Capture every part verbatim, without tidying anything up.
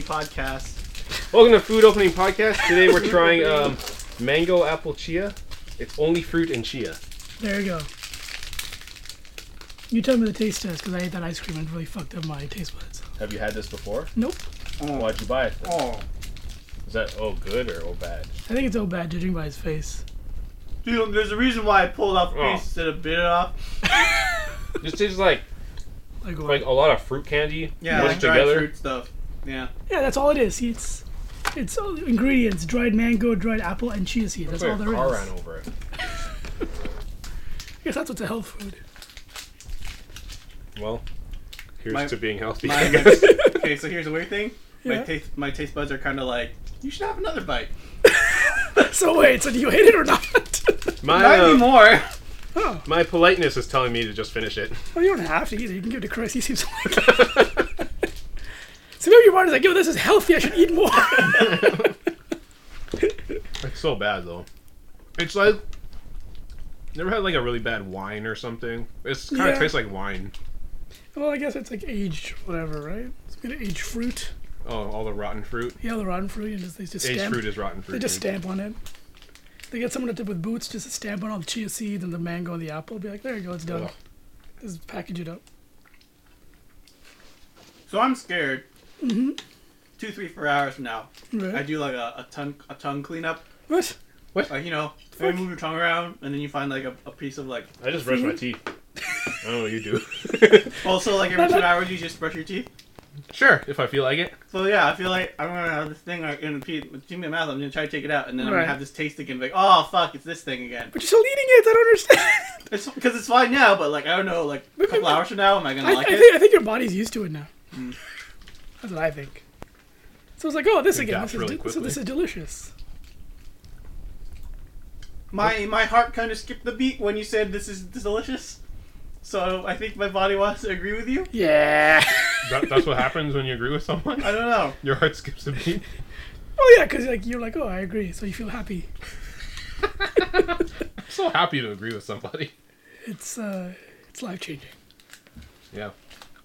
Podcast. Welcome to Food Opening Podcast. Today we're trying um, mango apple chia. It's only fruit and chia. There you go. You tell me the taste test because I ate that ice cream and it really fucked up my taste buds. Have you had this before? Nope. Oh. Why'd you buy it then? Oh. Is that oh good or oh bad? I think it's so bad judging by his face. Dude, there's a reason why I pulled off the Oh. piece instead of bit it off. This tastes like Like, what? like a lot of fruit candy Yeah, mushed like dried together. fruit stuff. Yeah. Yeah, that's all it is. It's it's all the ingredients: dried mango, dried apple, and chia seed. That's Looks all like there a car is. ran over it. I guess that's what's a health food. Well, here's My- to being healthy. My, I guess. okay, so here's the weird thing. My Yeah. taste, my taste buds are kind of like, you should have another bite. So wait, so do you hate it or not? My Not uh, anymore. Oh, my politeness is telling me to just finish it. well, you don't have to either. You can give it to Chris. He seems like. So maybe your body's like, yo, this is healthy. I should eat more. It's so bad though. It's like never had like a really bad wine or something. It's kind of Yeah. tastes like wine. Well, I guess it's like aged whatever, right? It's gonna aged fruit. Oh, all the rotten fruit. Yeah, the rotten fruit. And just, they just Aged stamp. fruit is rotten fruit. They just dude. stamp on it. They get someone to dip with boots, just to stamp on all the chia seeds and the mango and the apple. Be like, there you go, it's done. Ugh. Just package it up. So I'm scared. Mm-hmm. Two, three, four hours from now, I Right. do like a, a tongue a tongue cleanup. What? Like, you know, you move your tongue around, and then you find like a, a piece of like. I just brush my teeth. I don't know what you do. Also, like every two hours, you just brush your teeth. Sure, if I feel like it. So yeah, I feel like I'm gonna have this thing like, in the in my mouth. I'm gonna try to take it out, and then I'm Right. gonna have this taste again. Like, oh fuck, it's this thing again. But you're still eating it. I don't understand. It's because it's fine now, but like I don't know, like a couple hours from now, am I gonna I, like I it? think, I think your body's used to it now. Mm. That's what I think. So it's like, oh, this It again. adapts This is, really de- so quickly. this is delicious. My my heart kind of skipped the beat when you said this is delicious. So I think my body wants to agree with you. Yeah. That, that's what happens when you agree with someone. I don't know. Your heart skips a beat. Oh yeah, because like you're like, oh, I agree. So you feel happy. I'm so happy to agree with somebody. It's uh, it's life changing. Yeah.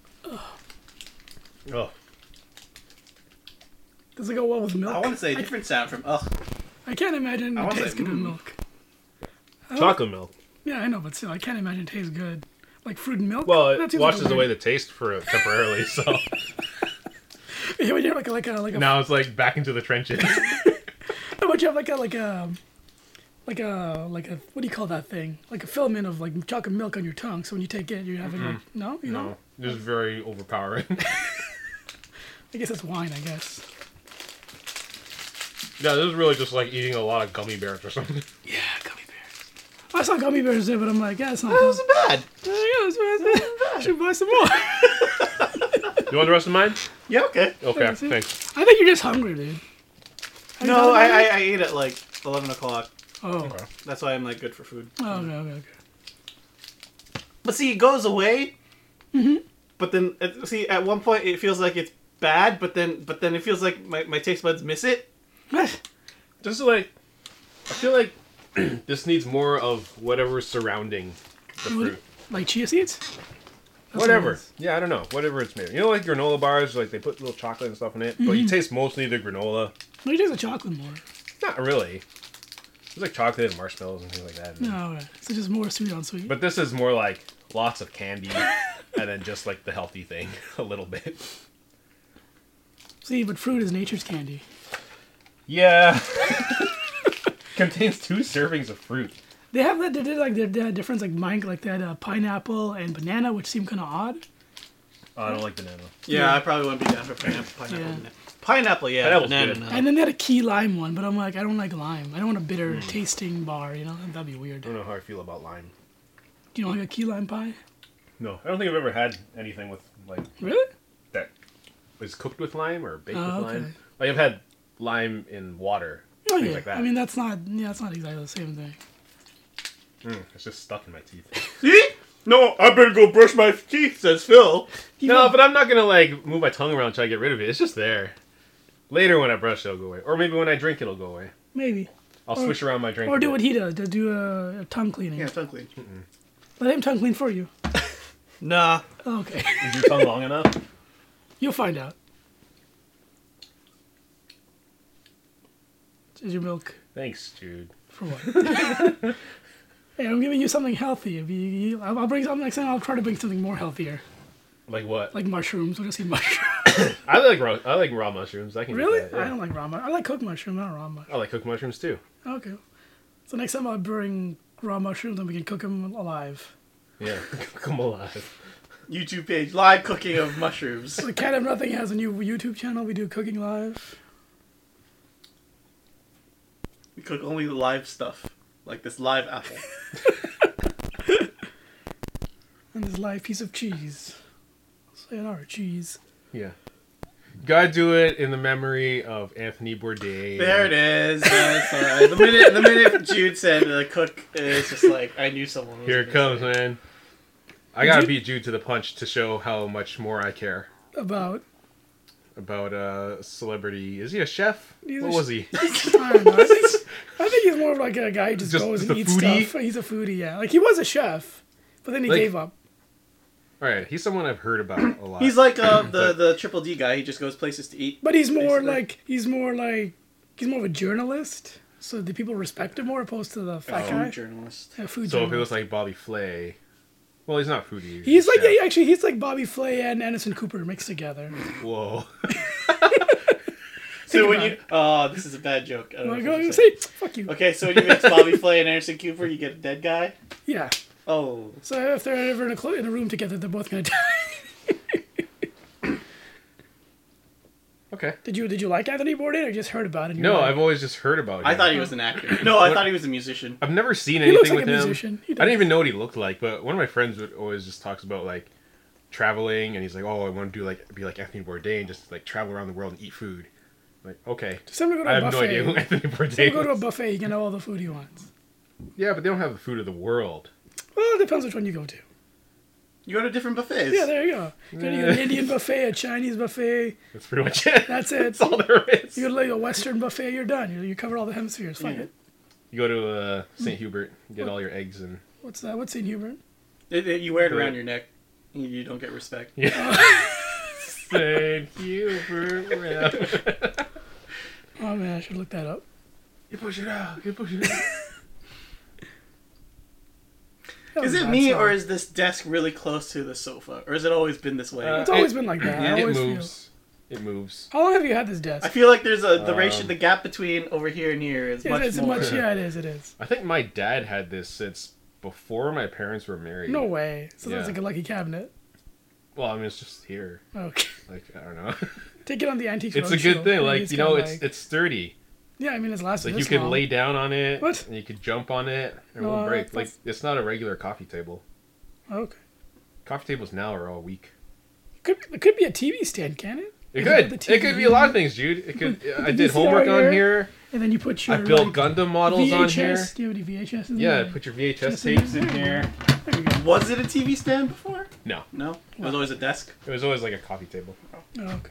Oh. Does it go well with milk? I want to say a I, different sound from ugh. I can't imagine I it wanna tastes say, good with mm. milk. I don't- Chocolate milk. Yeah, I know, but still, I can't imagine it tastes good. Like fruit and milk? Well, it That seems like a washes weird- away the taste for temporarily, so Yeah, when you're like a, like a, like a, now it's like back into the trenches. how about you have like a, like a, like a, like a, what do you call that thing? Like a filament of like chocolate milk on your tongue, so when you take it, you're having like, no? You know? No, just very overpowering. I guess it's wine, I guess. Yeah, this is really just like eating a lot of gummy bears or something. Yeah, gummy bears. I saw gummy bears there, but I'm like, yeah, it's not. That wasn't bad. Yeah, it's I should buy some more. You want the rest of mine? Yeah, okay. Okay, Yeah, see? thanks. I think you're just hungry, dude. Have you No, thought I, about I it? I ate at like eleven o'clock. Oh. Okay. That's why I'm like good for food. Oh, okay, okay, okay. But see, it goes away. Mhm. But then, it, see, at one point it feels like it's bad, but then, but then it feels like my, my taste buds miss it. What? Just like, I feel like this needs more of whatever's surrounding the What- fruit. Like chia seeds? That's what it Whatever. is. Yeah, I don't know. Whatever it's made of. You know, like granola bars, like they put little chocolate and stuff in it, but you taste mostly the granola. No, you taste the chocolate more. Not really. It's like chocolate and marshmallows and things like that. No, okay. So just more sweet on sweet. But this is more like lots of candy and then just like the healthy thing a little bit. See, but fruit is nature's candy. Yeah. Contains two servings of fruit. They have that. They did like they had difference like mine like that uh, pineapple and banana, which seem kind of odd. Oh, I don't like banana. Yeah, Yeah. I probably wouldn't be down for pineapple. Pineapple, Yeah. yeah. pineapple yeah. Pineapple's banana, good. no. And then they had a key lime one, but I'm like, I don't like lime. I don't want a bitter tasting bar. You know, that'd be weird. I don't know how I feel about lime. Do you know like a key lime pie? No, I don't think I've ever had anything with like Really? that was cooked with lime or baked Oh, with okay. lime. Like I've had lime in water, Oh things yeah. like that. I mean, that's not. Yeah, it's not exactly the same thing. Mm, it's just stuck in my teeth. See? No, I better go brush my teeth, says Phil. You No, know- but I'm not gonna like move my tongue around to try to get rid of it. It's just there. Later when I brush, it'll go away, or maybe when I drink, it'll go away. maybe. I'll Or- swish around my drink. Or a do bit. what he does. Just do a, a tongue cleaning. Yeah, tongue clean. Let him tongue clean for you. Nah. Okay. Is your tongue long enough? You'll find out. Is your milk Thanks, Jude. for what? Hey, I'm giving you something healthy. If you, you, I'll I'll bring something next time. I'll try to bring something more healthier, Like what? like mushrooms. We'll just eat mushrooms. I like raw. I like raw mushrooms. I can. Really? Eat that, yeah. I don't like raw mushrooms. I like cooked mushrooms, not raw mushrooms. I like cooked mushrooms too. Okay. So next time I'll bring raw mushrooms and we can cook them alive. Yeah, cook them alive. YouTube page, live cooking of mushrooms. The Cat of Nothing has a new YouTube channel. We do cooking live. We cook only the live stuff, like this live apple. And this live piece of cheese. Sayonara cheese. Yeah. Gotta do it in the memory of Anthony Bourdain. There it is. That's all right. The minute the minute Jude said uh, cook, it's just like I knew someone. Was Here it gonna comes, say. man. I gotta Jude- beat Jude to the punch to show how much more I care About. about uh celebrity. Is he a chef? He's what a was sh- he? I don't know. I think, I think he's more of like a guy who just, Just goes and the eats foodie? stuff. He's a foodie, yeah. Like he was a chef, but then he Like- gave up. All right, he's someone I've heard about a lot. He's like uh, the the Triple D guy. He just goes places to eat. But he's more Basically. like he's more like he's more of a journalist. So the people respect him more opposed to the fat Food guy. journalist. Yeah, food so if it journalist. was like Bobby Flay, well, he's not foodie. He's like chef. yeah, actually he's like Bobby Flay and Anderson Cooper mixed together. Whoa. So when about you oh, this is a bad joke. I don't know Like, if I go should say. say fuck you. Okay, so when you mix Bobby Flay and Anderson Cooper, you get a dead guy. Yeah. Oh, So if they're ever in a, clo- in a room together, they're both gonna die. Okay. Did you did you like Anthony Bourdain or just heard about it? and you No, were like- I've always just heard about him. I thought he was an actor. No, I thought he was a musician. I've never seen He anything looks like with a him. musician. He I does. didn't even know what he looked like, but one of my friends would always just talks about like traveling, and he's like, "Oh, I want to do like be like Anthony Bourdain, just like travel around the world and eat food." I'm like, okay, Just have him go to I a have buffet. no idea who Anthony Have him Bourdain go to a is. buffet. He can have all the food he wants. Yeah, but they don't have the food of the world. Well, it depends which one you go to. You go to different buffets. Yeah, there you go. You go to an Indian buffet, a Chinese buffet. That's pretty much it. That's it. That's all there is. You go to like a Western buffet, you're done. You, you cover all the hemispheres. Fuck Yeah. it. You go to uh, Saint Hubert, get all your eggs and What's that? What's Saint Hubert? It- it- you wear it Good. around your neck. You, you don't get respect. yeah. Saint Hubert. Oh man, I should look that up. You push it out. You push it out. That Is was a it bad me song. or is this desk really close to the sofa, or has it always been this way? Uh, It's always it- been like that. yeah, I It always feel. moves. It moves. How long have you had this I desk? feel like there's a the ratio, Um, the gap between over here and here is It- much it's more. much. Yeah, it is. It is. I think my dad had this since before my parents were married. No way. So that's Yeah. like a lucky cabinet. Well, I mean, it's just here. Okay. Like, I don't know. Take it on the antique. It's a Roadshow. good thing. Maybe Like, it's you know, kinda it's like- it's sturdy. yeah. I mean, it's It's lasted like you this can long. lay down on it. What? And you could jump on it. And it No, won't break. that's- Like, it's not a regular coffee table. Okay. Coffee tables now are all weak. Could it could be a T V stand, can it? It You could. put the It could be a lot of things, Jude. It could. I did V C R homework on here. here. And then you put your I built like, Gundam models V H S. on here. Do you have any V H S? Yeah, put your V H S Just in tapes in there. here. There we go. Was it a T V stand before? No, No, it was always a desk. it was always like a coffee table. Oh, okay.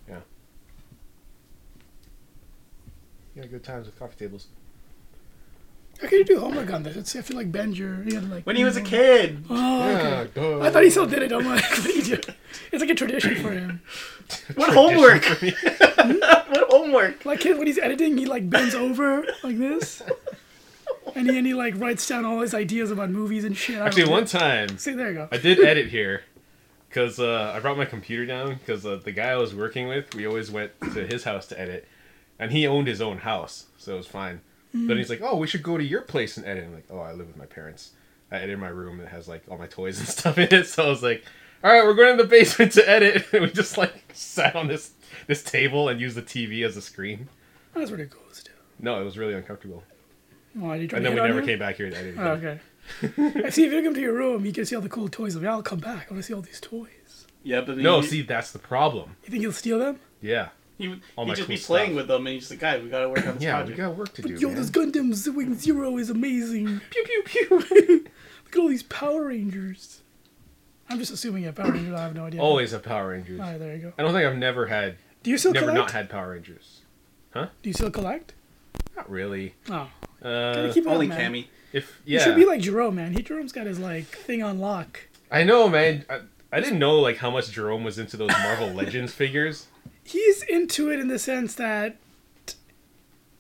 Yeah, good times with coffee tables. How can you do homework on this? It's, I feel like Benjer. He had like When he was a kid. Oh, okay. Yeah, duh. I thought he still did it. I'm like, what do you do? It's like a tradition for him. What Tradition homework? for me. What homework? Like kid, when he's editing, he like bends over like this, and he and he like writes down all his ideas about movies and shit. I Actually, don't know. one time See, there you go. I did edit here because uh, I brought my computer down because uh, the guy I was working with, we always went to his house to edit, and he owned his own house, so it was fine. Then he's like, "Oh, we should go to your place and edit." I'm like, "Oh, I live with my parents. I edit in my room that has like all my toys and stuff in it." So I was like, "All right, we're going to the basement to edit." And we just like sat on this this table and used the T V as a screen. That's pretty cool still. No, it was really uncomfortable. Why did you try And to then hit we on never him? came back here to edit. Oh, again. okay. I see if you come to your room, you can see all the cool toys. Like, I'll come back. I want to see all these toys. Yeah, but No, he, see, that's the problem. You think you'll steal them? Yeah. he would all he'd my just cool be playing stuff. with them, and he's like, "Guy, we gotta work on this Yeah, we project." got work to do, But yo, man. this Gundam Wing Zero is amazing. Pew, pew, pew. Look at all these Power Rangers. I'm just assuming you have Power Rangers. I have no idea. Always have Power Rangers. All right, there you go. I don't think I've never had, Do you still never collect? not had Power Rangers. Do you still collect? Not really. Oh, Uh, gotta keep it Only up, man. Cammy. if You yeah, should be like Jerome, man. He Jerome's got his like thing on lock. I know, man. I, I didn't know like how much Jerome was into those Marvel Legends figures. He's into it in the sense that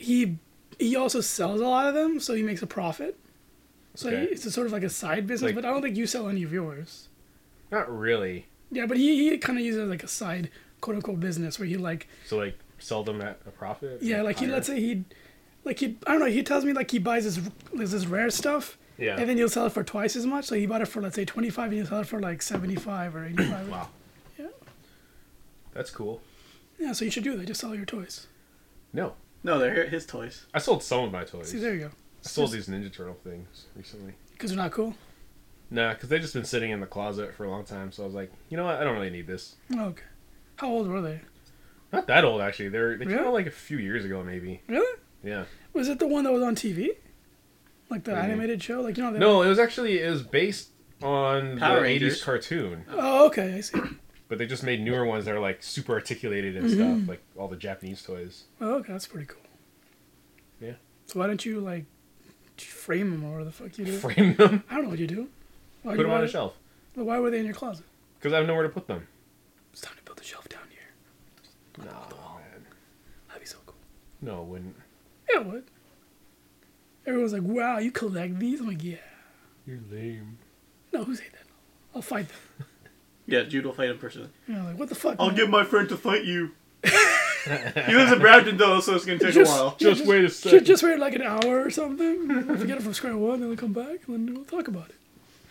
he he also sells a lot of them, so he makes a profit. So Okay. it's a sort of like a side business, Like- but I don't think you sell any of yours. Not really. Yeah, but he, he kind of uses it like a side quote unquote business where he like So like sell them at a profit. yeah like he higher? let's say he like he I don't know he tells me like he buys this this, this rare stuff Yeah. and then he'll sell it for twice as much. So he bought it for let's say twenty five and he'll sell it for like seventy five or eighty five. Wow. Yeah. That's cool. Yeah, so you should do that. Just sell your toys. No, No, they're his toys. I sold some of my toys. See, there you go. I sold these Ninja Turtle things recently. Because they're not cool. Nah, because they've just been sitting in the closet for a long time. So I was like, you know what? I don't really need this. Oh, okay. How old were they? Not that old actually. They're they came Really? out like a few years ago maybe. Really? Yeah. Was it the one that was on T V? Like the What do you mean? animated show? Like you know. They No, it was actually it was based on Power the Rangers. eighties cartoon, Oh, okay. I see. but they just made newer ones that are like super articulated and Mm-hmm. stuff, like all the Japanese toys. Oh, okay. That's pretty cool. Yeah. So why don't you like frame them or whatever the fuck you do? Frame them, I don't know what you do. Why, put them why, on a shelf But why were they in your closet? because I have nowhere to put them. It's time to build a shelf down here. No, man. That'd be so cool. No, it wouldn't. Yeah, it would. Everyone's like, wow, you collect these? I'm like, yeah. You're lame. No, who said that? I'll fight them. Yeah, Jude will fight him personally. You know, like, what the fuck? I'll man? get my friend to fight you. He lives in Brampton though, so it's gonna take Just- a while. Yeah, Just wait a Just, second. just wait like an hour or something. If you get it from square one, then we'll come back and then we'll talk about it.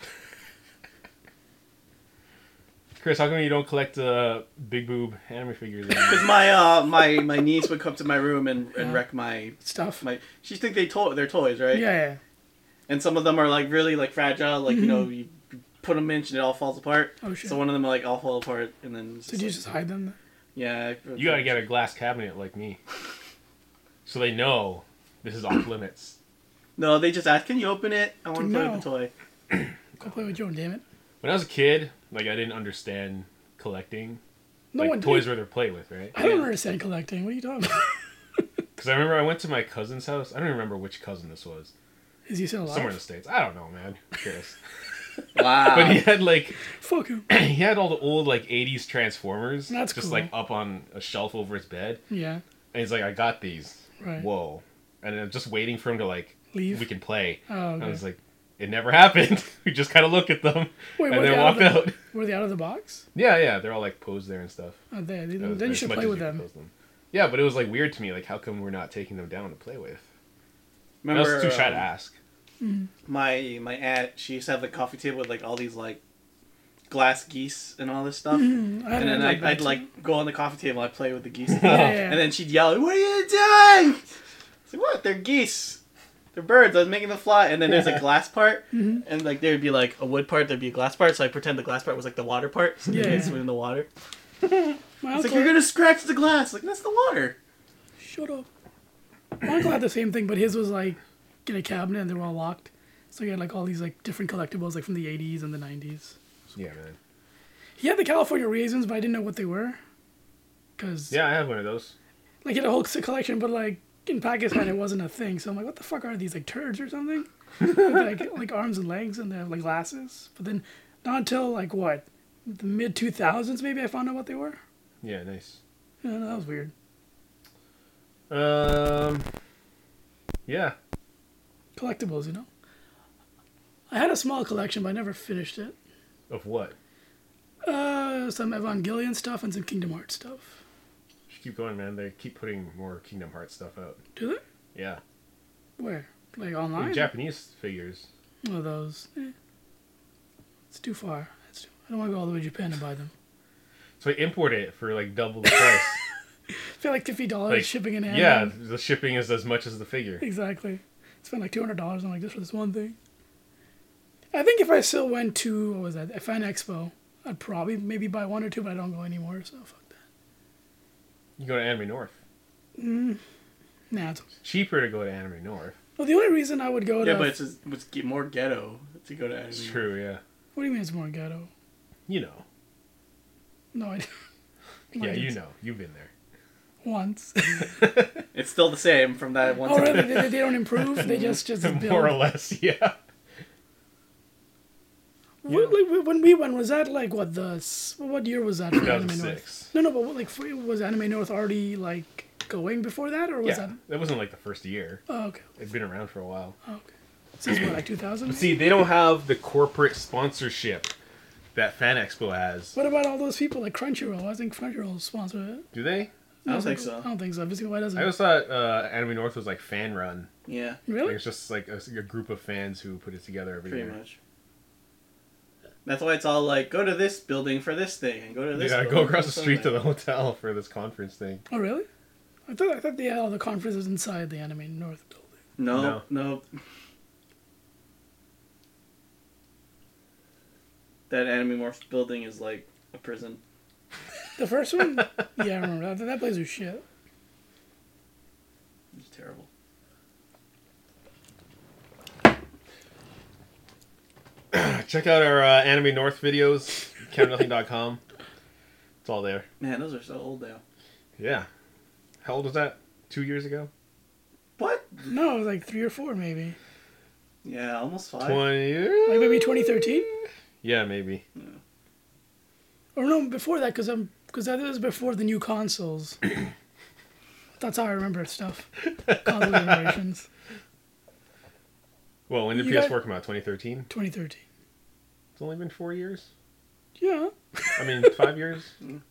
Chris, how come you don't collect uh, big boob anime figures? Because anymore? my uh my my niece would come to my room and, and Yeah. wreck my Stuff. my. She think they to- they're toys, right? Yeah, yeah. And some of them are like really like fragile, like you know you put them in and it all falls apart. Oh, shit. So one of them like all fall apart and then. It's So do you like- just hide them? Yeah. You gotta get a glass cabinet like me, so they know this is off limits. No, they just ask, "Can you open it? I want to play No. with the toy." Go play with your own, damn it. When I was a kid, like I didn't understand collecting. No like one toys did. were to play with, right? I don't Yeah. understand collecting. What are you talking about? Because I remember I went to my cousin's house. I don't even remember which cousin this was. Is he still alive? Somewhere in the States. I don't know, man. Who cares? Wow. But he had like Fuck him. he had all the old like eighties Transformers That's just cool. like up on a shelf over his bed. Yeah. And he's like, I got these. Right. Whoa. And then just waiting for him to like Leave. we can play. Oh, And I okay. was like, it never happened. We just kind of look at them Wait, were and they then out walk of the, out. Were they out of the box? Yeah, yeah, they're all like posed there and stuff. Oh, they, they, As- then you as should much play as with you can them. pose Yeah, but it was like weird to me. Like, how come we're not taking them down to play with? I Remember, was too shy to um, ask. my my aunt, she used to have the coffee table with like all these like glass geese and all this stuff. Mm, I And then like I'd, that I'd too. like go on the coffee table, I'd play with the geese. Yeah, yeah. And then she'd yell, "What are you doing?" I said, "What? They're geese. They're birds. I was making them fly." And then there's a glass part, Mhm. and like there'd be like a wood part, there'd be a glass part. So I pretend the glass part was like the water part. So Yeah, yeah, yeah. swim in the water. My It's uncle, like you're gonna scratch the glass. Like that's the water. Shut up. My uncle had the same thing, but his was like in a cabinet and they were all locked. So he had like all these like different collectibles like from the eighties and the nineties. Yeah, man. He had the California raisins, but I didn't know what they were. Cause Yeah, I have one of those. like he had a whole collection, but like in Pakistan it wasn't a thing. So I'm like, what the fuck are these, like turds or something? With, like like arms and legs and they have like glasses. But then not until like what the mid two thousands maybe I found out what they were. Yeah, nice. Yeah, that was weird. Um, yeah. Collectibles, you know. I had a small collection, but I never finished it. Of what? Uh, some Evangelion stuff and some Kingdom Hearts stuff. Just keep going, man. They keep putting more Kingdom Hearts stuff out. Do they? Yeah. Where? Like Like online? Japanese figures. One of those. Eh. It's too far. It's too, I don't want to go all the way to Japan to buy them. So I import it for like double the price. I feel like fifty dollars Like, shipping in hand. yeah, the shipping is as much as the figure. Exactly. Spent like two hundred dollars on like this for this one thing. I think if I still went to, what was that, Fan Expo, I'd probably maybe buy one or two, but I don't go anymore, so fuck that. You go to Anime North. Nah, it's okay. Cheaper to go to Anime North. Well, the only reason I would go to... Yeah, but it's just, it's get more ghetto to go to. It's anime. true, yeah. What do you mean it's more ghetto? You know. No, I Yeah, Like you it's- know. You've been there. once. It's still the same from that one. Oh, time. really? They, they don't improve? They just, just build? More or less, yeah. What, like, when we went, was that like, what, the... s- What year was that for Anime North? two thousand six. No, no, but what, like, for- was Anime North already, like, going before that, or was Yeah, that? that wasn't like the first year. Oh, okay. It'd been around for a while. Oh, okay. Since what, like two thousand? See, they don't have the corporate sponsorship that Fan Expo has. What about all those people like Crunchyroll? I think Crunchyroll sponsored it. Do they? I don't think so. I don't think so. Why doesn't? I always thought uh, Anime North was like fan run. Yeah, Like, Really? it's just like a, a group of fans who put it together every pretty year. much. That's why it's all like, go to this building for this thing, and go to You this. gotta building go across for the street to something. the hotel for this conference thing. Oh, really? I thought I thought they had all the conferences inside the Anime North building. No, no. That Anime Morph building is like a prison. The first one? Yeah, I remember that. That place was shit. It's terrible. Check out our uh, Anime North videos, count nothing dot com. It's all there. Man, those are so old now. Yeah. How old was that? Two years ago? What? No, it was like three or four maybe. Yeah, almost five. twenty years? Like maybe twenty thirteen? Yeah, maybe. Or no, before that, because I'm because that was before the new consoles. That's how I remember stuff. Console generations. Well, when did You P S got- four come out? twenty thirteen? twenty thirteen. It's only been four years? Yeah. I mean, five years?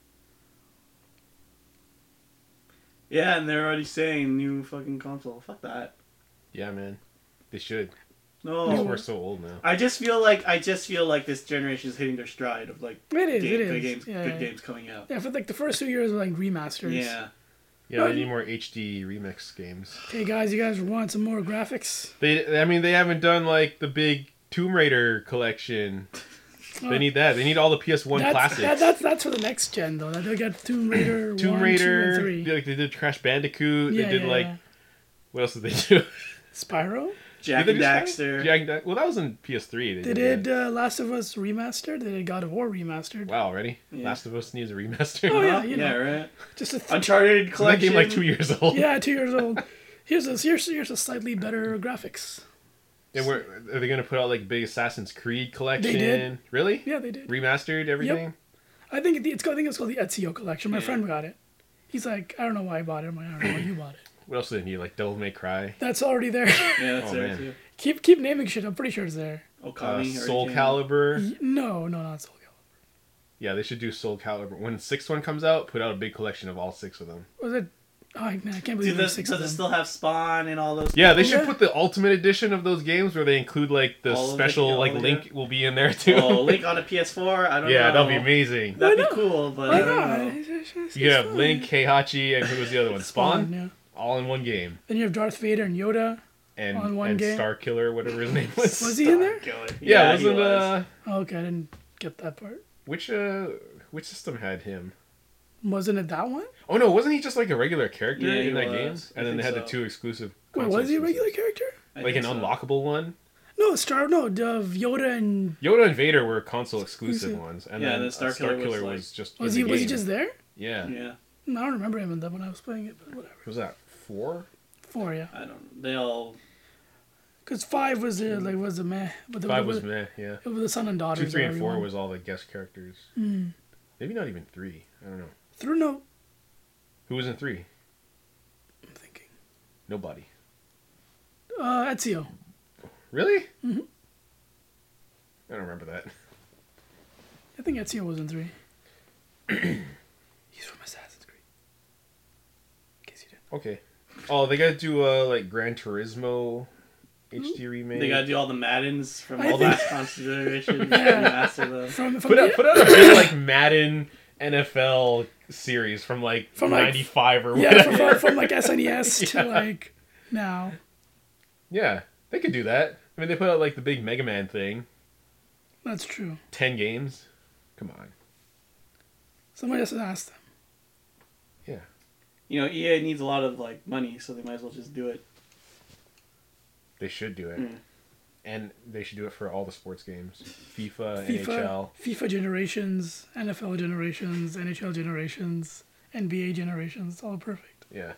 Yeah, and they're already saying new fucking console. Fuck that. Yeah, man. They should. No. Because we're so old now. I just feel like I just feel like this generation is hitting their stride of like It is. game, it good is. games, yeah, good yeah. games coming out. Yeah, for like the first two years were like remasters. Yeah. Yeah, they need more H D remix games. Okay, guys, you guys want some more graphics? They, I mean, they haven't done like the big Tomb Raider collection. They need that. They need all the P S one That's, classics. that, that's that's for the next gen though. They got Tomb Raider, Tomb one, Raider. two, and three. They, like they did Crash Bandicoot. Yeah, they did yeah, like yeah. what else did they do? Spyro. Jack Did and they do Spyro? Daxter. Jack and Dax- Well, that was in P S three. They did uh, Last of Us remastered. They did God of War remastered. Wow, already? Yeah. Last of Us needs a remaster. Oh, yeah, Huh? you yeah, know. right. Just a th- Uncharted Isn't that collection. game like two years old? yeah, two years old. Here's a here's, here's a slightly better graphics. And we're, are they going to put out like big Assassin's Creed collection? They did. Really? Yeah, they did. Remastered everything? I think it, it's called, I think it's called the Ezio collection. My Yeah. friend got it. He's like, I don't know why I bought it. I'm like, I don't know why you bought it. What else do they need? Like Devil May Cry? That's already there. Yeah, that's Oh, there man. too. keep keep naming shit. I'm pretty sure it's there. Uh, Okami. Soul Origin. Calibur? Y- No, no, not Soul Calibur. Yeah, they should do Soul Calibur. When the sixth one comes out, put out a big collection of all six of them. Was it? Oh, I, man, I can't believe Dude, there's does, six does of it them. still have Spawn and all those? Yeah, they should Yeah. put the ultimate edition of those games where they include like the All of it, special yeah, like all of Link it. will be in there too. Oh, Link on a P S four? I don't yeah, know. that'd be amazing. That'd Why be not? cool, but Why I don't not? know. It's- it's- it's You have fun. Link, Heihachi, and who was the other one? Spawn? yeah. All in one game. Then you have Darth Vader and Yoda. And, On one and game? Star Killer, whatever his name was. Was he in there? Killer. Yeah, he wasn't was. uh Oh, okay, I didn't get that part. which uh which system had him? Wasn't it that one? Oh no, wasn't he just like a regular character Yeah, he in that was. game? I And then they think had the so. two exclusive. Wait, console was he a exclusives. regular character? I Like an think so. unlockable one? No, Star. No, the Yoda and Yoda and Vader were console exclusive Exclusive. ones, and Yeah, then then uh, Star Star, Killer Killer, was, was, like- just. was in he the was he game. just there? Yeah. Yeah, No, I don't remember him in that when I was playing it, but whatever. Was that four? Four, yeah. I don't know. They all. Because five was uh, like was a meh, but the, Five it was meh. Yeah. It was the son and daughters. Two, three, of and four everyone. was all the guest characters. Mm. Maybe not even three. I don't know. Through no, Who was in three? I'm thinking. Nobody. Uh, Ezio. Really? Mhm. I don't remember that. I think Ezio was in three. He's from Assassin's Creed. In case you didn't. Okay. Oh, they gotta do uh like Gran Turismo H D remake. They gotta do all the Maddens from I all think- last consideration. Yeah. Remaster them. From, from put the, out put out a big like Madden N F L series from like From, like- ninety-five or yeah, whatever. from, from, from like S N E S Yeah. to like now. Yeah, they could do that. I mean, they put out like the big Mega Man thing, That's true. ten games. Come on. Somebody else asked them. Yeah. You know, E A needs a lot of like money, so they might as well just do it. They should do it. Mm. And they should do it for all the sports games. FIFA, N H FIFA, L. FIFA generations, N F L generations, N H L generations, N B A generations. It's all perfect. Yeah.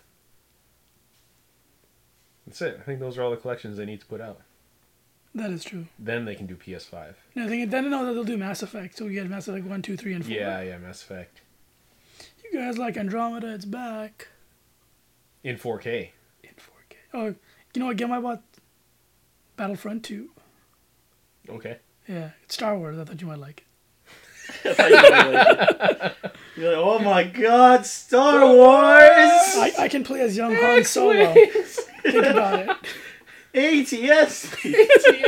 That's it. I think those are all the collections they need to put out. That is true. Then they can do P S five. And I think then no, they'll do Mass Effect. So we get Mass Effect one, two, three, and four. Yeah, yeah, Mass Effect. You guys like Andromeda? It's back. in four K. In four K. Oh, you know what game I bought? Battlefront two. Okay. Yeah, it's Star Wars. I thought you might like it. I thought you were like, you're like, oh my god, Star Wars! I, I can play as young Han Solo. Think about it. A T S P.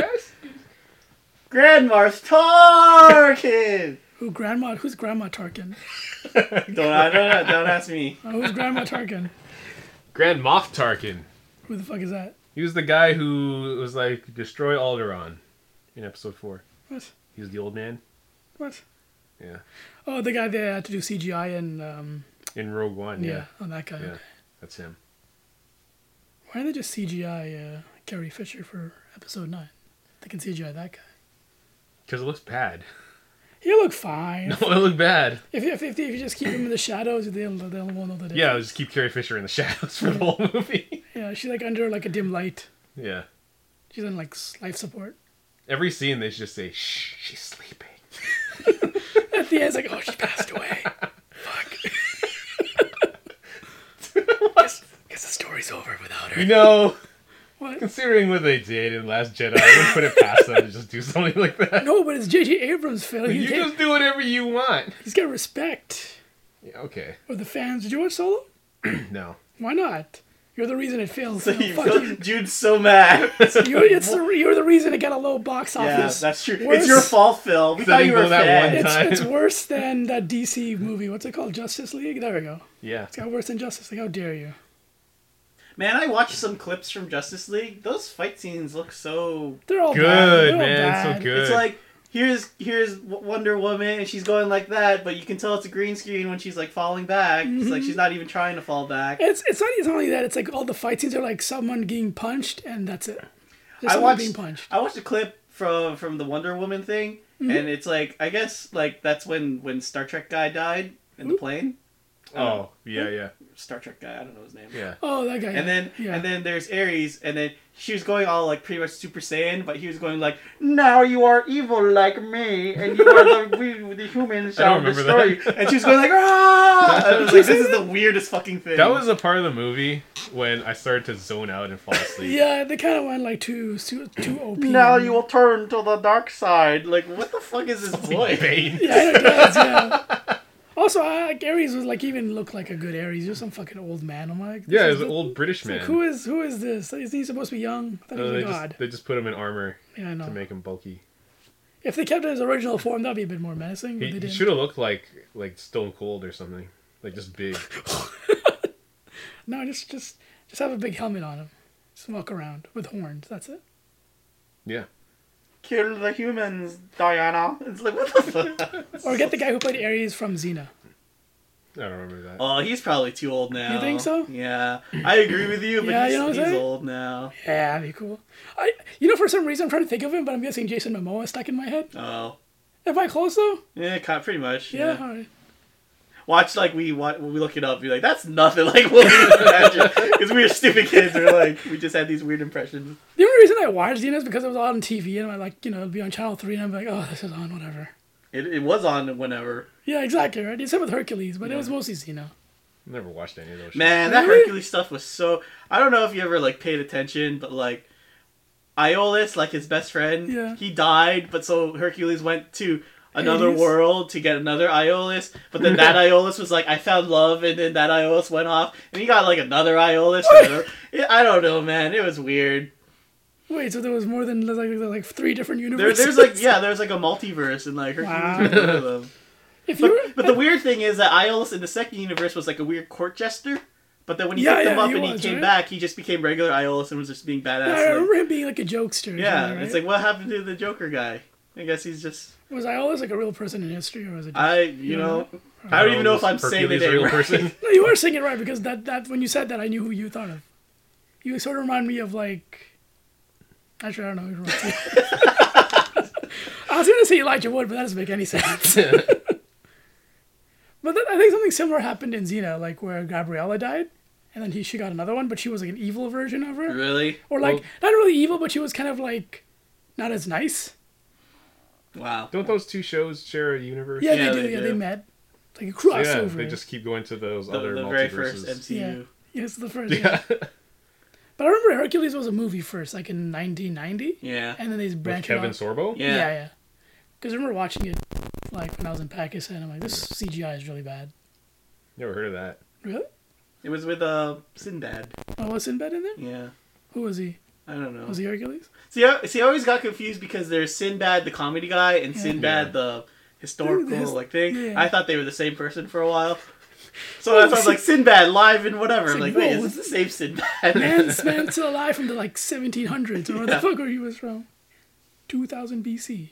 Grand Moff Tarkin. Who grandma? Who's Grandma Tarkin? Don't I don't know, don't ask me. Oh, who's Grandma Tarkin? Grand Moff Tarkin. Who the fuck is that? He was the guy who was like, destroy Alderaan in episode four. What? He was the old man. What? Yeah. Oh, the guy that had to do C G I and um. In Rogue One, Yeah. yeah. Oh, that guy. Yeah, Okay. that's him. Why didn't they just C G I uh, Carrie Fisher for episode nine? They can C G I that guy. Because it looks bad. He'll look fine. No, it looked bad. If, if, if, if you just keep him in the shadows, they'll, they'll won't know that. Yeah, I'll just keep Carrie Fisher in the shadows for the whole movie. Yeah, she's like under like a dim light. Yeah. She's on like s- life support. Every scene they just say, shh, she's sleeping. At the end, it's like, oh, she passed away. Fuck. guess, guess the story's over without her. You know, What? considering what they did in Last Jedi, I would put it past them to just do something like that. No, but it's J J Abrams' film. You He's, just do whatever you want. he's got respect Yeah, okay. with the fans. Did you watch Solo? No. Why not? You're the reason it failed. So So you fuck feel, you. Jude's so mad. You're, it's the, you're the reason it got a low box Yeah, office. that's true. Worse. It's your fault, Phil. We So thought they you were go a that fan. one It's, time. it's worse than that D C movie. What's it called? Justice League? There we go. Yeah. It's got worse than Justice League. How dare you? Man, I watched some clips from Justice League. Those fight scenes look so... They're all Good, bad. They're all man. bad. So good. It's like, here's here's W- Wonder Woman, and she's going like that, but you can tell it's a green screen when she's like falling back. It's like she's not even trying to fall back. It's it's not it's not only that. It's like all the fight scenes are like someone getting punched, and that's it. Just I someone watched being punched. I watched a clip from from the Wonder Woman thing, Mm-hmm. and it's like, I guess like that's when when Star Trek guy died in the plane. I don't know. Oh, yeah, yeah. Star Trek guy, I don't know his name. Yeah. Oh, that guy. And then yeah. and then there's Ares, and then she was going all like pretty much Super Saiyan, but he was going like, "Now you are evil like me, and you are the we the humans I don't shall remember destroy you." And she was going like, "Ah!" I was like, "This is the weirdest fucking thing." That was a part of the movie when I started to zone out and fall asleep. yeah, they kind of went like too too, too O P. Now you will turn to the dark side. Like, what the fuck is this voice? Bane. Yeah, it does. Yeah. Also, I, like Ares was like even looked like a good Ares. He was some fucking old man. I'm like, Yeah, this it is was an the- old British it's man. like, who is who is this? Is he supposed to be young? I thought Uh, he was they, a god. just, they just put him in armor Yeah, I know. to make him bulky. If they kept it in his original form, that'd be a bit more menacing. But He, they he didn't. should have looked like like Stone Cold or something. Like just big. No, just just just have a big helmet on him. Just walk around with horns. That's it. Yeah. Kill the humans, Diana. It's like, what the fuck? Or get the guy who played Ares from Xena. I don't remember that. Oh, he's probably too old now. You think so? Yeah, I agree with you, but Yeah, he's, you know what I'm he's saying? old now. Yeah, that'd be cool. I, you know, for some reason I'm trying to think of him, but I'm guessing Jason Momoa is stuck in my head. Oh, Am I close though? yeah, kind pretty much. Yeah. Yeah. All right. Watch like we wa- when we look it up, be like, that's nothing like what we imagine. Because we were stupid kids. We're like, we just had these weird impressions. The only reason I watched Xena is because it was on T V, and I like, you know, it'd be on Channel Three, and I'm like, oh, this is on, whatever. It, it was on whenever. Yeah, exactly, right? It's same with Hercules, but it was mostly Xena. Never watched any of those. Man, that Really? Hercules stuff was so. I don't know if you ever like paid attention, but like, Iolus, like his best friend, Yeah. he died, but so Hercules went to another Hades? world to get another Iolus, but then that Iolus was like, I found love, and then that Iolus went off, and he got like another Iolus. Yeah, I don't know, man. It was weird. Wait, so there was more than like like three different There, universes? there's like yeah, there's like a multiverse, and like Hercules Wow. was one of them. If you But, were, but the weird thing is that Iolus in the second universe was like a weird court jester. But then when he Yeah, picked him yeah, up he and he was, came right? back, he just became regular Iolus and was just being badass. I like- remember him being like a jokester. or yeah, something, right? it's like, what happened to the Joker guy? I guess he's just... Was Iolus like a real person in history, or was it? Just... I, you know... know. I don't even know if I'm saying the Hercules a name real right. person. No, you are saying it right because that, that when you said that, I knew who you thought of. You sort of remind me of like. Actually, I don't know who wrote it. I was gonna say Elijah Wood, but that doesn't make any sense. But th- I think something similar happened in Xena, like where Gabriella died, and then he she got another one, but she was like an evil version of her, Really? or like Well- not really evil, but she was kind of like not as nice. Wow. Don't those two shows share a universe? Yeah, Yeah, they do. they yeah, do. they met, like a So, yeah, crossover. they just keep going to those The, other the multiverses. very first M C U. Yeah. Yes, the first. Yeah. Yeah. But I remember Hercules was a movie first, like in nineteen ninety. Yeah. And then they With branched Kevin off. Sorbo? Yeah. Yeah, yeah. Because I remember watching it, like when I was in Pakistan. I'm like, this C G I is really bad. Never heard of that. Really? It was with uh Sinbad. Oh, was Sinbad in there? Yeah. Who was he? I don't know. Was he Hercules? See, I, see, I always got confused because there's Sinbad, the comedy guy, and Yeah. Sinbad, Yeah. the historical The his- like thing. yeah. I thought they were the same person for a while. So Oh, that's why I was Sin- like Sinbad live and whatever. I'm It's like, like, wait, whoa, is this the same Sinbad? Man's man still alive from the like seventeen hundreds or where Yeah. the fuck where he was from? two thousand B C.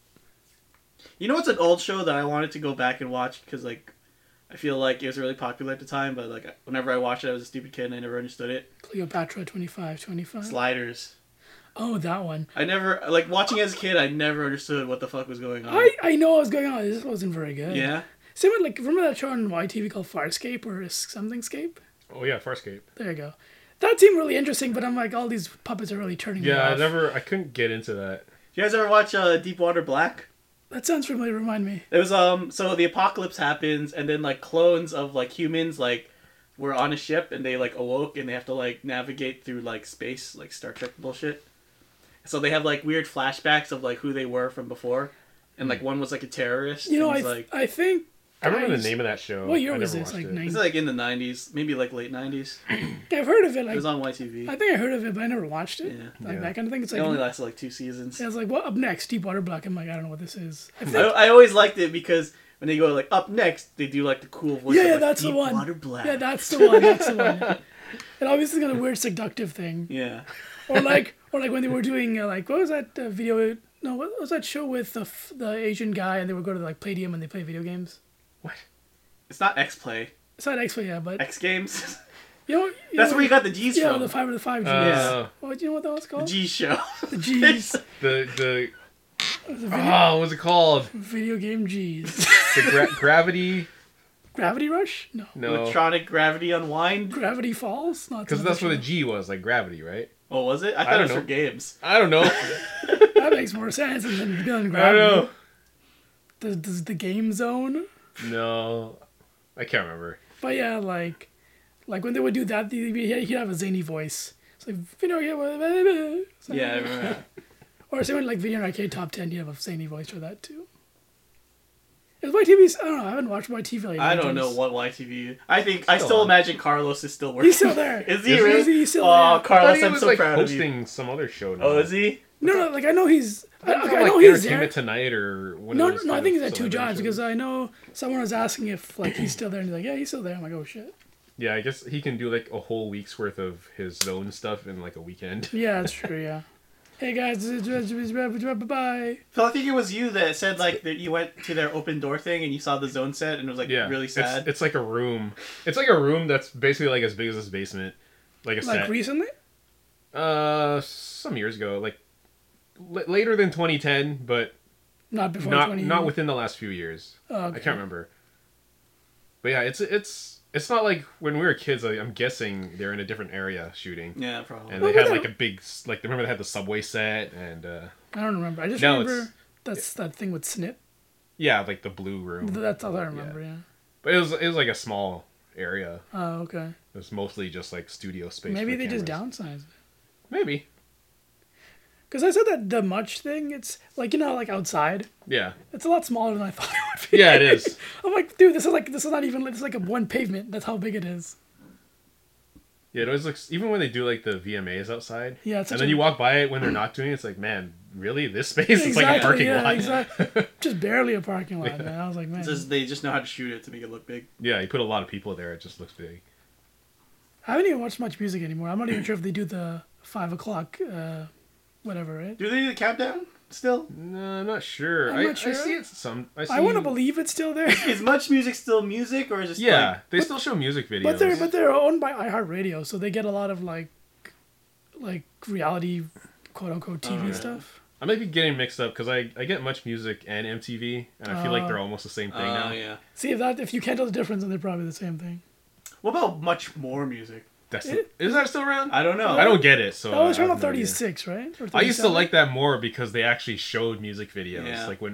You know what's an old show that I wanted to go back and watch because like I feel like it was really popular at the time, but like whenever I watched it, I was a stupid kid and I never understood it. Cleopatra twenty-five twenty-five. Sliders. Oh, that one. I never like watching as a kid. I never understood what the fuck was going on. I, I know what was going on. This wasn't very good. Yeah. Same with, like, remember that show on Y T V called Farscape or Somethingscape? Oh yeah, Farscape. There you go. That seemed really interesting, but I'm like, all these puppets are really turning me Yeah, I off. never, I couldn't get into that. You guys ever watch uh, Deepwater Black? That sounds familiar. Remind me. It was um so the apocalypse happens and then like clones of like humans like were on a ship and they like awoke and they have to like navigate through like space like Star Trek bullshit. So they have like weird flashbacks of like who they were from before, and like one was like a terrorist. You know, and I was, like I think. I remember guys- the name of that show. What year I was never this? watched Like it. nine- It's like in the nineties, maybe like late nineties. I've heard of it. It Like was on Y T V. I think I heard of it, but I never watched it. Yeah. Like Yeah. that kind of thing. It's It like only lasted like two seasons. yeah, it's like what up next? Deepwater Black. I'm like, I don't know what this is. I I, think, I always liked it because when they go like up next, they do like the cool voice. yeah, of, yeah, like, that's the one. Deepwater Black. Yeah, that's the one. That's the one. It obviously got a weird seductive thing, Yeah. or like, or like when they were doing uh, like what was that uh, video? No, what was that show with the f- the Asian guy and they would go to like Palladium and they play video games? What? It's not X Play. It's not X yeah, but X Games. you know, you That's know, where you got the G's yeah, from. the five or the five Gs. Uh, What do you know what that was The called? G show. The G's. the the The video, oh, what's it called? video game G's. The gra- gravity. Gravity Rush? No. No, Electronic Gravity Unwind. Gravity Falls? Not because that's what the G was, like gravity, right? Oh, was it? I thought don't it was know. for games. I don't know. That makes more sense than than I gravity. don't know. The, the, the game zone? No, I can't remember. But yeah, like, like when they would do that, he'd, he'd have a zany voice. It's like, video game. Yeah, I remember that. Or same with like Video Arcade Top ten, you have a zany voice for that too. Is Y T V? I don't know. I haven't watched Y T V lately. I don't know what Y T V is. I think I Still still on. imagine Carlos is still working. He's still there. Is he Is he? really? Is he still oh, there? I thought Carlos, he I'm was so like proud of you. hosting some other show now. Oh, is he? No, no. Like I know he's. I, Not okay, I like know he's there. Entertainment Tonight or one No, of those no. I kind think of he's at two celebrity jobs because shows. I know someone was asking if like he's still there, and he's like, yeah, he's still there. I'm like, oh shit. Yeah, I guess he can do like a whole week's worth of his zone stuff in like a weekend. Yeah, that's true. Yeah. Hey guys, bye bye. Phil, I think it was you that said like that you went to their open door thing and you saw the zone set and it was like Yeah, really sad. It's, it's like a room. It's like a room that's basically like as big as this basement, like a Like set. recently? Uh, some years ago, like l- later than twenty ten, but Not before not twenty. not within the last few years. Oh, okay. I can't remember. But yeah, it's it's it's not like when we were kids. Like, I'm guessing they're in a different area shooting, yeah, probably. and Well, they had but like that- a big s- like. Remember they had the subway set and uh, I don't remember. I just No, remember it's- that's that thing with Snip. yeah, like the blue room. That's all I remember. Yeah. But it was it was like a small area. Oh, okay. It was mostly just like studio space. Maybe for they just cameras. downsized it. Maybe. Because I said that the much thing, it's like you know, like outside, Yeah. it's a lot smaller than I thought it would be. Yeah, it is. I'm like, dude, this is like this is not even. This is like a one pavement. That's how big it is. Yeah, it always looks. Even when they do like the V M As outside, Yeah, it's and such then a- you walk by it when they're not doing it, it's like, man, really? This space is like a Exactly, parking yeah, lot. exactly. Just barely a parking lot, man. I was like, man. It's just, they just know how to shoot it to make it look big. Yeah, you put a lot of people there, it just looks big. I haven't even watched much music anymore. I'm not even sure if they do the five o'clock, uh, whatever, right? Do they do the countdown still? No, I'm not sure. I'm I, not sure. I see it some. I, see, I want to believe it's still there. Is Much Music still music or is it just Yeah, like, they still show music videos. But they're but they're owned by iHeartRadio, so they get a lot of like, like reality, quote unquote T V Alright. stuff. I might be getting mixed up because I, I get Much Music and M T V, and I feel like Oh. they're almost the same thing Oh, now. yeah. See if that if you can't tell the difference, then they're probably the same thing. What about Much More Music? That's It- is that still around? I don't know. I don't get it. So That was I have channel no idea. thirty-six, right? Or I used to thirty-seven? like that more because they actually showed music videos. Yeah. Like when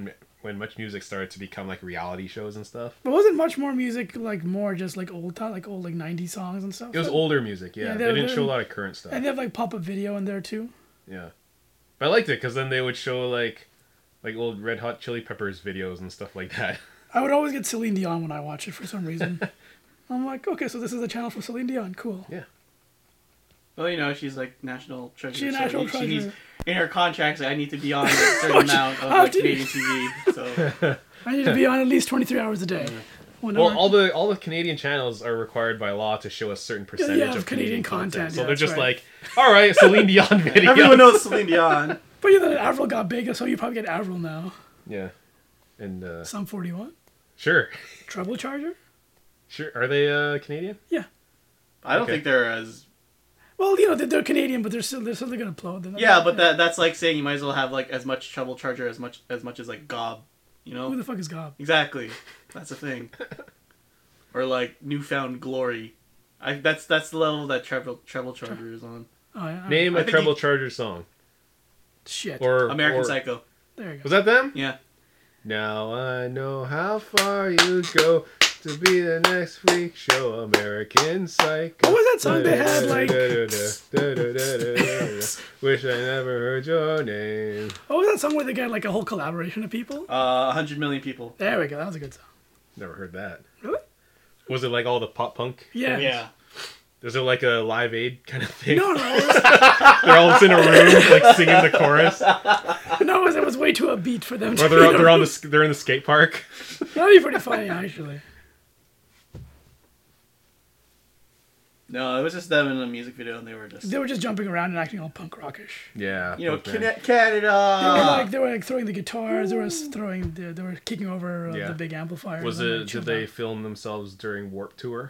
when Much Music started to become like reality shows and stuff. But wasn't much more music like more just like old time, like old like nineties songs and stuff? It was Like- older music, yeah. Yeah, they, they- didn't they- show a lot of current stuff. And they have like pop up video in there too. Yeah, but I liked it because then they would show like like old Red Hot Chili Peppers videos and stuff like that. I would always get Celine Dion when I watch it for some reason. I'm like, okay, so this is a channel for Celine Dion. Cool. Yeah. Well, you know, she's like national treasure. She's a so national she treasure. needs, in her contracts, like, I need to be on a certain amount of How like, do you- Canadian T V. So I need to be on at least twenty-three hours a day. When Well, I'm- all the all the Canadian channels are required by law to show a certain percentage yeah, of, of Canadian, Canadian content. content, So yeah, they're that's just right. like, all right, Celine Dion video. everyone knows Celine Dion. But you know, Avril got big, so you probably get Avril now. Yeah, and uh, Sum forty-one. sure, Treble Charger? sure. Are they uh, Canadian? Yeah. I don't Okay. think they're as. Well, you know, they're, they're Canadian, but they're still they're still gonna upload. They're not- Yeah, but that that's like saying you might as well have like as much Treble Charger as much as much as like Gob, you know? Who the fuck is Gob? Exactly. That's the thing. Or like Newfound Glory. I that's that's the level that Treble Treble Charger is on. Oh, yeah. Name I a think Treble you- Charger song. Shit. Or American or- Psycho. there you go. Was that them? Yeah. Now I know how far you go to be the next freak show, American Psycho. What was that song they had, like- Wish I never heard your name. What was that song where they got like a whole collaboration of people? Uh, one hundred million people. There we go. That was a good song. Never heard that. Really? Was it like all the pop punk? Yeah. Yeah. Is it like a Live Aid kind of thing? No, no, it was, They're all just in a room like singing the chorus, no, it was, it was way too upbeat for them. or to they're be in a they're on room. the they're in the skate park. That'd be pretty funny, actually. No, it was just them in a music video, and they were just They were just jumping around and acting all punk rockish. Yeah, you know punk band. Can- Canada. They were Ah. like they were like throwing the guitars. They were throwing. The, they were kicking over uh, Yeah. the big amplifiers. Was and, it? like, Did chilled they out. film themselves during Warp Tour?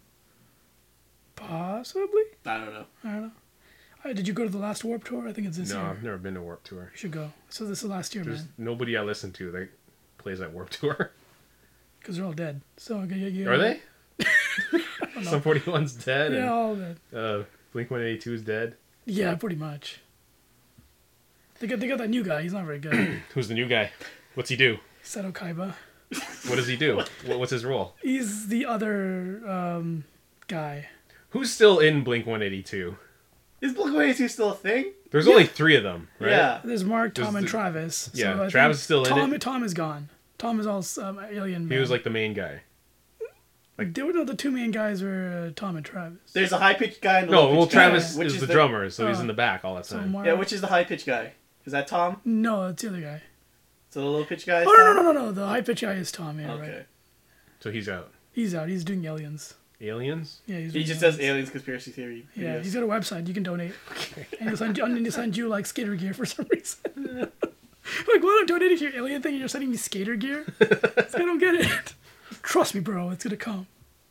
Possibly? I don't know. I don't know. Uh, did you go to the last Warp Tour? I think it's this No, year. I've never been to Warp Tour. You should go. So this is last year, There's man. nobody I listen to that plays at Warp Tour. Because they're all dead. So you, you, Are they? know. Some forty-one's dead. Yeah, all dead. And, uh, Blink one eighty-two is dead. Yeah, pretty much. They got they got that new guy. He's not very good. Who's the new guy? What's he do? Seto Kaiba. What does he do? What, what's his role? He's the other um, guy. Who's still in Blink one eighty-two? Is Blink one eighty-two still a thing? There's only three of them, right? Yeah. There's Mark, Tom, There's and the- Travis. yeah, I think Travis is still in Tom, it. Tom is gone. Tom is all um, alien. He man. was like the main guy. Like they were no, the two main guys were uh, Tom and Travis. There's a high pitched guy and a No, low well, pitched guy. Travis Which is, the, drummer, so he's Oh. in the back all the So time. Mark. Yeah, which is the high pitched guy? Is that Tom? No, it's the other guy. So the low pitched guy is Oh no, Tom? no, no, no, no. The high pitch guy is Tom. Yeah, Okay. right. So he's out. He's out. He's doing aliens. Aliens? Yeah, he's He doing just aliens. does aliens conspiracy theory. Yeah, videos. he's got a website. You can donate. And he'll send you, and he'll send you like skater gear for some reason. Like, well, I'm donating to your alien thing and you're sending me skater gear? It's like, I don't get it. Trust me, bro. It's going to come.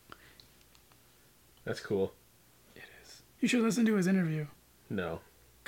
That's cool. You should listen to his interview. No.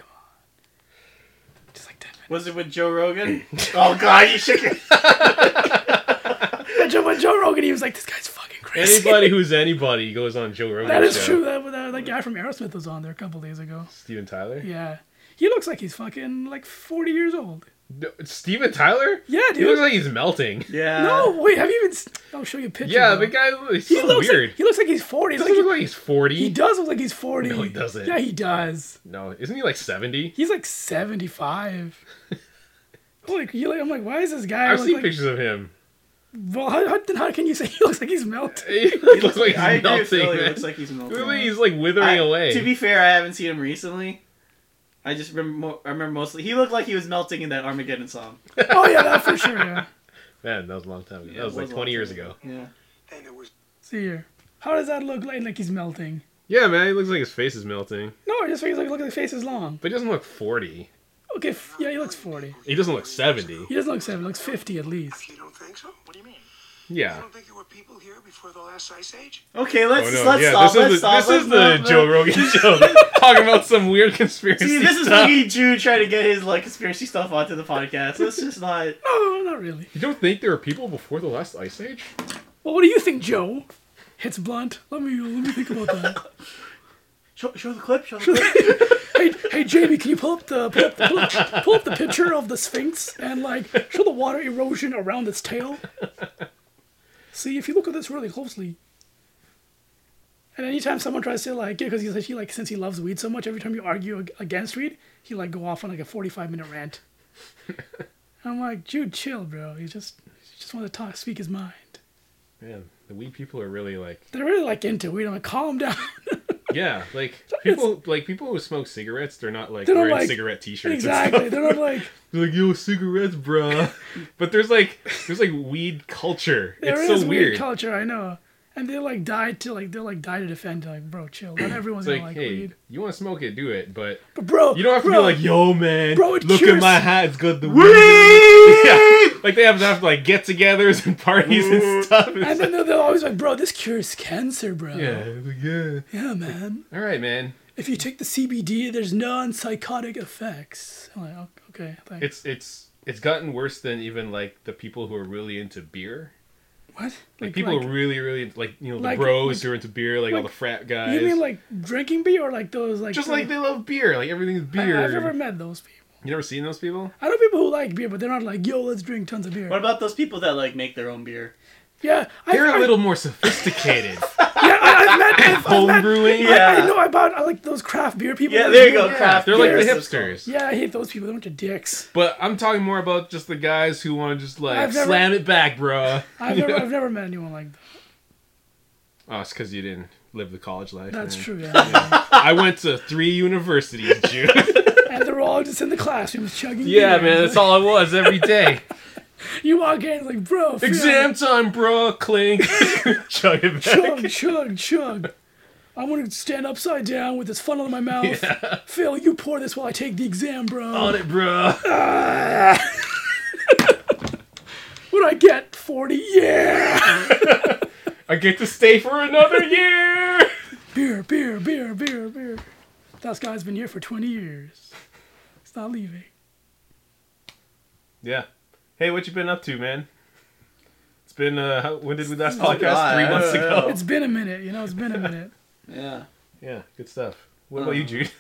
Just like ten minutes. Was it with Joe Rogan? Oh god, you shook it. When Joe, when Joe Rogan, he was like, this guy's fucking crazy. Anybody who's anybody goes on Joe Rogan. That is show. true. That, that, that guy from Aerosmith was on there a couple days ago. Steven Tyler? Yeah. He looks like he's fucking like forty years old. No, Steven Tyler? Yeah, He looks dude. like he's melting. Yeah. No, wait, have you even... s- I'll show you a picture. Yeah, bro. the guy, he's He so looks weird. Like, he looks like he's forty. He He's doesn't like look like he's forty. he, he does look like he's forty. No, he doesn't. Yeah, he does. No, isn't he like seventy? He's like seventy-five. Holy, you like, I'm like, why is this guy? I've look seen like, pictures of him. Well, how, how, then how can you say he looks like he's melting? He looks like he's I agree with Philly. melting, It man. looks like he's melting. Really, he's like withering I- away. To be fair, I haven't seen him recently. I just remember. Mo- I remember mostly. He looked like he was melting in that Armageddon song. Oh yeah, that for sure. Yeah. Man, that was a long time ago. Yeah, that was it like was a twenty long years time ago. Yeah. And it was See here. How does that look like? Like he's melting? Yeah, man, he looks like his face is melting. No, it just feels like look at the face is long. But he doesn't look forty. Okay, f- yeah, he looks forty. He doesn't look seventy. He doesn't look seventy. He looks fifty at least. you don't think so? What do you mean? You Yeah. don't think there were people here before the last ice age? Okay, let's Oh no, let's yeah, stop. this let's is the, stop. this let's is the stop, Joe let's- Rogan show. Talking about some weird conspiracy See, this is stuff. Woogie Jew trying to get his like conspiracy stuff onto the podcast. Let's just not. No, not really. You don't think there were people before the last ice age? Well, what do you think, Joe? Hits blunt. Let me let me think about that. Show, show the clip. Show the clip. Hey, hey, Jamie, can you pull up the pull up, pull up, pull up the picture of the Sphinx and like show the water erosion around its tail? See, if you look at this really closely. And anytime someone tries to like, because he says he like since he loves weed so much, every time you argue ag- against weed, he like go off on like a forty-five minute rant. I'm like, Jude, chill, bro. He just he just want to talk, speak his mind. Man, the weed people are really like. They're really like into weed. I'm like, calm down. Yeah, like people like people who smoke cigarettes, they're not like They're not, wearing like- cigarette T-shirts. Exactly. And They're stuff. not like They're like, yo, cigarettes, bruh. But there's like there's like weed culture. there it's is so weed weird. culture, I know. And they like died to like they'll like die to defend like, bro, chill. Not everyone's It's gonna like, like hey, weed. you want to smoke it, do it, but But bro, you don't have to bro, be like, yo, man, Bro, it look cures- at my hat, it's got the weed. in it." Yeah, like they have to have like get-togethers and parties and stuff. It's And like, then they're, they're always like, bro, this cures cancer, bro. yeah, it's like, yeah. Yeah, man. All right, man. If you take the C B D, there's non-psychotic effects. I'm like, "Oh, okay, thanks." It's it's it's gotten worse than even like the people who are really into beer. What? Like, people are really, really like you know the like- bros like- who are into beer, like, all like- the frat guys. You mean like drinking beer or like those like just uh, like they love beer, like everything's beer. I, I've never met those people. You never seen those people? I know people who like beer, but they're not like, yo, let's drink tons of beer. What about those people that like make their own beer? Yeah, I, They're I, a little more sophisticated. Yeah, I, I've met. I've, I've Home met brewing. I, I Yeah. know about I like those craft beer people. Yeah, that there you do- go, Yeah, craft they're like beer. the That's what hipsters. Yeah, I hate those people. They're a bunch of dicks. But I'm talking more about just the guys who want to just like I've never- slam it back, bro. I've never, I've never met anyone like that. Oh, it's because you didn't live the college life. That's man. true. Yeah. I went to three universities, Jude. And they're all just in the classrooms chugging. Yeah, beer. man, that's all I was every day. You walk in like, bro, Phil, Exam time, bro. Clink. Chug it back. chug, chug, chug. I'm gonna stand upside down with this funnel in my mouth. Yeah. Phil, you pour this while I take the exam, bro. On it, bro. What do I get? Forty? Yeah. I get to stay for another year. Beer, beer, beer, beer, beer. That guy's been here for twenty years. He's not leaving. Yeah. Hey, what you been up to, man? It's been, uh, how, when did we last Oh, podcast? God, Three I months don't ago. know. It's been a minute, you know. It's been a minute. Yeah. Yeah, good stuff. What about you, Uh. Jude?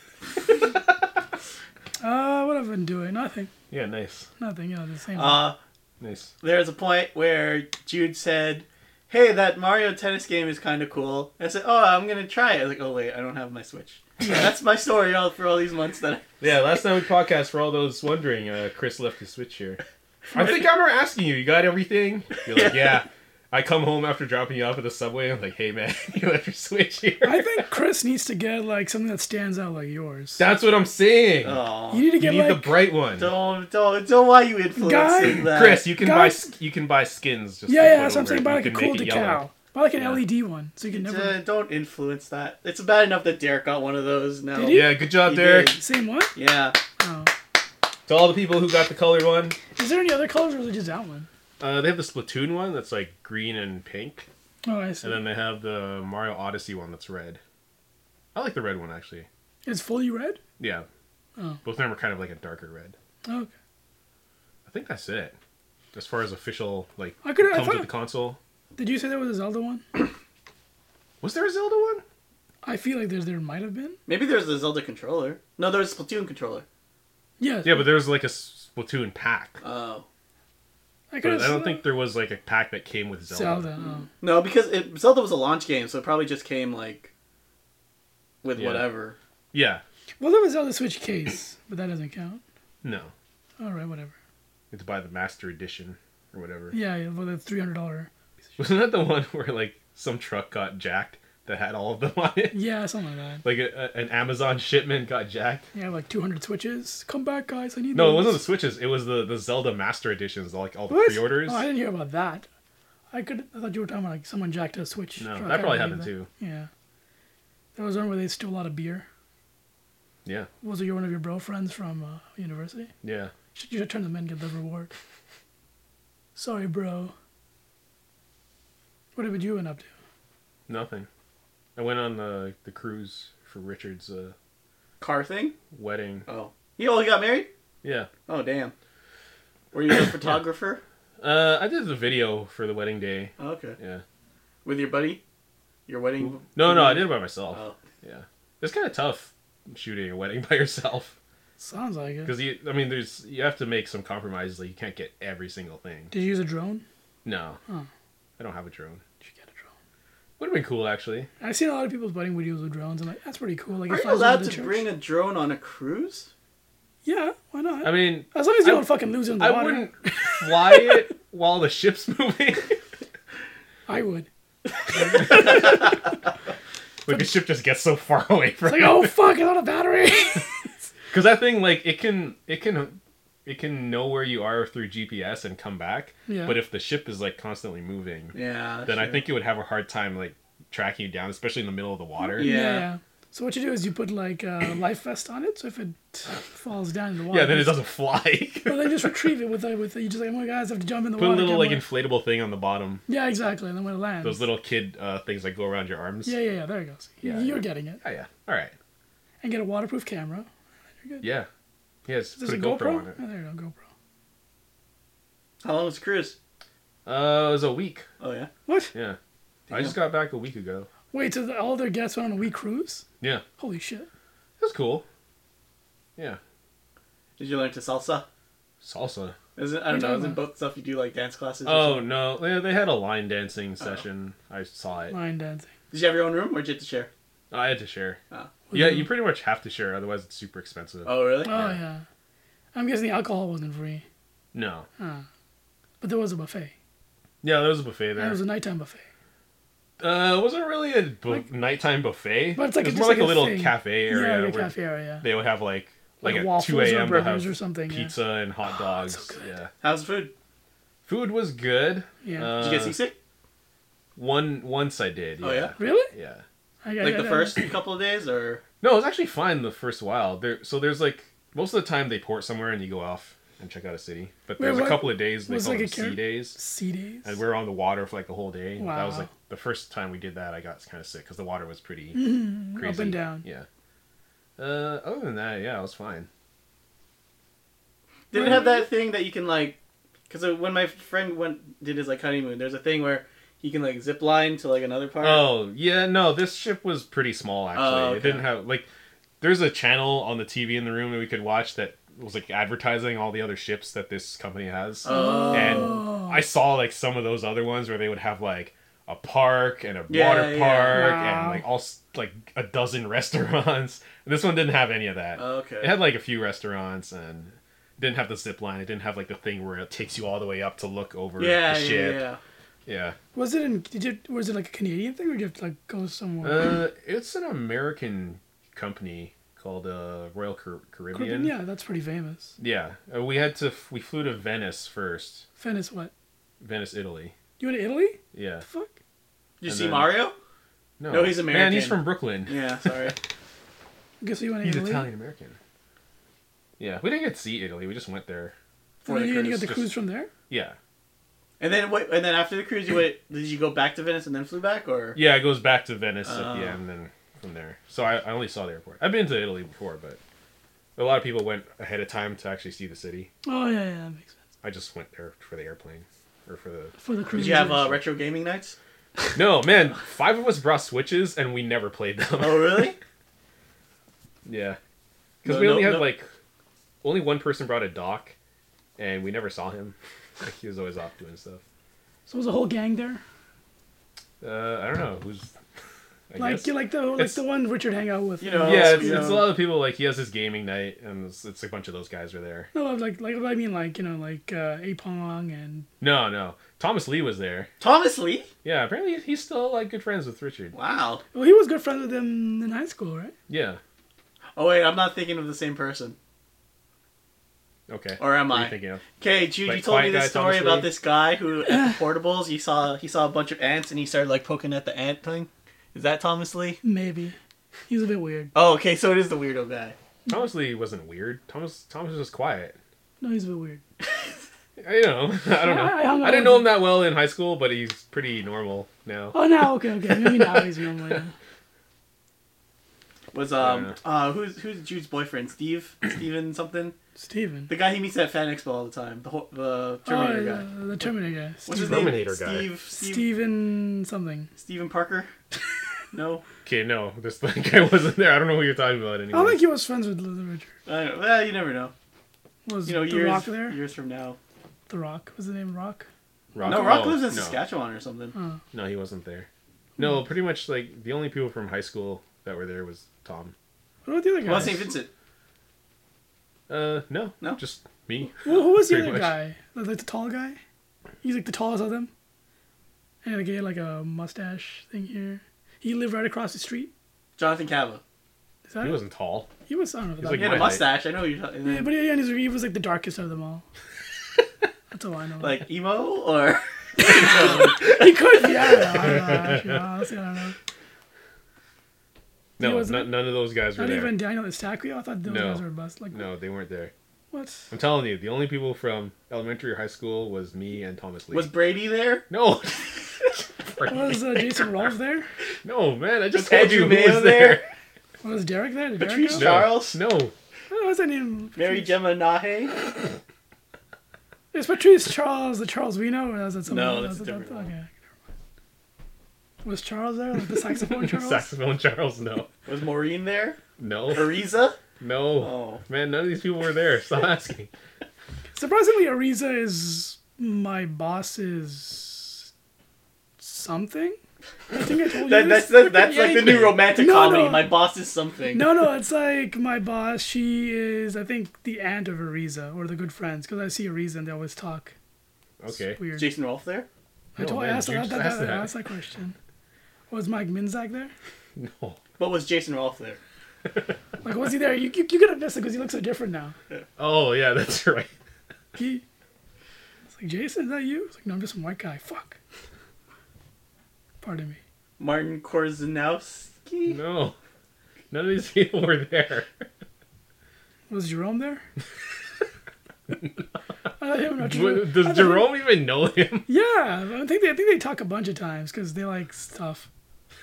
Uh, what have I been doing? Nothing. Yeah, nice. Nothing. Yeah, the same. Uh, Nice. there's a point where Jude said, "Hey, that Mario Tennis game is kind of cool." I said, "Oh, I'm gonna try it." I was like, "Oh wait, I don't have my Switch." That's my story all for all these months that. I... Yeah, last time we podcast, for all those wondering, uh, Chris left his Switch here. I think I remember asking you, you got everything? You're like, yeah. I come home after dropping you off at the subway, and I'm like, hey man, you left your Switch here. I think Chris needs to get like something that stands out like yours. That's what I'm saying. Oh, You need to you get need like the bright one. don't don't don't why you influencing Guy- that, Chris, you can buy Guys- sk- you can buy skins. Just yeah, to yeah. put That's what I'm over saying. it. Buy You like a can cool make it yellow. decal. Buy like an Yeah. L E D one, so you can never. Uh, don't influence that. It's bad enough that Derek got one of those now. Did he? Yeah, good job, He Derek. did. Same one. Yeah. Oh. To all the people who got the colored one, Is there any other colors, or is it just that one? uh, they have the Splatoon one that's like green and pink, Oh, I see. and then they have the Mario Odyssey one that's red. I like the red one actually. It's fully red. Yeah. Oh. Both of them are kind of like a darker red. Oh, okay. I think that's it. As far as official, like, I could- I comes with thought- the console. Did you say there was a Zelda one? Was there a Zelda one? I feel like there's there might have been. Maybe there's the Zelda controller. No, there's a Splatoon controller. Yeah. Yeah, but there was like a Splatoon pack. Oh. I But could. I don't think there was like a pack that came with Zelda. Zelda. Oh. No, because it, Zelda was a launch game, so it probably just came like with Yeah. whatever. Yeah. Well, there was Zelda Switch case, but that doesn't count. No. All right, whatever. You had to buy the Master Edition or whatever. Yeah, yeah, well, the three hundred dollar. Wasn't that the one where like some truck got jacked that had all of them on it? Yeah, something like that. Like a, a, an Amazon shipment got jacked? Yeah, like two hundred switches. Come back, guys. I need. No, it those. wasn't the Switches. It was the, the Zelda Master Editions, like all the What? pre-orders. Oh, I didn't hear about that. I could. I thought you were talking about like someone jacked a Switch. No, truck that probably out of happened that. too. Yeah. There was one where they stole a lot of beer. Yeah. Was it one of your bro friends from uh, university? Yeah. Should, you should turn them in and get the reward. Sorry, bro. What have you been up to? Nothing. I went on the the cruise for Richard's uh, Car thing? wedding. Oh. You only got married? Yeah. Oh, damn. Were you a photographer? Uh, I did the video for the wedding day. Oh, okay. Yeah. With your buddy? Your wedding? No, no, I did it by myself. Oh. Yeah. It's kind of tough shooting a wedding by yourself. Sounds like it. Because you, I mean, there's you have to make some compromises. Like you can't get every single thing. Did you use a drone? No, Oh. I don't have a drone. You should get a drone. Would have been cool actually. I've seen a lot of people's wedding videos with drones. I'm like, that's pretty cool. Like, Are it you flies over allowed the to church. bring a drone on a cruise? Yeah, why not? I mean, as long as you I- don't fucking lose it in the I water. wouldn't fly it while the ship's moving. I would. Like the ship just gets so far away from It's like, it. oh fuck, it's on a battery. Because that thing, like, it can, it can, it can know where you are through G P S and come back. Yeah. But if the ship is like constantly moving, Yeah. then I sure. think it would have a hard time like tracking you down, especially in the middle of the water. Yeah. So what you do is you put like a life vest on it, so if it falls down in the water, Yeah, then it doesn't fly. Well, then just retrieve it with a, with a, you just like, oh my guys, I have to jump in the Put a water. little like can't inflatable thing on the bottom. wait." Yeah, exactly. And then when it lands, Those little kid uh, things that go around your arms. Yeah, yeah, yeah. There it goes. Yeah, You're yeah. getting it. Oh yeah. All right. And get a waterproof camera. Yeah. Yes. Is this Put a a GoPro, GoPro? on it. Oh, there you go, GoPro. How long was the cruise? Uh, it was a week. Oh yeah. What? Yeah. I Damn. just got back a week ago. Wait, so the, all their guests went on a week cruise? Yeah. Holy shit. It was cool. Yeah. Did you learn to salsa? Salsa. Is it? I What are don't you know. talking Isn't about? both stuff you do like dance classes? or Oh something? no, they, they had a line dancing session. I saw it. Line dancing. Did you have your own room or did you have to share? I had to share. Oh. Yeah, you pretty much have to share, otherwise it's super expensive. Oh really? Oh, yeah. I'm guessing the alcohol wasn't free. No. Huh. But there was a buffet. Yeah, there was a buffet And it there. was a nighttime buffet. Uh, it wasn't really a bu- Like- nighttime buffet. But it's like it was a- more just like, like a a little thing. cafe area yeah, like a where cafe area. they would have like like, Like at waffles two or a.m. they'll burgers have or something, yeah. pizza and hot dogs. so good. Yeah. How's the food? Food was good. Yeah. Uh, Did you get seasick? One once I did. Yeah. Oh yeah. Really? Yeah. I, Like I, the I- first couple of days, or No, it was actually fine the first while. There, so there's like most of the time they port somewhere and you go off and check out a city. But Wait, there's what- a couple of days they was call like them a char- sea days, Sea days. and we were on the water for like the whole day. That was Wow. like the first time we did that. I got kind of sick because the water was pretty Mhm, crazy. up and down. Yeah. Uh, other than that, yeah, I was fine. did it have that thing that you can like? Because when my friend went did his like honeymoon, there's a thing where he can like zip line to like another part. Oh yeah, no, this ship was pretty small actually. Oh, okay. It didn't have like. There's a channel on the T V in the room that we could watch that was like advertising all the other ships that this company has. Oh. And I saw like some of those other ones where they would have like a park and a Yeah, water yeah. park Wow. and like all s- like a dozen restaurants. And this one didn't have any of that. Oh, okay. It had like a few restaurants and it didn't have the zip line. It didn't have like the thing where it takes you all the way up to look over yeah, the yeah, ship. yeah. Yeah. Was it in? Did you? Was it like a Canadian thing, or did you have to like go somewhere? Uh, it's an American company called uh, Royal Car- Caribbean. Caribbean? Yeah, that's pretty famous. Yeah. Uh, we had to. F- we flew to Venice first. Venice, what? Venice, Italy. You went to Italy? Yeah. The fuck? Did you And see then- Mario? No. No, he's Man, American. he's from Brooklyn. Yeah, sorry. Guess you went to He's Italy. Italian American. Yeah, we didn't get to see Italy. We just went there. For And the then you, you cruise. got the just- cruise from there. Yeah. And then what? And then after the cruise, you went. Did you go back to Venice and then flew back, or? Yeah, it goes back to Venice at Oh. the end, and from there. So I, I only saw the airport. I've been to Italy before, but a lot of people went ahead of time to actually see the city. Oh yeah, yeah, that makes sense. I just went there for the airplane, or for the. For the cruise. Did you have uh, retro gaming nights? No, man, five of us brought Switches and we never played them. Oh really? Yeah, because No, we only no, had no. like only one person brought a dock, and we never saw him. Like, he was always off doing stuff. So was the whole gang there? Uh, I don't know who's. I like guess. you like the like It's- the one Richard hang out with. You know, Yeah, it's, you it's a know. lot of people. Like he has his gaming night, and it's, it's a bunch of those guys are there. No, like like I mean like you know like uh, Apong and No, no, Thomas Lee was there. Thomas Lee? Yeah, apparently he's still like good friends with Richard. Wow. well he was good friends with them in high school, right? Yeah. Oh wait, I'm not thinking of the same person. Okay. Or am What are I? you thinking of? Okay, Jude, Like you told me Quiet this Guy, story Thomas about Lee? this guy who at the portables he saw he saw a bunch of ants and he started like poking at the ant thing. Is that Thomas Lee? Maybe. He was a bit weird. Oh, okay, so it is the weirdo guy. Thomas Lee wasn't weird. Thomas Thomas was just quiet. No, he's a bit weird. I don't know. I don't know. I- I hung out I didn't with know him. him that well in high school, but he's pretty normal now. Oh, now okay, okay. Maybe now he's normal. Yeah. Was um Yeah. uh who's who's Jude's boyfriend? Steve? Steven something? Steven. The guy he meets at Fan Expo all the time. The ho- the Oh, Terminator yeah, guy. the Terminator guy. What's his Steven. Terminator name? guy. Steve Steve Steven something. Steven Parker. No. Okay, no, this guy wasn't there. I don't know who you're talking about I anymore. don't think he was friends with Little Richard. I don't, well, you never know. Was You know, The years Rock there? years from now. The Rock. Was the name Rock? Rock? No, Rock Oh, lives in no. Saskatchewan or something. Oh. No, he wasn't there. No, pretty much like the only people from high school that were there was Tom. What about the other guy? Well, Saint Vincent. Uh, no, No? just me. Who, who was the Pretty other much. guy? Like like the tall guy? He's like the tallest of them. And like he had like a mustache thing here. He lived right across the street. Jonathan Cava. Is that He it? wasn't tall. He was, I don't know. If He's that like He had a my height. mustache. I know you're talking. yeah, but yeah, he was like the darkest of them all. That's all I know. Like emo or. he could be. I don't know. I don't know. Actually, honestly, I don't know. He No, wasn't- n- none of those guys were Not there. even Daniel Estacchio. I thought those No. guys were bust. Like No, they weren't there. what? I'm telling you, the only people from elementary or high school was me and Thomas Lee. Was Brady there? No. Was uh, Jason Rolfe there? No, man, I just Was told you Andrew who Mayo was there? there. Was Derek there? Did Derek Patrice go? Charles? No. Oh, what's that name? Mary Gemma Nahe? Is Patrice Charles the Charles we know, or is that something? No, else? that's a That- different okay. one. Was Charles there? Like the saxophone Charles? Saxophone Charles, no. Was Maureen there? No. Ariza? No. Oh. Man, none of these people were there. Stop asking. Surprisingly, Ariza is my boss's something. I think I told you That, this. that's that, that's Yeah, like the you- new romantic No, comedy. no. My boss is something. No, no, it's like my boss. She is, I think, the aunt of Ariza, or the good friends, because I see Ariza and they always talk. It's Okay. weird. Jason Rolfe there? I No, told I man, asked you that, just that, asked that, that. I asked that question. Was Mike Minzak there? No. But was Jason Rolfe there? Like, was he there? You, you, you could have missed it because he looks so different now. Oh, yeah, that's right. He, it's like, Jason, is that you? It's like, no, I'm just some white guy. Fuck. Pardon me. Martin Korzanowski? No. None of these people were there. Was Jerome there? I thought him and Jerome- Does I thought Jerome even know him? him- Yeah, I think they I think they talk a bunch of times because they like stuff.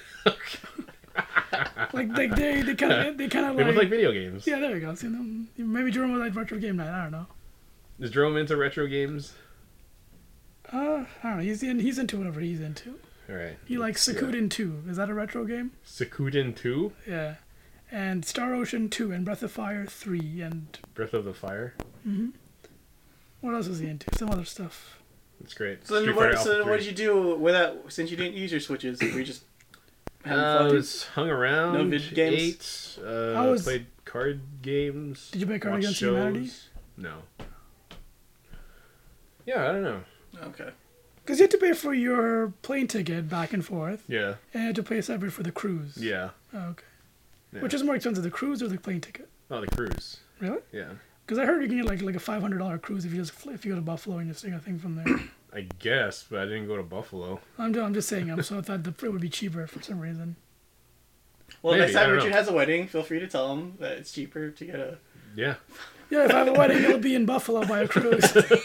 like like they they kind of they kind of They like, both like video games. yeah, there you go. See, them- maybe Jerome was like retro game night. I don't know. Is Jerome into retro games? Uh, I don't know. He's in, he's into whatever he's into. Alright. He likes Suikoden two. Is that a retro game? Sakuden two? Yeah. And Star Ocean two and Breath of Fire three and Breath of the Fire? what else is he into? Some other stuff. That's great. So then Street what, Fighter so Alpha then what did three. you do with that since you didn't use your switches? Were you just having Uh, I fun? was hung around. No video games? Ate. Uh, I was- played card games. Did you play Card watched Against shows. Humanity? No. Yeah, I don't know. Okay. Because you had to pay for your plane ticket back and forth, Yeah. and you had to pay separate for the cruise. Yeah. Oh, okay. Yeah. Which is more expensive, the cruise or the plane ticket? Oh, the cruise. Really? Yeah. Because I heard you can get like like a five hundred dollar cruise if you just fl- if you go to Buffalo and just take a thing from there. I guess, but I didn't go to Buffalo. I'm just, I'm just saying. I'm so I thought the it would be cheaper for some reason. Well, Maybe, next I time don't Richard know. has a wedding, feel free to tell him that it's cheaper to get a. Yeah. Yeah, if I have a wedding, it'll be in Buffalo by a cruise.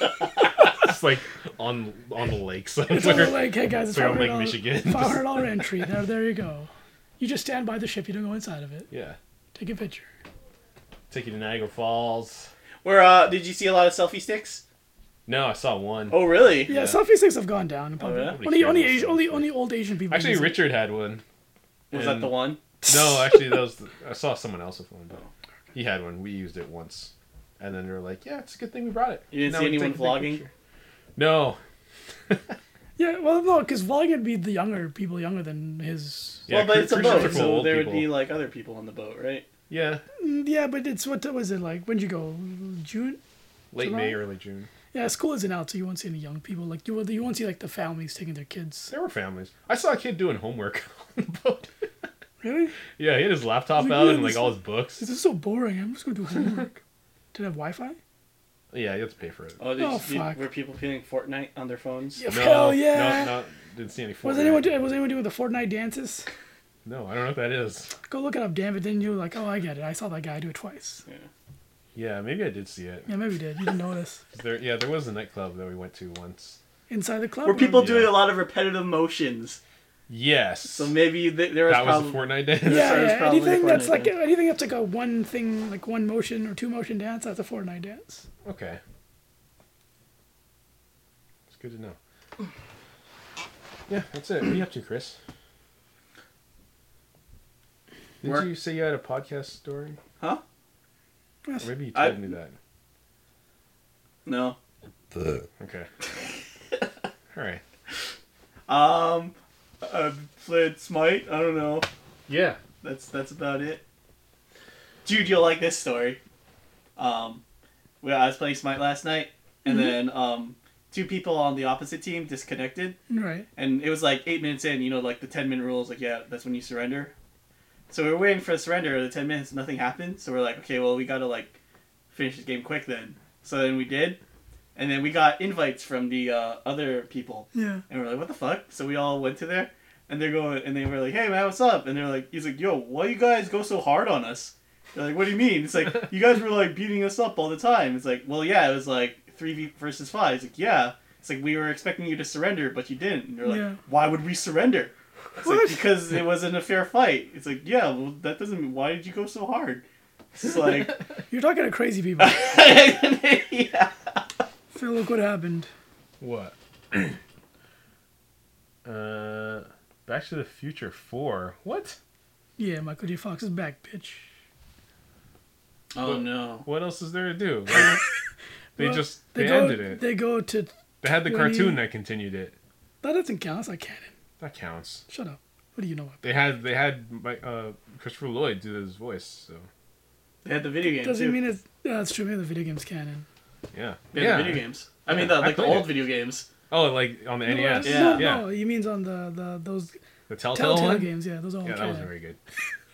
It's like on on the lake It's only somewhere. like, hey guys, it's It's like five on hundred Lake dollars. Michigan. Five hundred dollar entry. There, there you go. You just stand by the ship. You don't go inside of it. Yeah. Take a picture. Take you to Niagara Falls. Where uh, did you see a lot of selfie sticks? No, I saw one. Oh, really? Yeah, Yeah. selfie sticks have gone down. In public. yeah? Only, Nobody only, cares Asian, about only, selfies. only old Asian people. Actually, use it. Richard had one. Was that And- the one? No, actually, that was. The, I saw someone else with one, but he had one. We used it once, and then they were like, "Yeah, it's a good thing we brought it." You didn't Now see we can anyone take a big vlogging? picture. No. Yeah, well, no, because vlogging would be the younger people, younger than his. Yeah, well, but cru- it's a cruise ships are boat, for so old there would people. be like other people on the boat, right? Yeah, Mm, Yeah, but it's what was it like? When'd you go? June? late July? May, early June. Yeah, school isn't out, so you won't see any young people. Like you, will- you won't see like the families taking their kids. There were families. I saw a kid doing homework on the boat. Really? Yeah, he had his laptop Like, out yeah, and like this- all his books. This is so boring. I'm just gonna do homework. Did it have Wi-Fi? Yeah, you have to pay for it. Oh, did Oh, you see, fuck. were people playing Fortnite on their phones? Yeah, No, hell yeah! No, no, didn't see any. Was Fortnite. anyone do, was anyone doing the Fortnite dances? No, I don't know what that is. Go look it up, damn it. Then you like, oh, I get it. I saw that guy do it twice. Yeah. Yeah, maybe I did see it. Yeah, maybe you did. You didn't notice. There, yeah, there was a nightclub that we went to once. Inside the club. Were or- people Yeah. doing a lot of repetitive motions? Yes. So maybe th- there was that was probably the Fortnite dance. Yeah, That was yeah. probably Anything a that's Fortnite like dance. anything that's like a one thing, like one motion or two motion dance. That's a Fortnite dance. Okay. It's good to know. Yeah, that's it. What are you up to, Chris? Did Work. you say you had a podcast story? Huh? Or maybe you I- told me that. No. Okay. All right. Um, I played Smite. I don't know. Yeah. That's that's about it. Dude, you'll like this story. Um, well, I was playing Smite last night, and Mhm. then um, two people on the opposite team disconnected, Right. and it was like eight minutes in. You know, like the ten minute rule is like, yeah, that's when you surrender. So we were waiting for the surrender. The ten minutes, nothing happened. So we're like, okay, well, we gotta like finish this game quick then. So then we did, and then we got invites from the uh, other people. Yeah. And we're like, what the fuck? So we all went to there, and they're going, and they were like, hey man, what's up? And they're like, he's like, yo, why you guys go so hard on us? They're like, what do you mean? It's like, you guys were like beating us up all the time. It's like, well, yeah, it was like three v versus five. It's like, yeah. It's like, we were expecting you to surrender, but you didn't. And they're like, Yeah. why would we surrender? It's What? like, because it wasn't a fair fight. It's like, yeah, well, that doesn't mean, why did you go so hard? It's like, You're talking to crazy people. yeah. So look what happened. What? uh, Back to the Future four. What? Yeah, Michael J. Fox is back, bitch. Oh What- no. What else is there to do? Like, they Well, just They they go. ended it. They go to. They had the twenty cartoon that continued it. That doesn't count. That's not canon. That counts. Shut up. What do you know about? They had they had my, uh, Christopher Lloyd do his voice. So They had the video games Doesn't too. mean it's. Yeah, that's true. Maybe the video game's canon. yeah. They had the video games. I mean, Yeah, the, I like the played old it. video games. Oh, like on the N E S. No, Yeah. no, Yeah. no, he means on the, the those The Telltale, Telltale one. games. Yeah, those are all Yeah, that canon. was very good.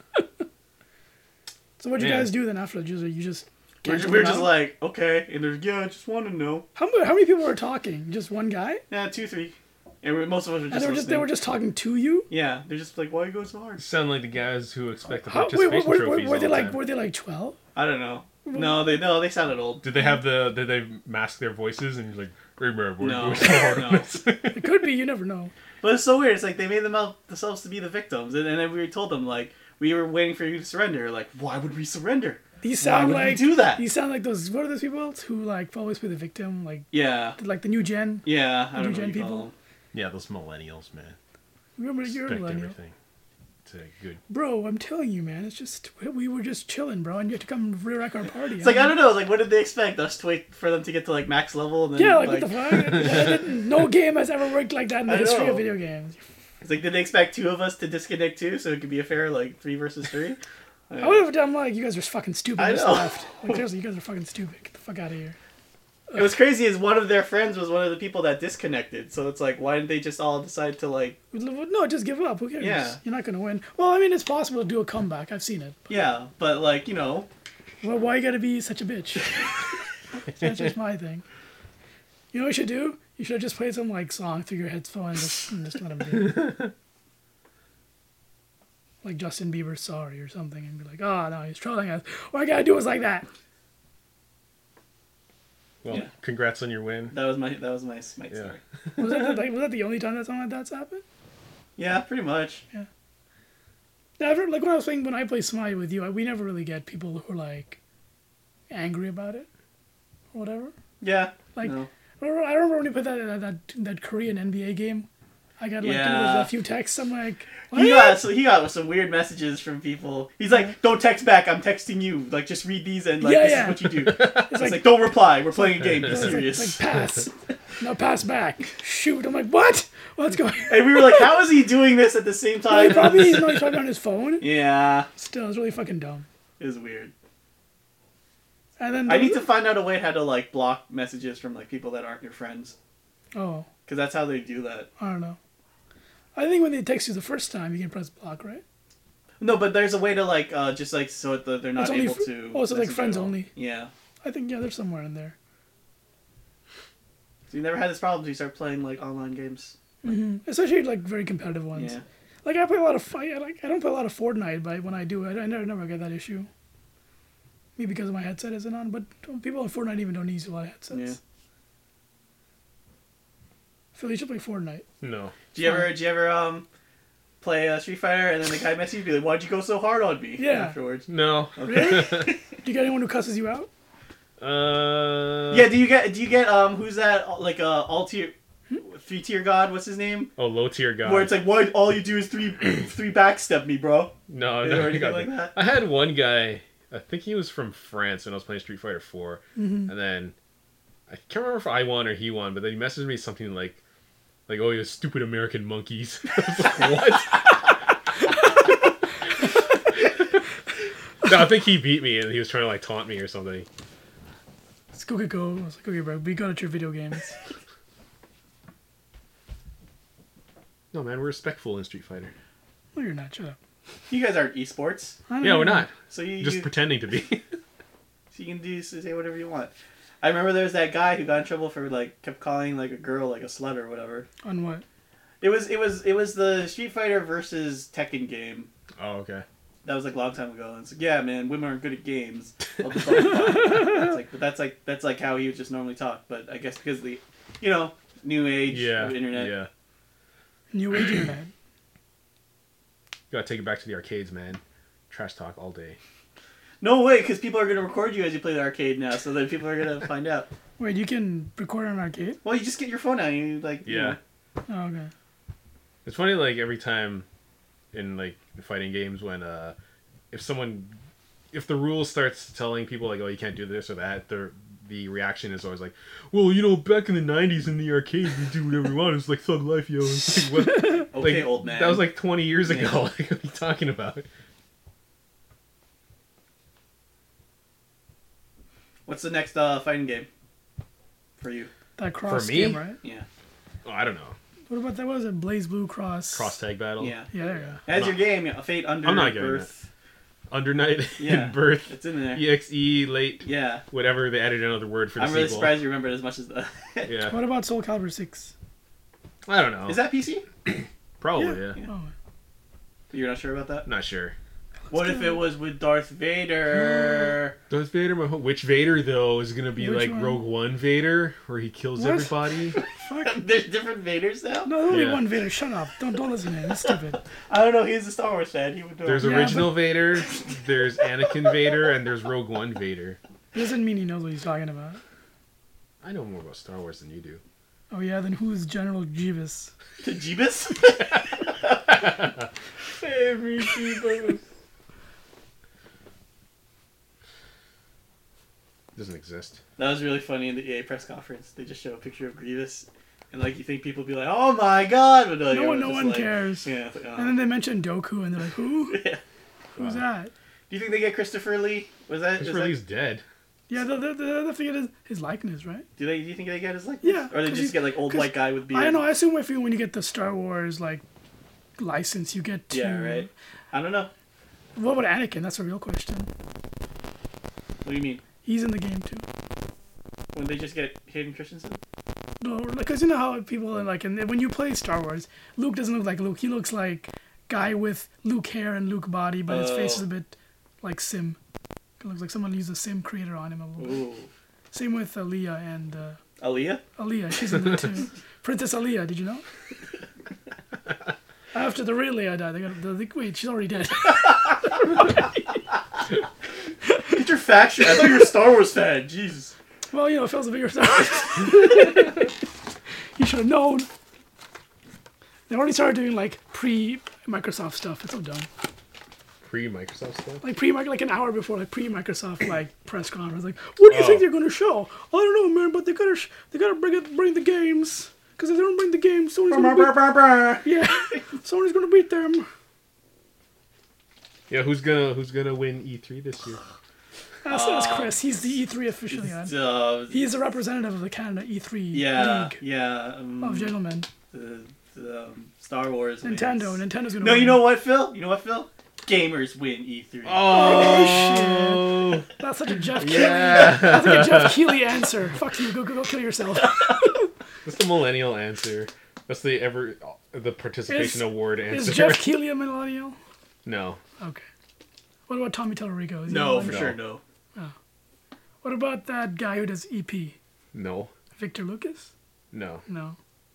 So what'd you Yeah. guys do then after the user? You just. We were, canceled we were it just out? like, okay, and they're yeah, I just want to know. How many, how many people were talking? Just one guy? Yeah, two, three, and we, most of us were just And they were just they listening. were just talking to you? Yeah, they're just like, why you go so hard? Sound like the guys who expect the How, wait, participation were, were, trophies were, were they all the like time. were they like twelve? I don't know. No, they no, they sounded old. Did they have the? Did they mask their voices and you're like, remember, we're No, going so hard no. on this. It could be. You never know. But it's so weird. It's like they made them out themselves to be the victims, and, and then we told them like we were waiting for you to surrender. Like, why would we surrender? These Why sound would we like do that? These sound like those. What are those people who like always play the victim? Like Yeah, like the new gen. yeah. I don't know New what gen you call people? them. Yeah, those millennials, man. Remember you're a Expect millennial, everything. It's a good. bro. I'm telling you, man. It's just we were just chilling, bro, and you have to come re-wreck our party. It's like I don't know. Like, what did they expect us to wait for them to get to like max level? And then, Yeah, like, what the fuck? No game has ever worked like that in the I history know. of video games. It's like, did they expect two of us to disconnect too, so it could be a fair like three versus three? I would have done like you guys are fucking stupid. I Just know. left. Like seriously, you guys are fucking stupid. Get the fuck out of here. It was crazy. Is one of their friends was one of the people that disconnected. So it's like, why didn't they just all decide to like? No, just give up. Who cares? Yeah. You're not gonna win. Well, I mean, it's possible to do a comeback. I've seen it. Yeah, but like you know, Well, why you gotta be such a bitch? That's just my thing. You know what you should do? You should have just played some like song through your headphones just, and just let him do it. Like Justin Bieber's Sorry or something, and be like, oh no, he's trolling us. All I gotta do is like that. Well, Yeah. congrats on your win. that was my that was my Smite Yeah. story. Was that, like, was that the only time that something like that's happened? Yeah, pretty much. Yeah, I've heard, like when I was playing when I play Smite with you, I, we never really get people who are like angry about it or whatever. Yeah. Like no. I remember, I remember when you put that that, that that Korean N B A game. I got like Yeah. a few texts. I'm like, He what? got so he got some weird messages from people. He's like, "Don't text back. I'm texting you. Like, just read these and like Yeah, this yeah. is what you do." It's like- like, "Don't reply. We're playing a game. Be It's like, serious." it's like pass, no pass back, shoot. I'm like, what? What's going? And we were like, "How is he doing this at the same No, he time?" probably no, he's probably on his phone. Yeah, Still, it's really fucking dumb. it was weird. And then I need to find out a way how to like block messages from like people that aren't your friends, Oh, because that's how they do that. I don't know. I think when they text you the first time, you can press block, right? No, but there's a way to like uh just like so that they're not It's only able fr- to. oh, so like message friends at all. only. Yeah. I think yeah, there's somewhere in there. So you never had this problem until you start playing like online games. hmm Especially like very competitive ones. Yeah. Like I play a lot of fight. I like I don't play a lot of Fortnite, but when I do, I, I never never get that issue. Maybe because my headset isn't on, but people in Fortnite even don't use a lot of headsets. Yeah. Phil, you should play Fortnite. No. Do you ever? Do you ever um play uh, Street Fighter and then the guy messages you, be like, "Why'd you go so hard on me?" Yeah. Afterwards. No. Really? Do you get anyone who cusses you out? Uh. Yeah. Do you get? Do you get um? Who's that? Like uh, Altier, three tier god. What's his name? Oh, low tier god. Where it's like, what? All you do is three three backstep me, bro. No, You no, know, I anything got like that. that? I had one guy. I think he was from France when I was playing Street Fighter Four, Mm-hmm. and then I can't remember if I won or he won, but then he messaged me something like, like, "Oh, you stupid American monkeys." I was like, what? No, I think he beat me, and he was trying to like taunt me or something. It's go get go. I was like, okay, bro, be good at your video games. No, man, we're respectful in Street Fighter. No, you're not. Shut up. You guys aren't esports, I don't Yeah, know. we're not. so you Just you, pretending to be. so you can do say whatever you want. I remember there was that guy who got in trouble for like kept calling like a girl like a slut or whatever. On what? It was it was it was the Street Fighter versus Tekken game. Oh, okay. That was like a long time ago. And it's like, yeah, man, women aren't good at games. Blah, blah, blah, blah. It's like, but that's like that's like how he would just normally talk. But I guess because the, you know, new age Yeah. of internet. Yeah. New age internet. Gotta take it back to the arcades, man. Trash talk all day. No way, because people are gonna record you as you play the arcade now, so then people are gonna find out. Wait, you can record on an arcade? Well, you just get your phone out and you like. you Yeah. know. Oh, okay. It's funny, like every time in like fighting games when uh, if someone, if the rule starts telling people like, oh, you can't do this or that, the the reaction is always like, well, you know, back in the nineties in the arcade, you do whatever you want. It's like thug life, yo. It's like, what? Okay, Like, old man. That was like twenty years ago. Yeah. Like, what are you talking about? What's the next uh, fighting game for you? That cross For me? game, right? Yeah. Oh, I don't know. What about that? What was it? Blaze Blue Cross. Cross tag battle. Yeah. Yeah, there you go. As I'm your game, yeah, Fate Under I'm not getting Birth. Under Night Yeah. and Birth. It's in there. E X E late. Yeah. Whatever they added another word for the I'm really sequel. surprised you remember it as much as the. Yeah. What about Soul Calibur six? I don't know. Is that P C? Probably? Yeah. Yeah. Oh, You're not sure about that? Not sure. What if it was with Darth Vader? Darth Vader, my home. Which Vader though is gonna be Which like one? Rogue One Vader, where he kills What? everybody? fuck. There's different Vaders now? No, there's only Yeah. one Vader. Shut up. Don't don't listen to him. He's stupid. I don't know. He's a Star Wars fan. He would know. There's Yeah, original Vader, there's Anakin Vader, and there's Rogue One Vader. It doesn't mean he knows what he's talking about. I know more about Star Wars than you do. Oh yeah, then who's General Jeebus? To Jeebus? Every Jeebus. Doesn't exist. That was really funny in the E A press conference. They just show a picture of Grievous, and like you think people would be like, "Oh my god!" But like, No it one, was no just one like- cares. Yeah. It's like, oh. And then they mentioned Doku, and they're like, who? Yeah. Who's Wow. that? Do you think they get Christopher Lee? Was that? Christopher is Lee's dead. Yeah, the the the other thing is his likeness, right? that do they? Do you think they get his like? Yeah, Or they 'cause just he's- get like old 'cause white guy with beard? I don't know. I assume if you when you get the Star Wars like license, you get to. Yeah. Right. I don't know. What about Anakin? That's a real question. What do you mean? He's in the game too. When they just get Hayden Christensen? No, because you know how people are like, and when you play Star Wars, Luke doesn't look like Luke. He looks like guy with Luke hair and Luke body, but his face is Oh. a bit like Sim. It looks like someone used a Sim creator on him a little bit. Ooh. Same with Aaliyah and uh, Aaliyah? Aaliyah. She's in there too. Princess Aaliyah. Did you know? After the real Leia died, they got the, the, wait. She's already dead. Get your facts straight. I thought you were a Star Wars fan. Jesus. Well, you know, Phil's a bigger star. You should have known. They already started doing like pre-Microsoft stuff. It's so dumb. Pre-Microsoft stuff? Like pre like an hour before like pre-Microsoft like press conference. Like, what do you Oh. think they're gonna show? I don't know, man. But they gotta sh- they gotta bring it bring the games. Because if they don't bring the games, Sony's gonna beat. Yeah, Sony's gonna beat them. Yeah, who's gonna who's gonna win E three this year? That's, that's Chris. He's the E three official. Yeah. Uh, He's the representative of the Canada E three yeah. League Yeah. Um, of gentlemen. the, the, um, Star Wars. Nintendo. wins. Nintendo. Nintendo's gonna No, win. you know what, Phil? You know what, Phil? Gamers win E three. Oh, That's such a Jeff Keighley. yeah. That's like a Jeff Keighley answer. Fuck you. Go go, go kill yourself. That's the millennial answer. That's the ever the participation Is- award Is answer. Jeff Keighley a millennial? No. Okay. What about Tommy Tallarico? Is he a No, for millennial? sure, no. What about that guy who does E P? No. Victor Lucas? No. No.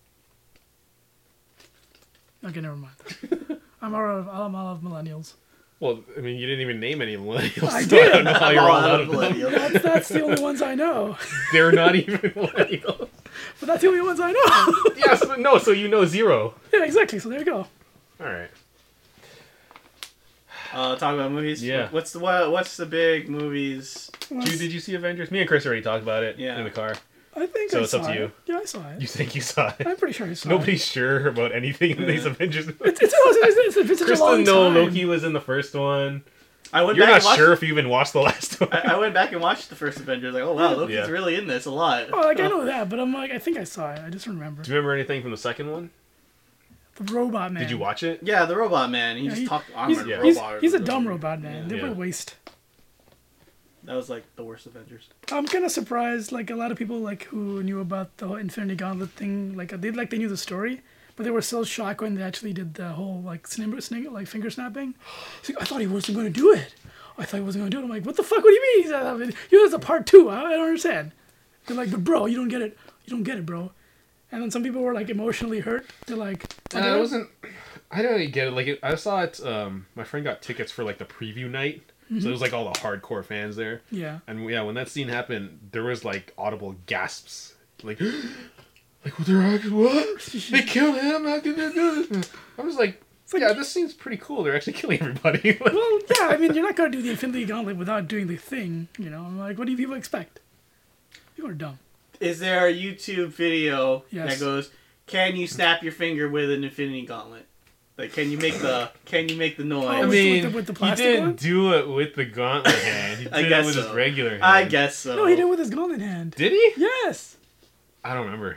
Okay, never mind. I'm all of, I'm all of millennials. Well, I mean, you didn't even name any millennials. I so did. I don't know how you're all out of them. millennial. That's, that's the only ones I know. They're not even millennials. But that's the only ones I know. Yes, but no. So you know zero. Yeah, exactly. So there you go. All right. Uh, talk about movies. Yeah. What's the what, What's the big movies? Did you, did you see Avengers? Me and Chris already talked about it Yeah. in the car. I think So I it's saw up to it. you. Yeah, I saw it. You think you saw it? I'm pretty sure I saw Nobody's it. sure about anything in these Yeah. Avengers. It's, it's, it's, it's, it's been such a long Kristen, no, time. Loki was in the first one. I went You're back not and watched, sure if you even watched the last one. I, I went back and watched the first Avengers. Like, oh wow, Loki's Yeah. really in this a lot. Oh, like I know that, but I'm like, I think I saw it. I just don't remember. Do you remember anything from the second one? The Robot Man. Did you watch it? Yeah, the Robot Man. He Yeah, just he- talked He's, armored Yeah. he's, robot. he's a dumb robot man. They're Yeah. a waste. That was like the worst Avengers. I'm kind of surprised. Like a lot of people like who knew about the whole Infinity Gauntlet thing, like they like they knew the story, but they were still shocked when they actually did the whole like snip, snip, like finger snapping. He's like, I thought he wasn't going to do it. I thought he wasn't going to do it. I'm like, what the fuck? What do you mean? He's like, I mean, you know, it's a part two. I, I don't understand. They're like, but bro, you don't get it. You don't get it, bro. And then some people were like emotionally hurt. They're like, Uh, it wasn't. I don't really get it. Like it, I saw it. Um, my friend got tickets for like the preview night, so it was like all the hardcore fans there. yeah. And yeah, when that scene happened, there was like audible gasps, like, like what? They're actually what? They killed him? How did they do this? I was like, yeah, this seems pretty cool. They're actually killing everybody. Well, yeah. I mean, you're not going to do the Infinity Gauntlet without doing the thing. You know, I'm like, what do people expect? People are dumb. Is there a YouTube video Yes. that goes, "Can you snap your finger with an Infinity Gauntlet"? Like, can you make the can you make the noise? Oh, I with the- mean, with the- with the he plastic didn't one? do it with the gauntlet hand. He did I it guess with his so. regular hand. I guess so. No, he did it with his gauntlet hand. Did he? Yes. I don't remember.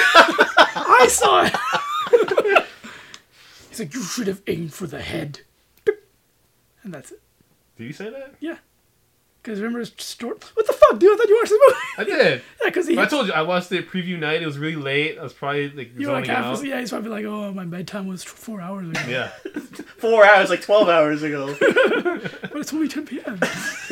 I saw it. He's like, you should have aimed for the head. And that's it. Did he say that? Yeah. Because remember his store. What the fuck, dude? I thought you watched the movie. I did. Yeah, because he. I told you I watched it preview night. It was really late. I was probably like you were like zoning half. out. Yeah, he's probably like, oh, my bedtime was four hours ago. Yeah. Four hours, like twelve hours ago. But it's only ten p.m.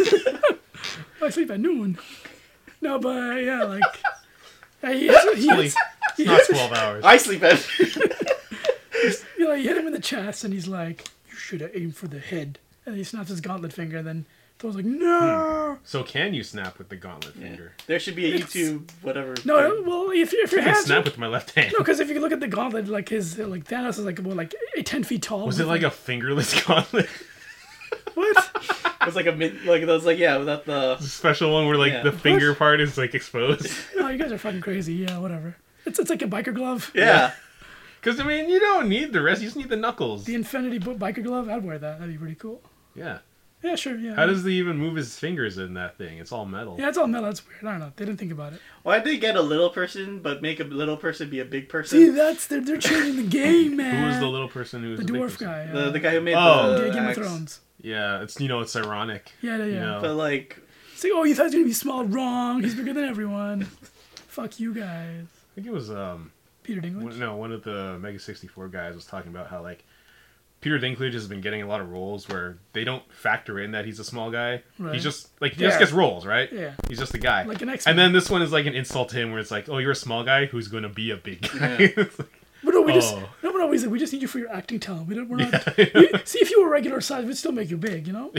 I sleep at noon. No, but yeah, like. Yeah, he hits, he Only- hits, It's not twelve hours. I sleep at. you know, you hit him in the chest, and he's like, "You should have aimed for the head." And he snaps his gauntlet finger, and then Thor's like, "No, So can you snap with the gauntlet finger? There should be a It's- YouTube whatever. no." Well, if if your I can hands snap with my left hand. no, because if you look at the gauntlet, like his like Thanos is like about like eight, ten feet tall. Was with, it like a fingerless gauntlet? what? It was like a mid, like those like yeah without the. A special one where like Yeah. the finger part is like exposed? Oh, you guys are fucking crazy. Yeah, whatever. It's it's like a biker glove. Yeah. Because I mean, you don't need the rest. You just need the knuckles. The Infinity Bo- biker glove. I'd wear that. That'd be pretty cool. Yeah. Yeah, sure. Yeah. How does he even move his fingers in that thing? It's all metal. Yeah, it's all metal. That's weird. I don't know. They didn't think about it. Why'd they get a little person but make a little person be a big See, person? that's they're they're changing the game, man. Who was the little person who was the the big dwarf person? guy? The uh, the guy who made Oh. the yeah, Game of axe. Thrones. Yeah, it's you know it's ironic. Yeah, yeah, yeah. You know. But like, It's like, oh, you thought he was gonna be small? Wrong. He's bigger than everyone. Fuck you guys. I think it was um Peter Dinklage. one, no one of the Mega sixty-four guys was talking about how like Peter Dinklage has been getting a lot of roles where they don't factor in that he's a small guy. Right. He's just like he Yeah. just gets roles, right? Yeah. He's just a guy. Like an X-Men. And then this one is like an insult to him where it's like, oh, you're a small guy who's going to be a big guy. Yeah. It's like, But no, we just Oh. no, but no, we said we just need you for your acting talent. We don't. We're not. we- see, if you were regular size, we'd still make you big. You know.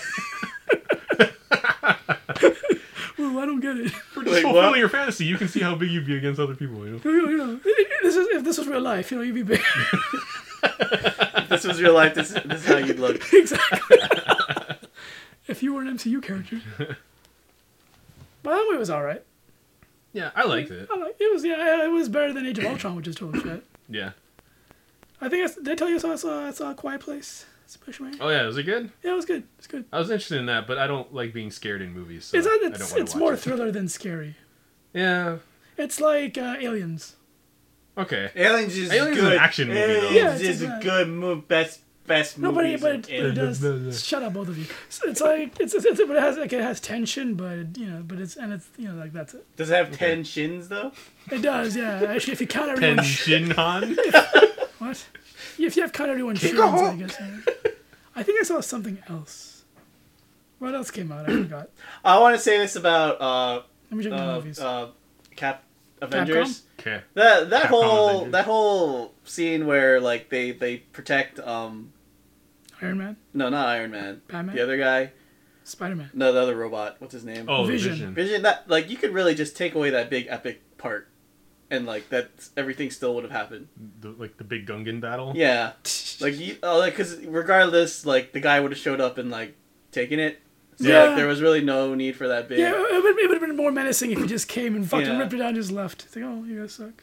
Well, I don't get it. we're just Wait, fulfilling what? your fantasy. You can see how big you'd be against other people. You know? You know, you know, this is if this was real life, you know, you'd be big. if this was real life, this this is how you'd look. Exactly. If you were an M C U character. But that movie was all right. Yeah, I liked it. I like, it was yeah, it was better than Age of Ultron, which is total shit. Yeah. I think I, s- did I tell you I saw, I saw, I saw a Quiet Place? Spider-Man? Oh yeah, was it good? Yeah, it was good. It's good. I was interested in that, but I don't like being scared in movies. So It's I don't it's, wanna it's watch more it. thriller than scary. Yeah. It's like uh, Aliens. Okay. Aliens is Aliens is good. an action movie, though. Aliens Yeah, it's is a- a good move. Best best No, but movies. it, but it, in- but it in- does. blah, blah. Shut up, both of you. It's, it's like it's, it's, it's but it has like it has tension, but you know, but it's and it's you know like that's it. Does it have ten shins though? It does, yeah. Actually, if you count everyone, Tenshinhan? what? If you have count everyone shins, I guess. Yeah. I think I saw something else. What else came out? I forgot. I want to say this about uh Let me check the uh, movies. uh Cap Avengers. Okay. That that Capcom whole Avengers. that whole scene where like they they protect um Iron Man, no not Iron Man Batman, the other guy Spider-Man. no the other robot what's his name Oh, Vision. Vision. Vision that like you could really just take away that big epic part and like that everything still would have happened. The, like the big Gungan battle. Yeah, like you, oh, like because regardless, like the guy would have showed up and like taken it. So Yeah. like there was really no need for that big. Yeah, it would, it would have been more menacing if he just came and fucking Yeah. ripped it out and just left. It's like, oh, you guys suck.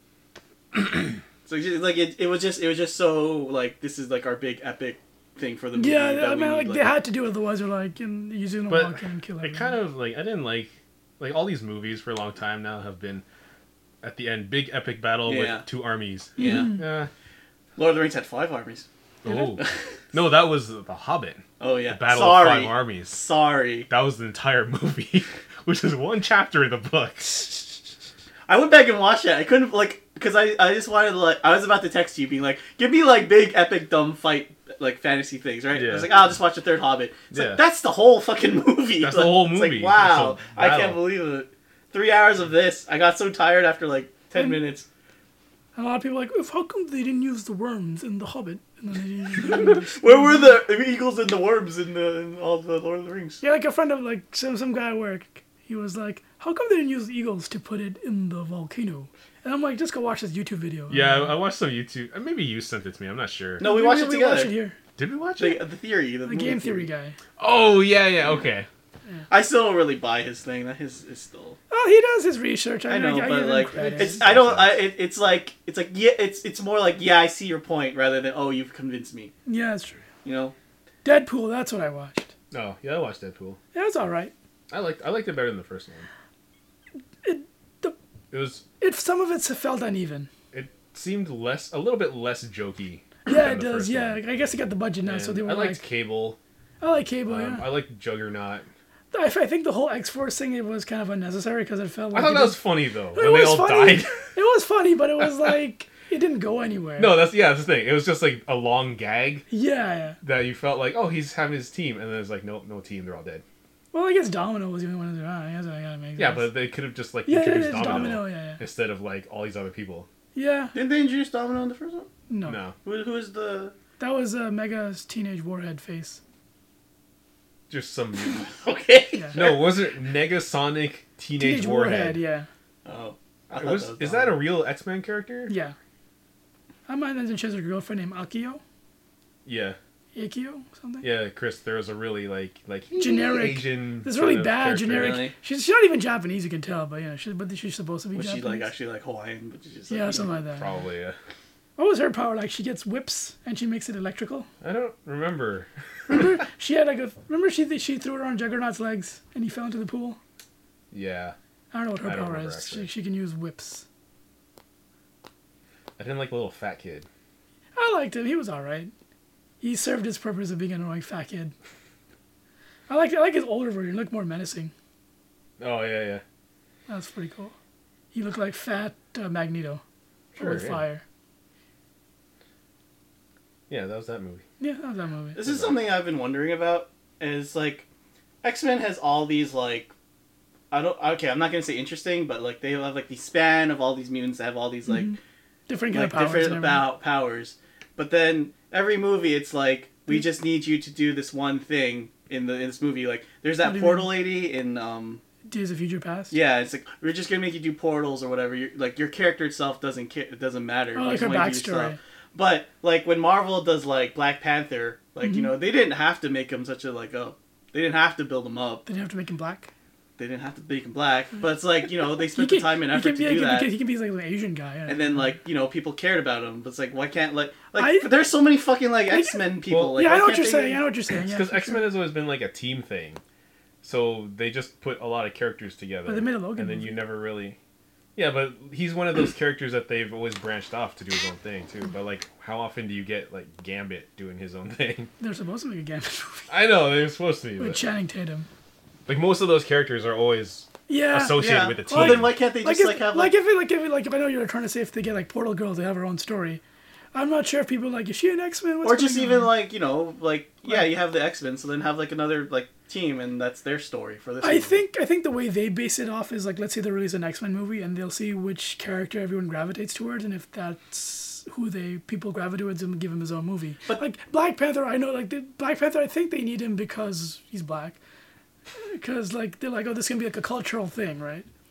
So just, like it, it was just it was just so like this is like our big epic thing for the movie. Yeah, that I we mean, need, like, they had to do it, otherwise they're like, and he's gonna But walk in and kill I everyone. kind of like I didn't like like all these movies for a long time now have been at the end big epic battle Yeah. with two armies. Yeah, Mm-hmm. Yeah. Lord of the Rings had five armies. Oh. No, that was the Hobbit. Oh yeah, The Battle sorry, of Five Armies. sorry. That was the entire movie, which is one chapter in the book. I went back and watched it. I couldn't like because I, I just wanted to like I was about to text you being like give me like big epic dumb fight like fantasy things, right? Yeah. I was like, oh, I'll just watch the third Hobbit. It's Yeah. like that's the whole fucking movie. That's the Like, whole it's movie. like wow, It's a I can't battle. believe it. Three hours of this. I got so tired after like ten And- minutes. And a lot of people are like, "If how come they didn't use the worms in the Hobbit?" And then they didn't use the- Where were the eagles and the worms in the in all the Lord of the Rings? Yeah, like a friend of like some some guy at work, he was like, "How come they didn't use the eagles to put it in the volcano?" And I'm like, "Just go watch this YouTube video." Yeah, I I watched some YouTube. uh, Maybe you sent it to me. I'm not sure. No, we watched it we together. watched it here. Did we watch The, it? the theory, the, The movie game theory guy. Oh yeah, yeah. Okay. I still don't really buy his thing. That his is still. Oh, he does his research. I, I know, I give but him like, credit. it's I don't. I it, it's like it's like yeah, it's it's more like yeah, I see your point rather than oh, you've convinced me. Yeah, that's true. You know. Deadpool. That's what I watched. Oh yeah, I watched Deadpool. Yeah, it's all right. I liked I liked it better than the first one. It the It was it some of it felt uneven. it seemed less a little bit less jokey. Yeah, than it the does. first Yeah, one. I guess they got the budget now, And so they were I liked like, Cable. I like Cable. Um, yeah, I liked Juggernaut. I, I think the whole X Force thing it was kind of unnecessary because it felt like I thought it that was didn't- funny though it when they was all funny. died. It was funny, but it was like it didn't go anywhere. No, that's yeah, that's the thing. It was just like a long gag Yeah, yeah. that you felt like, oh, he's having his team, and then it's like, no, no team, they're all dead. Well, I guess Domino was the only one who's around. I guess I gotta make Yeah, sense. but they could have just like yeah, it introduced is Domino, Domino. Yeah, yeah. instead of like all these other people. Yeah. Didn't they introduce Domino in the first one? No, No, Who who is the? that was uh, Mega's teenage warhead face. just some. Okay. Yeah. No, was it Negasonic Teenage, Teenage Warhead? yeah, Oh. I It thought was, that is that a Domino. real X Men character? yeah. I might imagine she has a girlfriend named Akio, Yeah, Akio, something. yeah, Chris. There was a really like like Generic- Asian. This really kind of bad character. generic. Really? She's, she's not even Japanese, you can tell, but yeah, she, but she's supposed to be Was she Japanese. like actually like Hawaiian? But she's just, like, yeah, something like that. Probably. Yeah. What was her power? Like she gets whips and she makes it electrical. I don't remember. She had like a. Remember she she threw it on Juggernaut's legs and he fell into the pool. Yeah, I don't know what her I don't power remember, is. She, actually. she can use whips. I didn't like the little fat kid. I liked him. He was all right. He served his purpose of being an annoying fat kid. I like I like his older version. He looked more menacing. Oh yeah, yeah. That's pretty cool. He looked like fat uh, Magneto, but Sure, with yeah. fire. Yeah, that was that movie. Yeah, that was that movie. This is something I've been wondering about. Is like, X Men has all these like, I don't. Okay, I'm not gonna say interesting, but like they have like the span of all these mutants that have all these like Different kind like of powers. different and everything. about powers. But then every movie, it's like we just need you to do this one thing in the in this movie. Like there's What that do you portal lady in um. Days of Future Past. Yeah, it's like we're just gonna make you do portals or whatever. You're, like your character itself doesn't ca- it doesn't matter. Oh, You like just her wanna do your backstory. stuff. But like when Marvel does like Black Panther, like Mm-hmm. you know they didn't have to make him such a like a. They didn't have to build him up. Did you have to make him black? They didn't have to make him black. But it's like you know they He spent can, the time and he effort can be, to he do can, that. Be, he can be like an Asian guy. yeah. And then like you know people cared about him. But it's like why can't like like I- there's so many fucking like X Men people. Well, like, yeah, why I know what can't you're they- saying. I know what you're saying. Yeah, Because for X Men sure. has always been like a team thing, so they just put a lot of characters together. But they made a Logan and then movie. you never really. Yeah, but he's one of those characters that they've always branched off to do his own thing too. But like, how often do you get like Gambit doing his own thing? They're supposed to make a Gambit movie I know they're supposed to be, with but Channing Tatum. like most of those characters are always Yeah. associated Yeah. with the team. Well, then why can't they Like just if, like have like like, if it, like if it, like if I know you're trying to say if they get like Portal Girls, they have her own story. I'm not sure if people are like, is she an X Men? or just even like you know like yeah you have the X Men, so then have like another like team and that's their story for this. I movie. think I think the way they base it off is like, let's say they release an X Men movie and they'll see which character everyone gravitates towards, and if that's who they people gravitate towards, them give him his own movie. But- like Black Panther, I know like the Black Panther, I think they need him because he's black, because like they're like, oh, this can be like a cultural thing, right?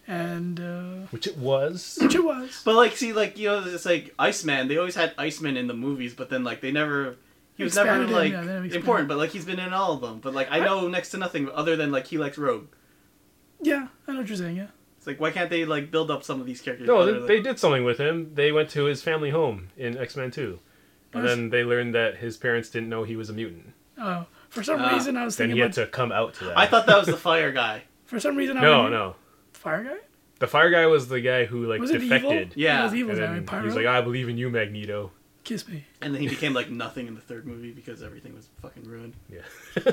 and uh, Which it was. which it was. But like, see, like you know, it's like Iceman. They always had Iceman in the movies, but then like they never. He was never Expanded him, like yeah, they never expanded. important, but like he's been in all of them. But like I know next to nothing other than like he likes Rogue. Yeah, I know what you're saying. Yeah. It's like why can't they like build up some of these characters? No, other they, than- they did something with him. They went to his family home in X-Men two. And Nice. then they learned that his parents didn't know he was a mutant. Oh, for some Ah. reason I was Then thinking he had about. to come out to that. I thought that was the fire guy. For some reason I No, went- no. Fire guy. The fire guy was the guy who like Was it evil? defected. Yeah. it was evil And guy. then Right? he Pyro. was like, I believe in you, Magneto. Kiss me. And then he became like nothing in the third movie because everything was fucking ruined. Yeah.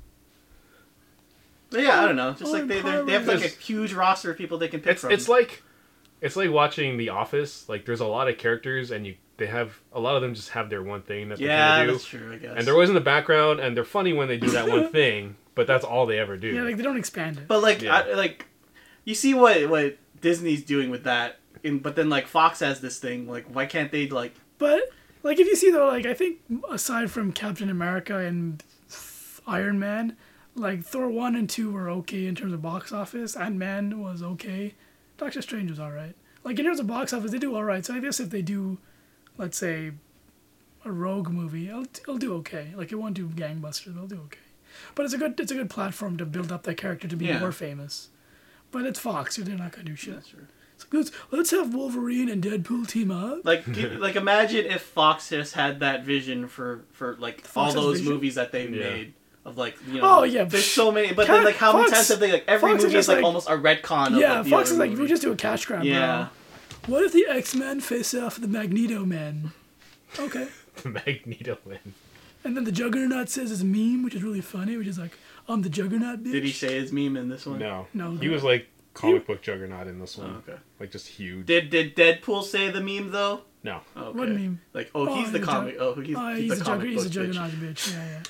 But yeah, I don't know. Just Oh, like they they're- they have like a There's- huge roster of people they can pick It's from. it's like it's like watching The Office. Like there's a lot of characters and you they have a lot of them just have their one thing that they yeah, kind of that's do. true. I guess. And they're always in the background and they're funny when they do that one thing, but that's all they ever do. Yeah, like they don't expand it. But like, Yeah. I, like, you see what what Disney's doing with that, in, but then like Fox has this thing. Like, why can't they like? But like if you see though, like I think aside from Captain America and Iron Man, like Thor one and two were okay in terms of box office. Ant Man was okay. Doctor Strange was alright. Like in terms of box office, they do alright. So I guess if they do, let's say, a Rogue movie, it'll, it'll do okay. Like it won't do gangbusters, but it'll do okay. But it's a good it's a good platform to build up that character to be Yeah. more famous. But it's Fox, so they're not gonna do shit. That's true. So let's let's have Wolverine and Deadpool team up. Like, g- like imagine if Fox just had that vision for for like all Fox has those vision? movies that they've Yeah. made of like you know. Oh, yeah, there's psh. so many. But Cat- then like how many Fox- times have they like every Fox is movie is just like, like- almost a retcon of Yeah, like, the Fox other is like, movie. we just do a cash grab, Yeah. bro. What if the X-Men face off the Magneto Man? Okay. Magneto man. And then the Juggernaut says his meme, which is really funny, which is like, I'm the Juggernaut, bitch. Did he say his meme in this one? No. No. He was like comic book juggernaut in this one. Oh, okay. Like just huge. Did did Deadpool say the meme though? No. Okay. What meme? Like, oh, he's the he's a comic. Jug- Oh, he's, Oh, he's, he's, the a, comic Jugger- he's a book bitch. Juggernaut, bitch. Yeah, yeah.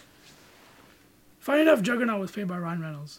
Funny enough, Juggernaut was played by Ryan Reynolds.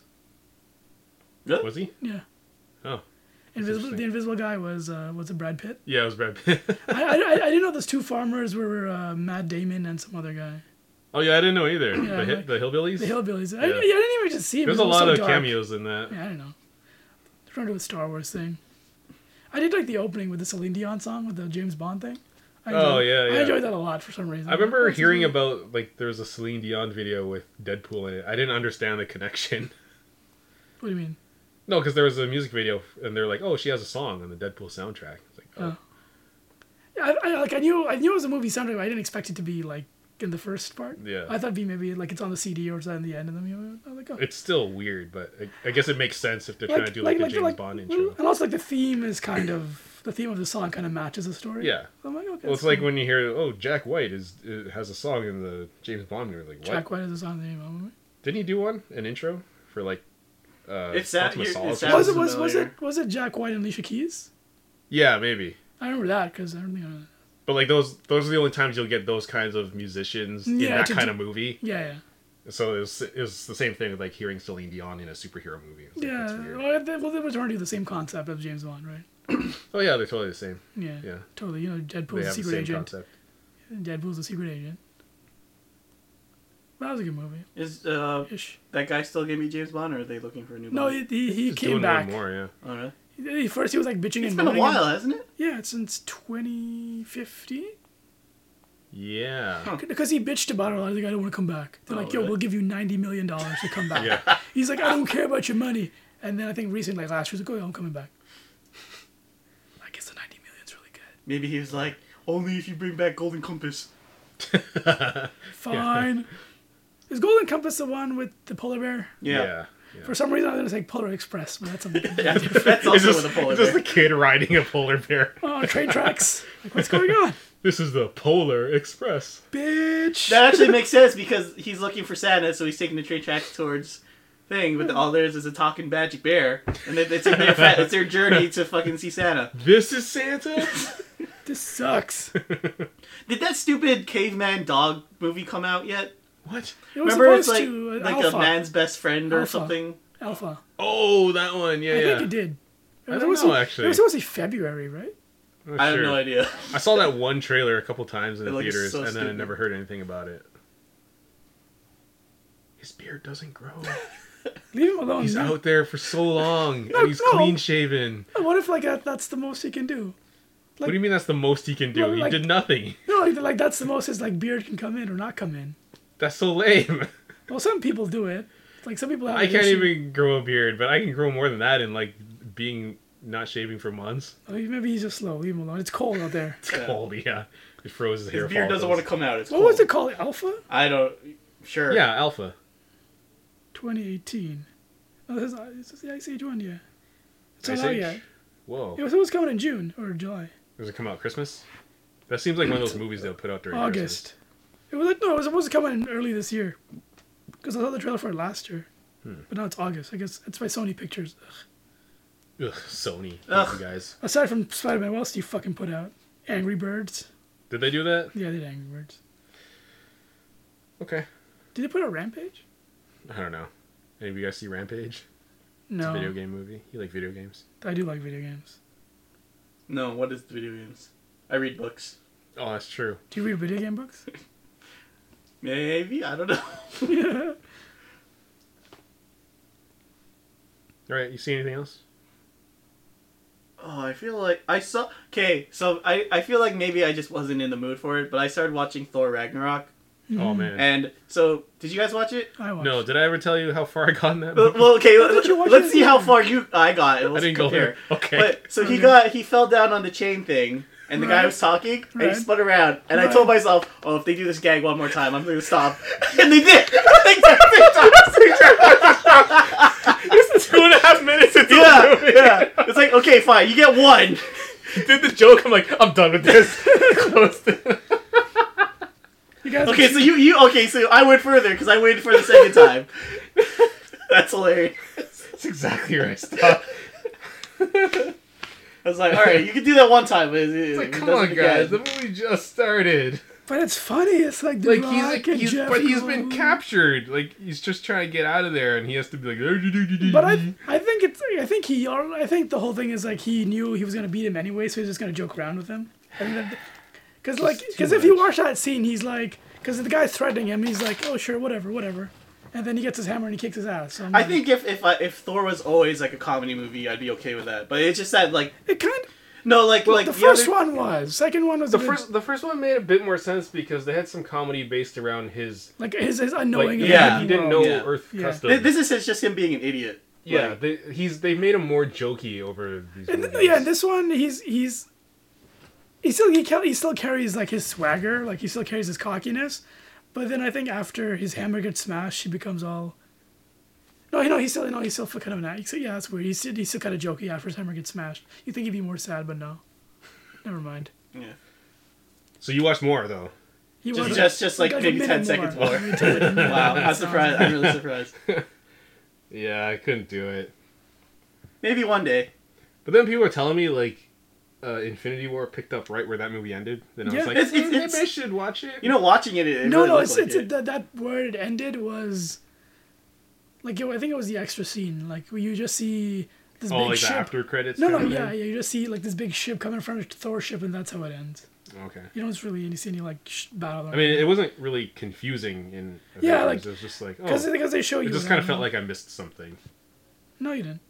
Really? Was he? Yeah. Oh. Invisible, interesting. the Invisible Guy was uh, was it Brad Pitt? Yeah, it was Brad Pitt. I, I, I I didn't know those two farmers were uh, Matt Damon and some other guy. Oh yeah, I didn't know either. Yeah, the, hi- like- the hillbillies. The Hillbillies. I, Yeah. I didn't even just see it. There's because a it was lot so of dark. cameos in that. Yeah, I don't know. They're trying to do a Star Wars thing. I did like the opening with the Celine Dion song with the James Bond thing. I Oh, enjoyed- yeah, I yeah. enjoyed that a lot for some reason. I remember What's his hearing name? about like there was a Celine Dion video with Deadpool in it. I didn't understand the connection. What do you mean? No, because there was a music video and they're like, "Oh, she has a song on the Deadpool soundtrack." It's like, oh, Oh. Yeah, I, I like I knew I knew it was a movie soundtrack. But I didn't expect it to be like in the first part. Yeah. I thought it'd be maybe like it's on the C D or something in the end of the movie. I was like, oh. it's still weird, but I, I guess it makes sense if they're Like- trying to do like- like, like- a James like- Bond intro. And also like the theme is kind of the theme of the song kind of matches the story. Yeah. So I'm like, okay. Well, it's that's like cool. when you hear, "Oh, Jack White is uh, has a song in the James Bond movie." Like, what? Jack White is a song in the name of the movie. Didn't he do one an intro for like? Uh, It's that- Quantum of you- Solace it or sounds- Was it something? was was familiar. it was it Jack White and Alicia Keys? Yeah, maybe. I remember that because I don't think. I, But like those, those are the only times you'll get those kinds of musicians in Yeah, that to kind do- of movie. yeah, yeah. So it was, it was the same thing with like hearing Celine Dion in a superhero movie. It's like, that's Yeah, weird. well, they, well, they were trying to do the same concept as James Bond, right? Oh yeah, they're totally the same. Yeah, Yeah, totally. You know, they Deadpool's a have the secret same agent. concept. Deadpool's a secret agent. That was a good movie. Is uh, Ish. that guy still gonna be James Bond, or are they looking for a new? No, Bond? he he, he Just came doing back. one more, yeah. Oh, really? He, first, he was like bitching It's and been a moaning. while, hasn't it? Yeah, since twenty fifteen. Yeah. Huh. Because he bitched about it. I was like, I don't want to come back. They're Oh, like, yo, really? we'll give you ninety million dollars to come back. Yeah. He's like, I don't care about your money. And then I think recently, like last year, he's like, oh, yeah, I'm coming back. I guess the ninety million's really good. Maybe he was like, only if you bring back Golden Compass. Fine. Is Golden Compass the one with the polar bear? Yeah. Yeah. yeah. For some reason, I was going to say Polar Express, but that's something. That's, that's It's also just, with a polar it's just bear. a kid riding a polar bear. Oh, train tracks. Like, what's going on? This is the Polar Express. Bitch. That actually makes sense because he's looking for Santa, so he's taking the train tracks towards thing. But all there is is a talking magic bear, and it- it's in their fa- it's their journey to fucking see Santa. This is Santa? This sucks. Did that stupid caveman dog movie come out yet? What? It was Remember, it's supposed like to. uh, like Alpha. a man's best friend or Alpha. something. Alpha. Oh, that one. Yeah, I yeah. think it did. It I was don't supposed know, to- actually. It was supposed to be February, right? I'm not I have sure. no idea. I saw that one trailer a couple times in It the looks theaters, so and then I stupid. never heard anything about it. His beard doesn't grow. Leave him alone. He's no. out there for so long, No, and he's no. clean shaven. What if like that, that's the most he can do? What do you mean that's the most he can do? Well, he like- did nothing. No, like, like that's the most his like beard can come in or not come in. That's so lame. Well, some people do it. Like some people have. I an can't issue. even grow a beard, but I can grow more than that in like being not shaving for months. Oh, maybe he's just slow. Leave him alone. It's cold out there. It's cold, yeah. It froze his, His hair. beard doesn't want to come out. It's What was cold. it called? Alpha? I don't. Sure. Yeah, alpha. twenty eighteen. Oh, this is, this is the Ice Age one, yeah. It's not Ice out Age? yet. Whoa. It was, it was coming in June or July. Does it come out Christmas? That seems like one of those movies they'll put out during August. It was like no, it was supposed to come in early this year. Because I saw the trailer for it last year. Hmm. But now it's August. I guess it's by Sony Pictures. Ugh. Ugh, Sony. Ugh. You guys. Aside from Spider-Man, what else do you fucking put out? Angry Birds. Did they do that? Yeah, they did Angry Birds. Okay. Did they put out Rampage? I don't know. Any of you guys see Rampage? No. It's a video game movie. You like video games? I do like video games. No. What is video games? I read books. Oh, that's true. Do you read video game books? Maybe I don't know. Yeah. All right. You see anything else? Oh, I feel like I saw. Okay, so I I feel like maybe I just wasn't in the mood for it, but I started watching Thor Ragnarok, Oh man. and so did you guys watch it? I watched. No. Did I ever tell you how far I got in that Well, movie? well, okay, thought you watched let's it see how again. far you I got. And I let's didn't go compare. there. Okay. But so he Okay. got he fell down on the chain thing, and the guy Right. was talking, and Right. he spun around, and I Right. told myself, oh, if they do this gag one more time, I'm going to stop, and they did. Like, three times. Two and a half minutes into Yeah, the movie. yeah. It's like, okay, fine, you get one. He did the joke. I'm like, I'm done with this. Closed it. You guys. Okay, so you you okay, so I went further because I waited for the second time. That's hilarious. That's exactly right. Stop. I was like, all right, you can do that one time, but it, It's like, it come does on, it guys. again. The movie just started. But it's funny. It's like the Like Rock he's, and like, he's Jeff but he's been Goldblum. captured. Like he's just trying to get out of there, and he has to be like. But I, I think it's, I think he, I think the whole thing is like he knew he was gonna beat him anyway, so he's just gonna joke around with him. Because like, too because if you much. watch that scene, he's like, because the guy's threatening him, he's like, oh sure, whatever, whatever, and then he gets his hammer and he kicks his ass. So I'm I like, think if if I, if Thor was always like a comedy movie, I'd be okay with that. But it's just that like it kind. no, like like the first other- one was, second one was The a bit- first, the first one made a bit more sense because they had some comedy based around his. like his, his Like, unknowing. of yeah, the he didn't know world. Yeah. Earth Yeah. customs. Th- This is his- just him being an idiot. yeah, Like, they, he's they made him more jokey over these. And, movies. yeah, and this one he's he's he still he, ca- he still carries like his swagger, like he still carries his cockiness, but then I think after his hammer gets smashed, he becomes all. No, you know he's still no he's still kind of an act. Yeah, that's weird. He's still, he's still kind of jokey after his hammer gets smashed. You think he'd be more sad, but no, never mind. yeah. So you watched more though. He Just was just just like a maybe ten minute seconds more. Maybe ten, like, a minute Wow, more. I'm surprised. I'm really surprised. Yeah, I couldn't do it. Maybe one day. But then people were telling me like, uh, Infinity War picked up right where that movie ended. Then I Yeah. was like, It's- it's- "Hmm, maybe it's- I should watch it. You know, watching it, it No, really no, looks it's like it's it. that that where it ended was. Like it, I think it was the extra scene, like where you just see this oh, big like ship. the after credits. No, no, kind of yeah, thing? yeah. You just see like this big ship coming in front of Thor's ship, and that's how it ends. Okay. You don't really any see any like sh- battle. I mean, it wasn't really confusing in. Yeah, Avengers. like- it was just like, oh, because because they show you. it just I kind of don't felt know. like I missed something. No, you didn't.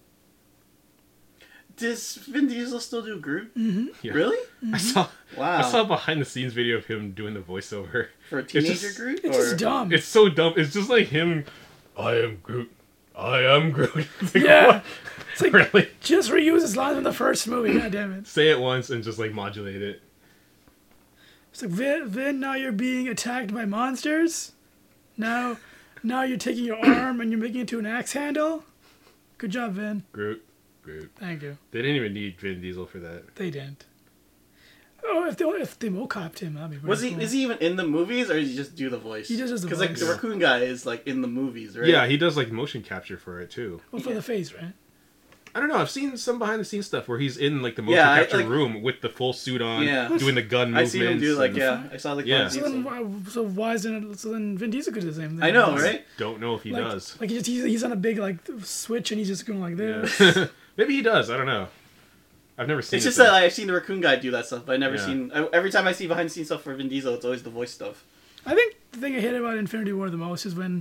Does Vin Diesel still do Groot? Mm-hmm. Yeah. Really? I saw. Wow. I saw a behind the scenes video of him doing the voiceover. For a teenager just- Groot? It's or... just dumb. It's so dumb. It's just like him. I am Groot. I am Groot. It's like, Yeah. what? It's like Really? just reuse his line from the first movie. God damn it! Say it once and just like modulate it. It's like Vin, Vin. Now you're being attacked by monsters. Now, now you're taking your arm and you're making it into an axe handle. Good job, Vin. Groot. Groot. Thank you. They didn't even need Vin Diesel for that. They didn't. Oh, if they if they mocapped him, that'd be pretty Was he? cool. Is he even in the movies, or does he just do the voice? He just does the Because like voice. the raccoon guy is like in the movies, right? Yeah, he does like motion capture for it too. Well, for the face, right? I don't know. I've seen some behind the scenes stuff where he's in like the motion Yeah, I- capture like- room with the full suit on, Yeah. doing the gun I movements. see him do like and yeah. I saw like Yeah. Vin So then, Diesel. why, so why isn't it? So then Vin Diesel could do the same thing. I know, He's- right? Don't know if he like, does. Like he just, he's, he's on a big like switch and he's just going like this. Yeah. Maybe he does. I don't know. I've never seen. It's it, just though. that I've seen the raccoon guy do that stuff, but I never Yeah. seen. I, every time I see behind the scenes stuff for Vin Diesel, it's always the voice stuff. I think the thing I hate about Infinity War the most is when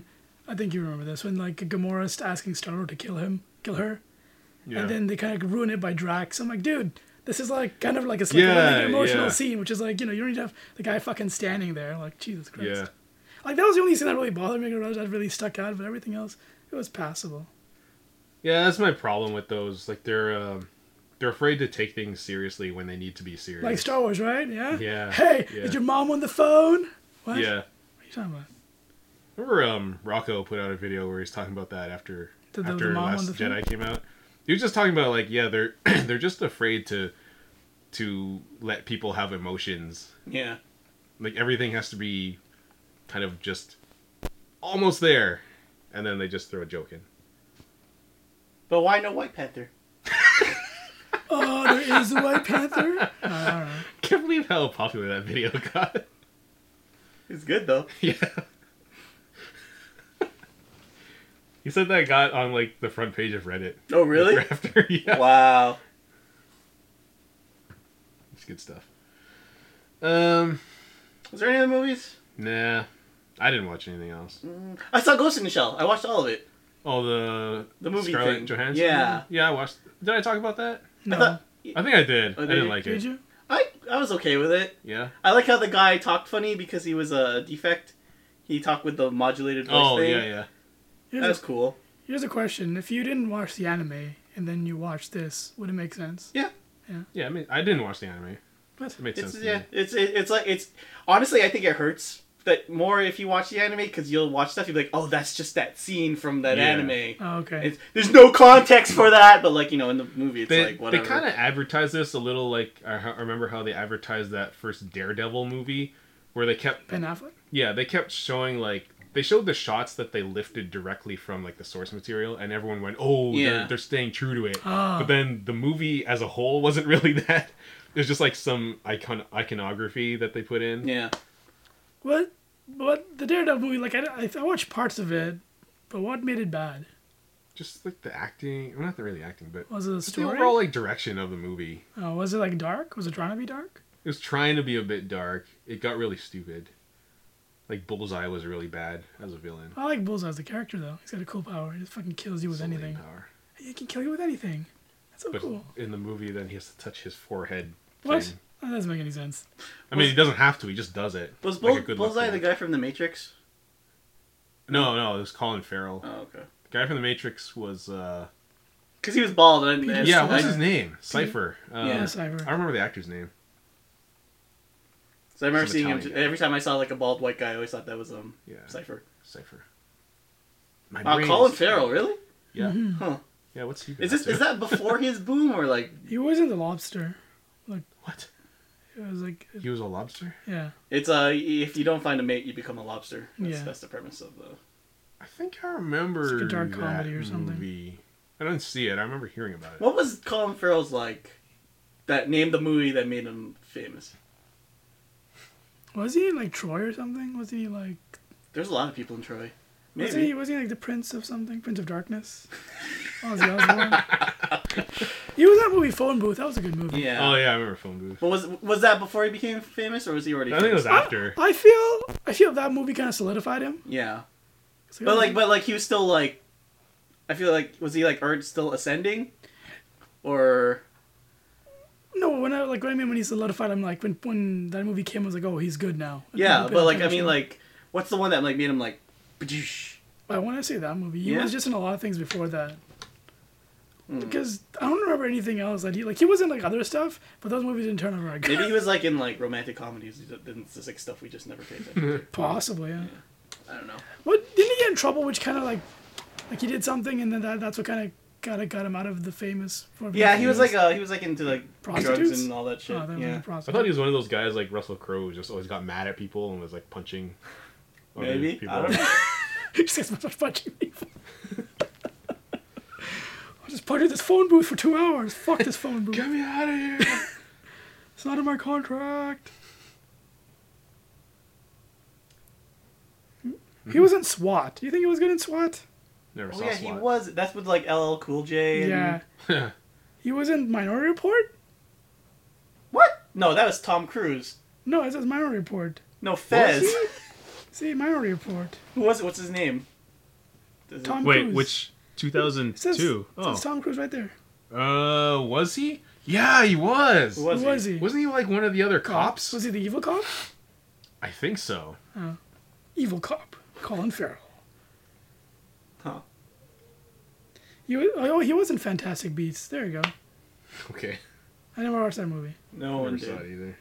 I think you remember this when like Gamora's asking Star-Lord to kill him, kill her, Yeah. and then they kind of ruin it by Drax. I'm like, dude, this is like kind of like it's like Yeah, a really emotional yeah. scene, which is like you know you don't need to have the guy fucking standing there. Like Jesus Christ. Yeah. Like that was the only scene that really bothered me. That really stuck out, but everything else it was passable. Yeah, that's my problem with those. Like they're um, they're afraid to take things seriously when they need to be serious. Like Star Wars, right? Yeah. Yeah, Hey, yeah. is your mom on the phone? What? Yeah. What are you talking about? Remember, um, Rocco put out a video where he's talking about that after The- the- after the mom on Last the phone? Jedi came out. He was just talking about like, yeah, they're they're just afraid to to let people have emotions. Yeah. Like everything has to be kind of just almost there, and then they just throw a joke in. But why no White Panther? Oh, there is a White Panther. I don't know. Can't believe how popular that video got. It's good though. Yeah. He said that got on like the front page of Reddit. Oh really? After, yeah. Wow. It's good stuff. Um, Was there any other movies? nah, I didn't watch anything else. I saw Ghost in the Shell. I watched all of it. Oh, the The movie Scarlett thing. Johansson. Yeah. movie? Yeah, I watched. Did I talk about that? No. I thought I think I did. Oh, I did didn't you? like Did it. you? I I was okay with it. Yeah. I like how the guy talked funny because he was a defect. He talked with the modulated voice Oh thing. yeah, yeah. Here's, That was a, cool. here's a question: if you didn't watch the anime and then you watch this, would it make sense? Yeah, I mean, I didn't watch the anime. What? It made It's sense. To yeah. me. It's it, it's like it's honestly I think it hurts that more if you watch the anime because you'll watch stuff you'll be like, oh, that's just that scene from that Yeah. anime. Oh, okay. It's, there's no context for that, but like you know in the movie it's They, like whatever. they kind of advertised this a little like I ha- remember how they advertised that first Daredevil movie where they kept Ben Affleck. yeah they kept showing like they showed the shots that they lifted directly from like the source material and everyone went oh Yeah. they're, they're staying true to it Ah. but then the movie as a whole wasn't really that. It was just like some icon iconography that they put in. yeah. What? What? The Daredevil movie? Like I, I, I watched parts of it, but what made it bad? Just like the acting, well, not really acting, but Was it the just the story? overall like direction of the movie. Oh, was it like dark? Was it trying to be dark? It was trying to be a bit dark. It got really stupid. Like Bullseye was really bad as a villain. I like Bullseye as a character though. He's got a cool power. He just fucking kills you with It's a lame anything. power. He can kill you with anything. That's so But cool. in the movie, then he has to touch his forehead. What? thing. That doesn't make any sense. I mean, he doesn't have to. He just does it. Was Like Bull, a good Bullseye luck the thing. guy from The Matrix? No, no, it was Colin Farrell. Oh okay. The guy from The Matrix was. uh Because he was bald and, and Yeah, I- what's his name? Cipher. Uh, Yeah. Yeah, Cyber. I don't remember the actor's name. So I remember Some seeing him Italian guy. every time I saw like a bald white guy. I always thought that was um Yeah, Cipher. Cipher. My Oh, brain Colin is- Farrell, really? Yeah. Mm-hmm. Huh. Yeah, what's he been Is this up to? is that before his boom or like? He was in The Lobster. What? It was like, He was a lobster? yeah. It's uh if you don't find a mate, you become a lobster. That's, Yeah. that's the premise of the. I think I remember It's like a dark that comedy or something. movie. I didn't see it. I remember hearing about it. What was Colin Farrell's like? That named the movie that made him famous. Was he in like Troy or something? Was he like? There's a lot of people in Troy. Was Maybe. he? Was he like the Prince of something? Prince of Darkness? Ozzy Osbourne. He was in that movie Phone Booth. That was a good movie. Yeah. Oh yeah, I remember Phone Booth. But was was that before he became famous, or was he already? I think it was famous? after. I feel. I feel that movie kind of solidified him. Yeah, So but like, but like, he was still like. I feel like was he like art still ascending, or no, when I like what I mean when he solidified him, like when when that movie came, I was like, oh, he's good now. yeah, Like, but like I attention. mean like, what's the one that like made him like, badoosh? I want to say that movie. He Yeah? was just in a lot of things before that. Hmm. Because I don't remember anything else that he like. He was in like other stuff, but those movies didn't turn out very good. Maybe he was like in like romantic comedies. Then it's just like stuff we just never paid attention to. Possibly, yeah. I don't know. What didn't he get in trouble? Which kind of like, like he did something, and then that that's what kind of got got him out of the famous. For Yeah, he was like uh he was like into like drugs Prostitutes? and all that shit. Oh, that was yeah, a I prostitute. thought he was one of those guys like Russell Crowe who just always got mad at people and was like punching. other maybe. people. I don't know. He just gets much punching people. I just punching this phone booth for two hours. Fuck this phone booth. Get me out of here! It's not in my contract. He was in SWAT. Do you think he was good in SWAT? Never Oh saw yeah, he SWAT. was. That's with like L L Cool J. And... Yeah. He was in Minority Report? What? No, that was Tom Cruise. No, it says Minority Report. No, Fez. Was he? See, Minority Report. Who was it? What's his name? Does it- Tom Wait, Cruise. which two It thousand says, two? it says Tom Cruze right there. Oh. Uh, was he? Yeah, he was. Who was Who was he? he? Wasn't he like one of the other cops? Was he the evil cop? I think so. Evil cop. Colin Farrell. Huh. You, oh, he was in Fantastic Beasts. There you go. Okay. I never watched that movie. No one Never saw did. it either.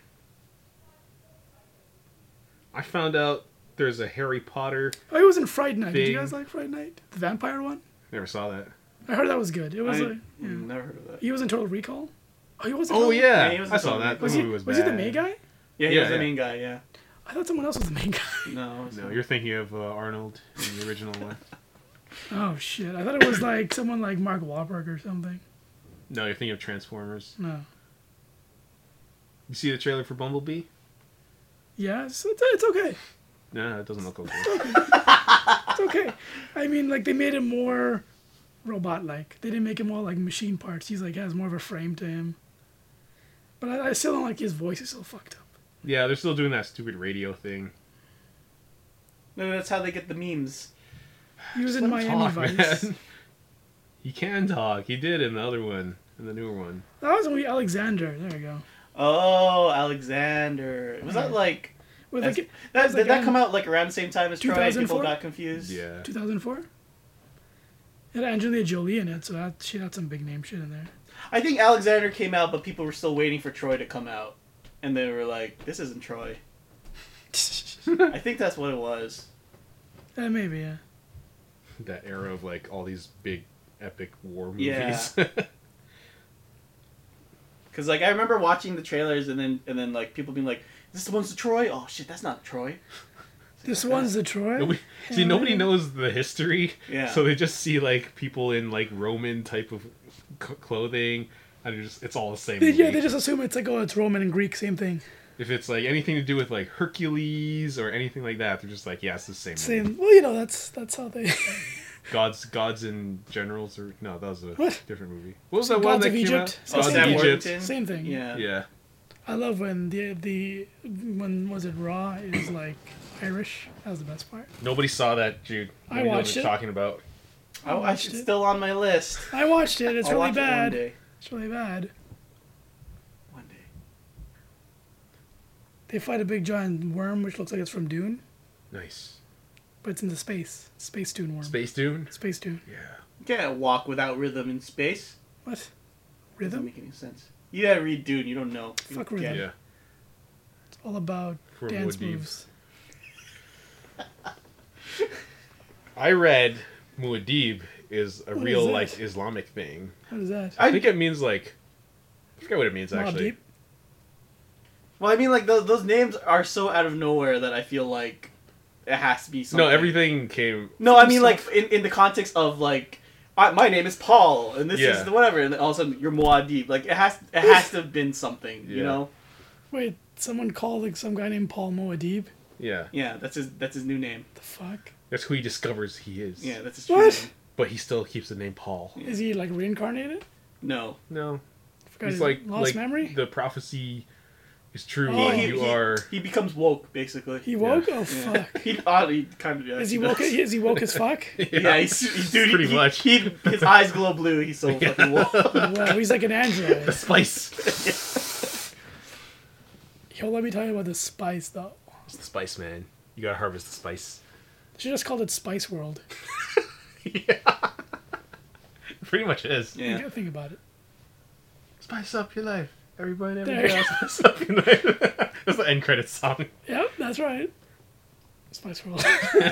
I found out there's a Harry Potter. Oh, he was in Fright Night. Did you Thing. guys like Fright Night? The vampire one? Never saw that. I heard that was good. It was I like, yeah. never heard of that. He was in Total Recall. Oh, he was. In Oh Total- yeah, Yeah, he was I in saw Total that. Recall. The Was he? movie was Was, bad. he the main guy? Yeah, he Yeah, was the yeah. main guy. Yeah. I thought someone else was the main guy. No. it's No, not. you're thinking of uh, Arnold in the original one. Oh shit! I thought it was like someone like Mark Wahlberg or something. No, you're thinking of Transformers. No. You see the trailer for Bumblebee? Yeah, it's, it's, it's okay. No, it doesn't look okay. It's okay. I mean, like they made him more robot-like. They didn't make him all like machine parts. He's like has more of a frame to him. But I, I still don't like his voice. Is so fucked up. Yeah, they're still doing that stupid radio thing. No, that's how they get the memes. He was Just in let him Miami talk, Vice. man. He can talk. He did in the other one, in the newer one. That was only Alexander. There you go. Oh, Alexander. Was that like With as- like that? was Did like that an- come out like around the same time as Troy? and People 2004? got confused. Yeah. two thousand four. It had Angelina Jolie in it, so that she had some big name shit in there. I think Alexander came out, but people were still waiting for Troy to come out, and they were like, "This isn't Troy." I think that's what it was. Uh, maybe, yeah. That era of like all these big epic war Yeah. movies. Cause like I remember watching the trailers, and then and then like people being like, "Is this the one's to Troy? Oh shit, that's not Troy." This one's the Troy. Nobody, see, Hell nobody yeah. knows the history, Yeah. so they just see like people in like Roman type of c- clothing, and it just it's all the same. They, yeah, movie. they just assume it's like, oh, it's Roman and Greek, same thing. If it's like anything to do with like Hercules or anything like that, they're just like, yeah, it's the same. movie. Same. Well, you know, that's that's how they. Gods, gods and generals, or no, that was a What? different movie. What was that one Gods that of came Egypt? out? So Gods Sam of Egypt. Worthington? Same thing. Yeah. Yeah, I love when the the when was it Raw is like Irish. That was the best part. nobody saw that, Jude. I Nobody knows watched what you're it. talking about. Oh, I watched it's it. still on my list. I watched it. It's I'll really watch it one bad. day. It's really bad. One day. They fight a big giant worm, which looks like it's from Dune, Nice. but it's in the space. Space Dune worm. Space Dune. Space Dune. Yeah. You can't walk without rhythm in space. What? Doesn't Rhythm? make any sense. You gotta read Dune. You don't know. You Fuck get rhythm. it. Yeah. It's all about For dance Muad'Dib. moves. I read Muad'Dib is a What real is that? like Islamic thing. What is that? I think it means like I forget what it means Mobb actually. Deep? Well, I mean, like those those names are so out of nowhere that I feel like it has to be something. No, everything came. No, I mean stuff. like in, in the context of like, I, my name is Paul, and this Yeah. is the whatever, and then all of a sudden you're Muad'Dib. Like it has it has to have been something, you Yeah. know? Wait, someone called like some guy named Paul Muad'Dib? Yeah, Yeah, that's his that's his new name. The fuck? that's who he discovers he is. Yeah, that's his true What? name. but he still keeps the name Paul. Is he like reincarnated? No, No, Forgot he's his like lost like memory? the prophecy is true. Oh. and he, you he, are. he becomes woke basically. He woke? Oh Yeah. fuck. He oddly kind of yeah, Is he does. woke? Is he woke as fuck? Yeah, he's, he's dude. Pretty he, much. He, he, his eyes glow blue. He's so fucking woke. Wow, he's like an android. Spice. Yo, let me tell you about the spice though. It's the spice, man. You gotta harvest the spice. Should just called it Spice World. Yeah. Pretty much is. You Yeah. gotta think about it. Spice up your life. Everybody, There everybody you else. Spice up your life. That's the end credits song. Yep, that's right. Spice World.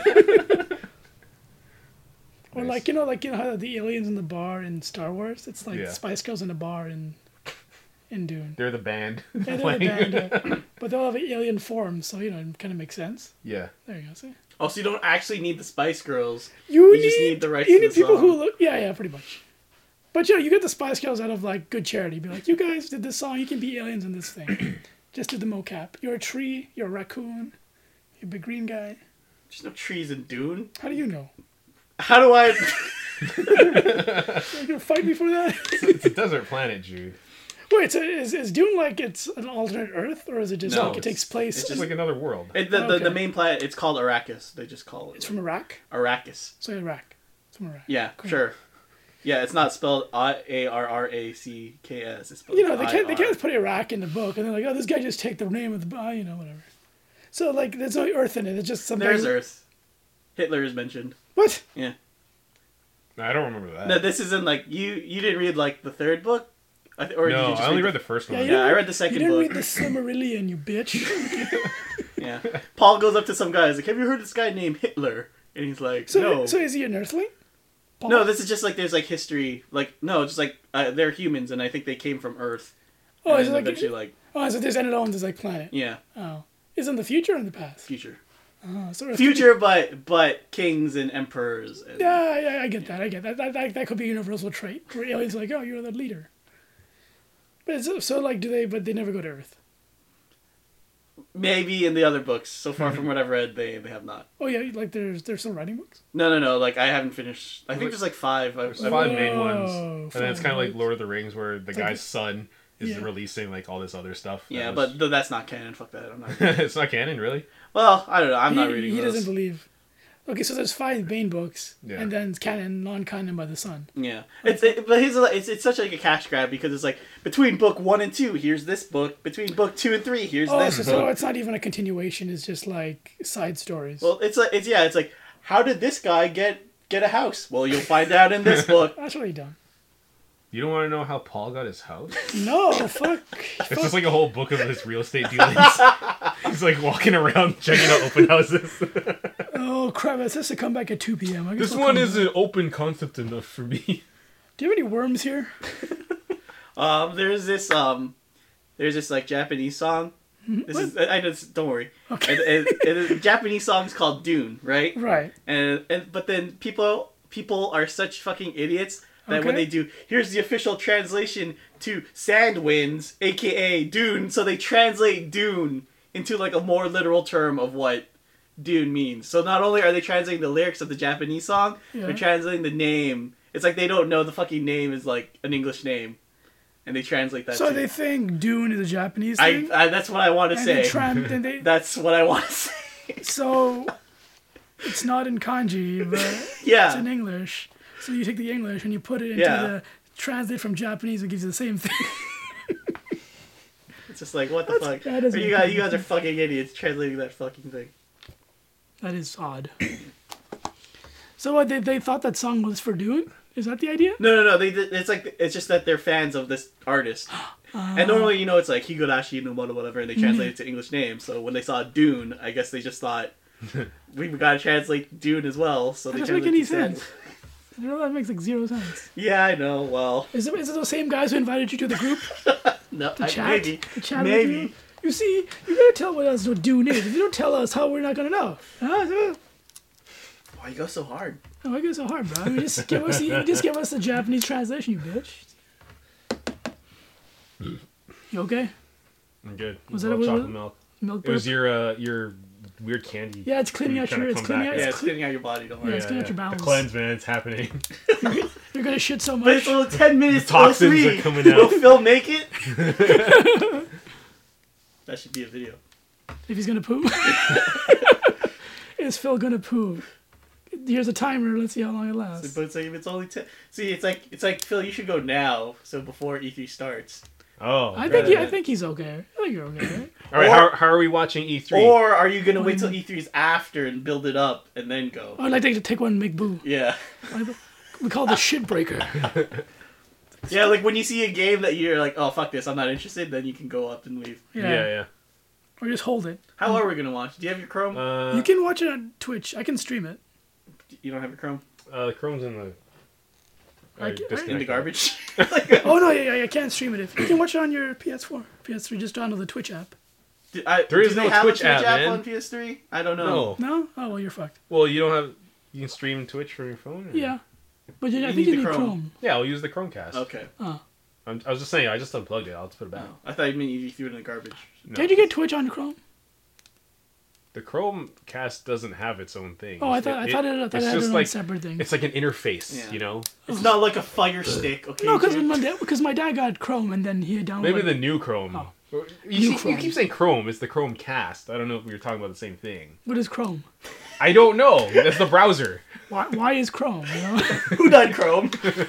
Or Nice. like you know, like you know how the aliens in the bar in Star Wars? It's like Yeah. Spice Girls in the bar in in Dune. They're the band. Yeah, they're the playing. band, uh, but they all have alien forms, so you know it kind of makes sense. Yeah. There you go. See, Oh, so you don't actually need the Spice Girls. you, You just need the rights You to need the people who song. look. Yeah, yeah, pretty much. But you know, you get the Spice Girls out of like good charity. Be like, you guys did this song. You can be aliens in this thing. Just do the mocap. You're a tree. You're a raccoon. You're a big green guy. There's no trees in Dune. How do you know? How do I? You're gonna fight me for that? It's a desert planet, Jude. Wait, so is is Dune like it's an alternate Earth, or is it just No, like it takes place? It's just like another world. It, the, the Okay. the main planet. It's called Arrakis. They just call it It's from Iraq, Arrakis. so Iraq. Somewhere around. Yeah, Cool. sure. Yeah, it's not spelled A R R A C K S. It's spelled You know, they can't they I R. can't put Iraq in the book, and they're like, oh, this guy just take the name of the uh, you know, whatever. So like, there's no Earth in it. It's just something. There's Earth. Hitler is mentioned. What? Yeah. I don't remember that. No, this isn't like you. You didn't read like the third book, I th- or did you no, just I only read read the first Yeah, one. you Yeah, didn't- I read the You second didn't book. read the Silmarillion, you bitch. Yeah. Paul goes up to some guy. He's like, "Have you heard of this guy named Hitler?" And he's like, So, "No." so is he an Earthling? Paul? No, this is just like there's like history. Like no, just like uh, they're humans, and I think they came from Earth. Oh, and is it then like? eventually like Oh, so there's ended on this like planet. yeah, Oh, is it in the future or in the past? future, Oh, so Earth- future, but but kings and emperors. And, Yeah, yeah, I get that. I get that. That, that, that could be a universal trait. Where aliens are like, oh, you're the leader. But it's, so like, do they? But they never go to Earth. Maybe in the other books. So far from what I've read, they they have not. Oh yeah, like there's there's some writing books. No, no, no. Like I haven't finished. I think there's like five. I, There's I- five main ones, Whoa, and then it's five kind of like books. Lord of the Rings, where the like guy's a- son is Yeah. releasing like all this other stuff. that Yeah, was- but th- that's not canon. Fuck that. I'm not. it's not canon, really. Well, I don't know. I'm not he, reading He those. doesn't believe. Okay, so there's five main books, Yeah. and then it's canon, non-canon by the Sun. Yeah, it's it, but here's a, it's it's such like a cash grab because it's like between book one and two, here's this book. Between book two and three, here's Oh, this so, book. so it's not even a continuation. It's just like side stories. Well, it's like it's yeah, it's like how did this guy get get a house? Well, you'll find out in this book. That's really dumb. You don't want to know how Paul got his house? No, fuck. It's just like a whole book of his real estate dealings. He's like walking around checking out open houses. Oh crap! It says to come back at two p.m. I guess This I'll one come isn't open concept enough for me. Do you have any worms here? Um, there's this um, there's this like Japanese song. This is I I just don't worry. Okay. And, and, and the Japanese song's called Dune, right? Right. And and but then people people are such fucking idiots that when Okay. they do here's the official translation to Sand Winds, aka Dune, so they translate Dune into like a more literal term of what Dune means. So not only are they translating the lyrics of the Japanese song, Yeah. they're translating the name. It's like they don't know the fucking name is like an English name, and they translate that. So too. they think Dune is a Japanese I, thing. I that's what I want to and say. they tram- and they, That's what I want to say. so it's not in kanji, but it's Yeah. in English. So you take the English and you put it into Yeah. the translate from Japanese. It gives you the same thing. It's just like what the fuck. that doesn't you make guys, any you guys are fucking idiots translating that fucking thing. That is odd. So what, they they thought that song was for Dune? Is that the idea? No, no, no. They did- it's like it's just that they're fans of this artist. And normally, you know, it's like Higurashi no Mono whatever, and they translate it to English names. So when they saw Dune, I guess they just thought we've got to translate Dune as well. So That they doesn't make translate any to Sand- sense. You know, that makes like zero sense. Yeah, I know. Well, Is it, is it those same guys who invited you to the group? no, The I- chat? maybe, The chat with maybe. you? You see, you gotta tell what us what Dune is. If you don't tell us, how we're not gonna know? Huh? Why you go so hard? Oh, why go so hard, bro? I mean, just give us, the, just give us the Japanese translation, you bitch. You okay? I'm good. Was Well, that- was chocolate it- milk? Milk It was burp? your uh, your weird candy. Yeah, it's cleaning out Kinda your, it's come cleaning back. out, Yeah, it's it's cle- cleaning out your body. Don't Yeah, worry. it's cleaning out your bowels. The cleanse, man, it's happening. You're gonna shit so But much. it's only ten minutes. Toxins oh three. are coming Will out. Phil make it? That should be a video. If he's gonna poo. Is Phil gonna poo? Here's a timer. Let's see how long it lasts. But it's like if it's only ten. See, it's like it's like Phil. You should go now, so before E three starts. Oh. I think he, I yeah. think he's okay. I think you're okay. Right? All right. Or- How, how are we watching E three? Or are you gonna wait Um, till E three's after and build it up and then go? I'd like to take one and make boo. Yeah. We call it the shit breaker. Yeah, like when you see a game that you're like, oh fuck this, I'm not interested, then you can go up and leave. Yeah. yeah, yeah. Or just hold it. How are we gonna watch? Do you have your Chrome? Uh, You can watch it on Twitch. I can stream it. you don't have your Chrome? uh, the Chrome's in the. I I can- disconnected. In the garbage? Oh no, yeah, yeah, I can't stream it. If you can watch it on your P S four, P S three, just download the Twitch app. Do, I, There do is they no have Twitch a Twitch app, app man. on P S three? I don't know. No. No? Oh well, you're fucked. Well, you don't have. You can stream Twitch from your phone. or- Yeah, but you, I You think need you the need Chrome. Chrome. Yeah, I'll use the Chromecast. Okay. Oh. I'm, I was just saying. I just unplugged it. I'll just put it back. I thought you meant you threw it in the garbage. No. Can't you get Twitch on Chrome? The Chromecast doesn't have its own thing. Oh, I thought I thought it, I thought it it's had just its own like separate thing. it's like an interface. Yeah. You know. It's not like a Fire Stick, okay? No, because Jake? my dad, because my dad got Chrome and then he had downloaded. Maybe the new Chrome. Oh. You, New see, Chrome. you keep saying Chrome. It's the Chromecast. I don't know if we were talking about the same thing. What is Chrome? I don't know. That's the browser. Why, why is Chrome? You know? Who done Chrome?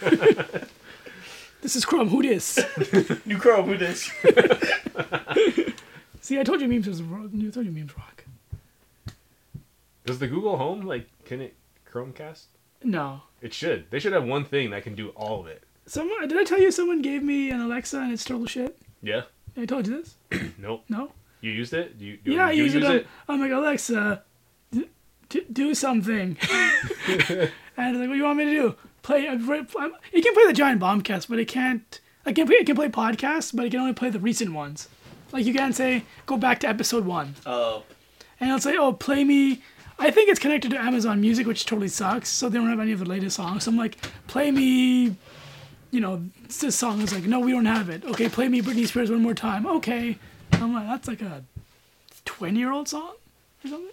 This is Chrome. Who dis? New Chrome. Who this? See, I told you memes was wrong. I told you memes rock. Does the Google Home like can it Chromecast? No. It should. They should have one thing that can do all of it. Someone did I tell you someone gave me an Alexa and it's total shit? Yeah. I told you this. Nope. No. You used it? Do you, do Yeah, I you use, it, on, I'm like, Alexa, d- d- do something. And it's like, what do you want me to do? Play. I'm, I'm, it can play the Giant Bombcast, but it can't. I can play. It can play podcasts, but it can only play the recent ones. Like you can't say, go back to episode one. Oh. And it'll say, oh, play me. I think it's connected to Amazon Music, which totally sucks. So they don't have any of the latest songs. So I'm like, play me. You know, this song is like, no, we don't have it. Okay, play me Britney Spears one more time. Okay. I'm like, that's like a twenty-year-old song or something.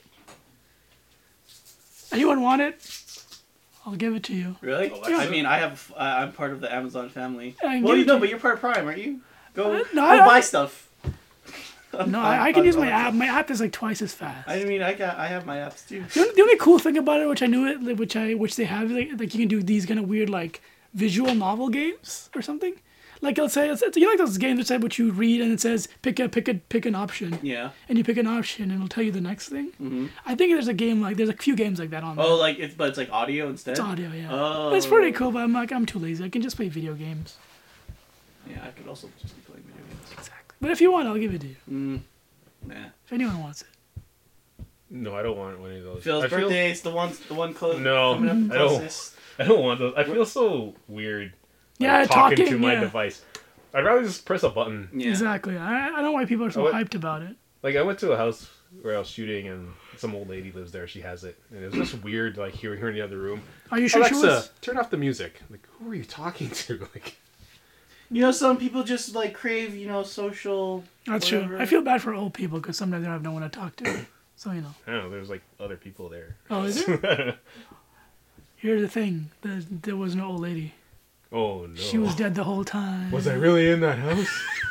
Anyone want it? I'll give it to you. Really? Yeah. I mean, I have. Uh, I'm part of the Amazon family. I can Well, give you it know, to but you're part of Prime, aren't you? Go, Uh, go no, I- buy stuff. No, On- I, I can on use my Alexa. app. My app is like twice as fast. I mean, I got. I have my apps too. The only, the only cool thing about it, which I knew it, which I which they have, like, like you can do these kind of weird like visual novel games or something. Like let's say it's, it's you know, like those games which say what you read and it says pick a pick a pick an option. Yeah. And you pick an option and it'll tell you the next thing. Mm-hmm. I think there's a game like there's a few games like that on. Oh, there. like it's but it's like audio instead. It's audio, yeah. Oh. It's pretty cool, but I'm like I'm too lazy. I can just play video games. Yeah, I could also just be playing video games. Exactly. But if you want, I'll give it to you. Mm. Nah. If anyone wants it. No, I don't want one of those. Phil's I feel, birthday is the one. The one close. No, coming up I don't. closest. I don't want those. I feel so weird. Like, Yeah, talking, talking, to my yeah. device. I'd rather just press a button. Yeah. Exactly. I, I don't know why people are so Oh, what- hyped about it. Like I went to a house where I was shooting, and some old lady lives there. She has it, and it was just weird, like hearing her in the other room. Are you sure Alexa, she was? turn off the music. I'm like, who are you talking to? Like, You know, some people just like crave, you know, social. That's whatever. true. I feel bad for old people because sometimes they don't have no one to talk to. So, you know. I don't know. There's like other people there. Oh, is there? Here's the thing. There, there was no old lady. Oh no. She was dead the whole time. Was I really in that house?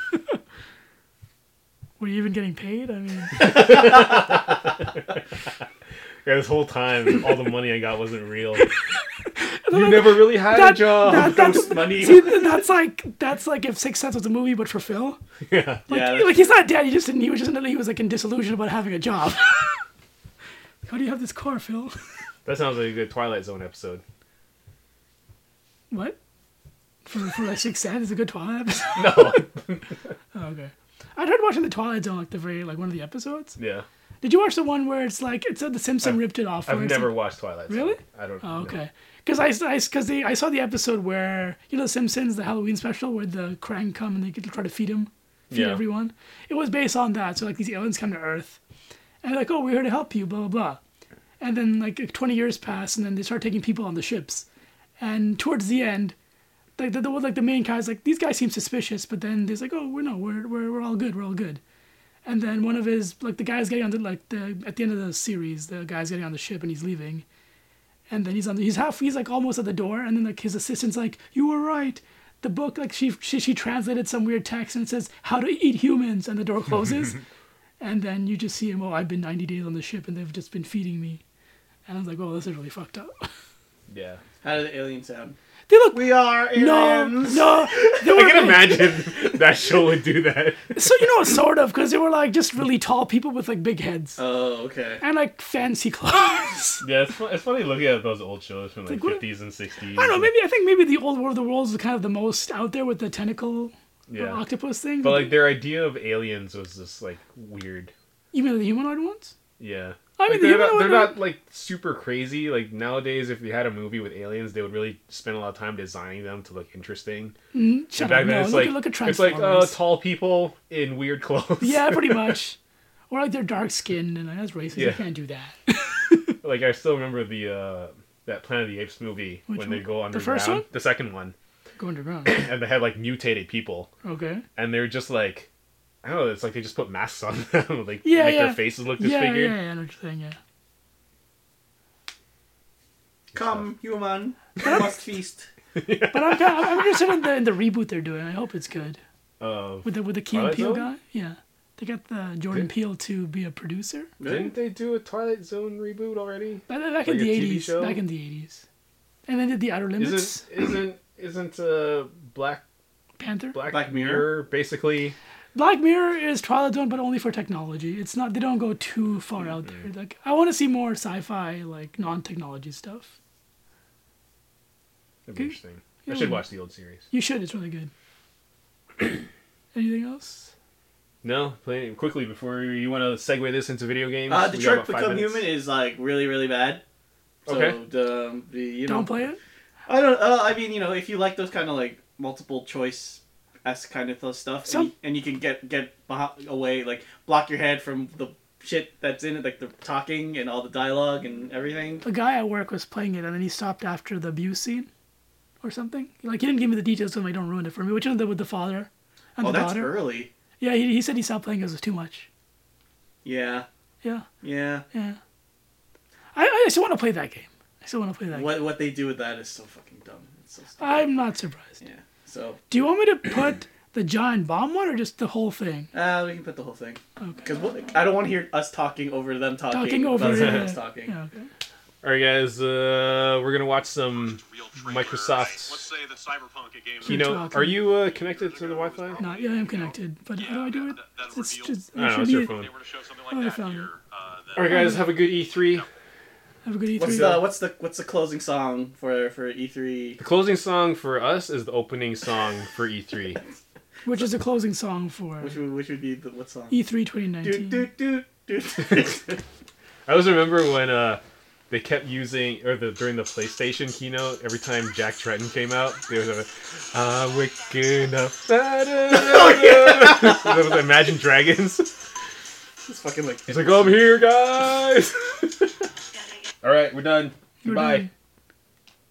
Were you even getting paid? I mean, Yeah, this whole time, all the money I got wasn't real. You never really had that, a job. that, that's, Ghost money. see, that's like that's like if Sixth Sense was a movie, but for Phil. Yeah. Like, Yeah, that's- like he's not dead. He just didn't. He was just he was like in disillusion about having a job. How do you have this car, Phil? That sounds like a good Twilight Zone episode. What? For for like Sixth Sense, it's a good Twilight episode. No. Oh, okay. I tried watching the Twilight Zone, like the very like one of the episodes. Yeah. Did you watch the one where it's like it's uh, the Simpson ripped it off? I've where it's never like- watched Twilight Zone. Really? I don't Oh, know. okay. Because I, I, cause they, I saw the episode where, you know, The Simpsons, the Halloween special, where the Krang come and they get to try to feed him, feed Yeah. everyone. It was based on that. So, like, these aliens come to Earth, and they're like, oh, we're here to help you, blah, blah, blah. And then, like, twenty years pass, and then they start taking people on the ships. And towards the end, like, the, the, like, the main guy's like, these guys seem suspicious, but then there's like, oh, we're no, we're, we're, we're all good, we're all good. And then one of his, like, the guy's getting on the, like, the, at the end of the series, the guy's getting on the ship and he's leaving. And then he's on, the, he's half, he's like almost at the door, and then like his assistant's like, "You were right. The book, like she, she, she translated some weird text, and it says how to eat humans," and the door closes, and then you just see him. Oh, I've been ninety days on the ship, and they've just been feeding me, and I was like, "Oh, this is really fucked up." Yeah. How did the alien sound? They look We are no, aliens. no. They I were can imagine that show would do that. so you know, sort of, because they were like just really tall people with like big heads Oh, okay. and like fancy clothes. Yeah, it's, fun, it's funny looking at those old shows from like Like, what- fifties and sixties. I don't know. Maybe I think maybe the old War of the Worlds is kind of the most out there with the tentacle Yeah. octopus thing. But like their idea of aliens was just like weird. You mean the humanoid ones? Yeah. I mean, Like, the they're, not, humanoid they're one- not like super crazy. Like nowadays, if you had a movie with aliens, they would really spend a lot of time designing them to look interesting. Shut And up, back then, no, it's look, like at, look at it's like uh, Transformers. tall people in weird clothes. Yeah, pretty much. Or like they're dark skinned and like, that's racist. You Yeah. can't do that. Like I still remember the uh, that Planet of the Apes movie Which when one? they go The underground. first one? The second one, Go underground. and they had like mutated people, Okay. and they're just like. I don't know, it's like they just put masks on them, like Yeah, make yeah. their faces look Yeah, yeah, disfigured. yeah, I know what you're saying, yeah. Come, human. You must feast. But I'm kind of, I'm interested in the in the reboot they're doing. I hope it's good Uh, with the with the Key and Twilight Peele Zone? guy. Yeah, They got the Jordan Peele to be a producer. Didn't they do a Twilight Zone reboot already? Back, back Like in a the T V eighties. show? Back in the eighties. And then did the Outer Limits. Isn't isn't isn't uh Black Panther. Black, Black Mirror? Mirror basically? Black Mirror is Twilight Zone, but only for technology. It's not. They don't go too far out there. Like I want to see more sci-fi, like non-technology stuff. That'd be Okay. interesting. Yeah. I should watch the old series. You should. It's really good. Anything else? No, play quickly before you want to segue this into video games. Uh, We got Detroit about five Become minutes. Human is like really really bad. So, Okay. Um, the, you know, Don't play it. I don't. Uh, I mean, you know, if you like those kind of like multiple choice s kind of th- stuff, Some- and, you, and you can get get behi- away, like block your head from the shit that's in it, like the talking and all the dialogue and everything. A guy at work was playing it, and then he stopped after the abuse scene, or something. Like he didn't give me the details, so I don't ruin it for me. Which one the with the father and Oh, the that's daughter? early. Yeah, he, he said he stopped playing because it was too much. Yeah, Yeah, yeah. yeah. I I still want to play that game. I still want to play that game. What what they do with that is so fucking dumb. It's so stupid. I'm not surprised. Yeah. So, Do you want me to put the giant bomb one or just the whole thing? uh, we can put the whole thing Okay. because I don't want to hear us talking over them talking. Talking over about yeah, us talking. yeah, okay. All right, guys. Uh, we're gonna watch some Real trailer. Microsoft Let's say the Cyberpunk game. keynote. talking. Are you uh, connected to the Wi-Fi? Not yet. I'm connected, but how do I do it? that- that It's reveal. just. I don't know, It it's should your be. phone. They were to show something Oh, like I that found here. it. Uh, that All right, guys. Have a good E three. Have a good E What's three. the what's the what's the closing song for for E three? The closing song for us is the opening song for E three. Which is the closing song for Which would which would be the what song? E three twenty Do nineteen. do do do. I always remember when uh, they kept using, or the during the PlayStation keynote, every time Jack Tretton came out, there was a, I'm waking up. Oh, yeah. That was Imagine Dragons. It's fucking like He's like, I'm here, guys. All right, we're done. We're Goodbye. done.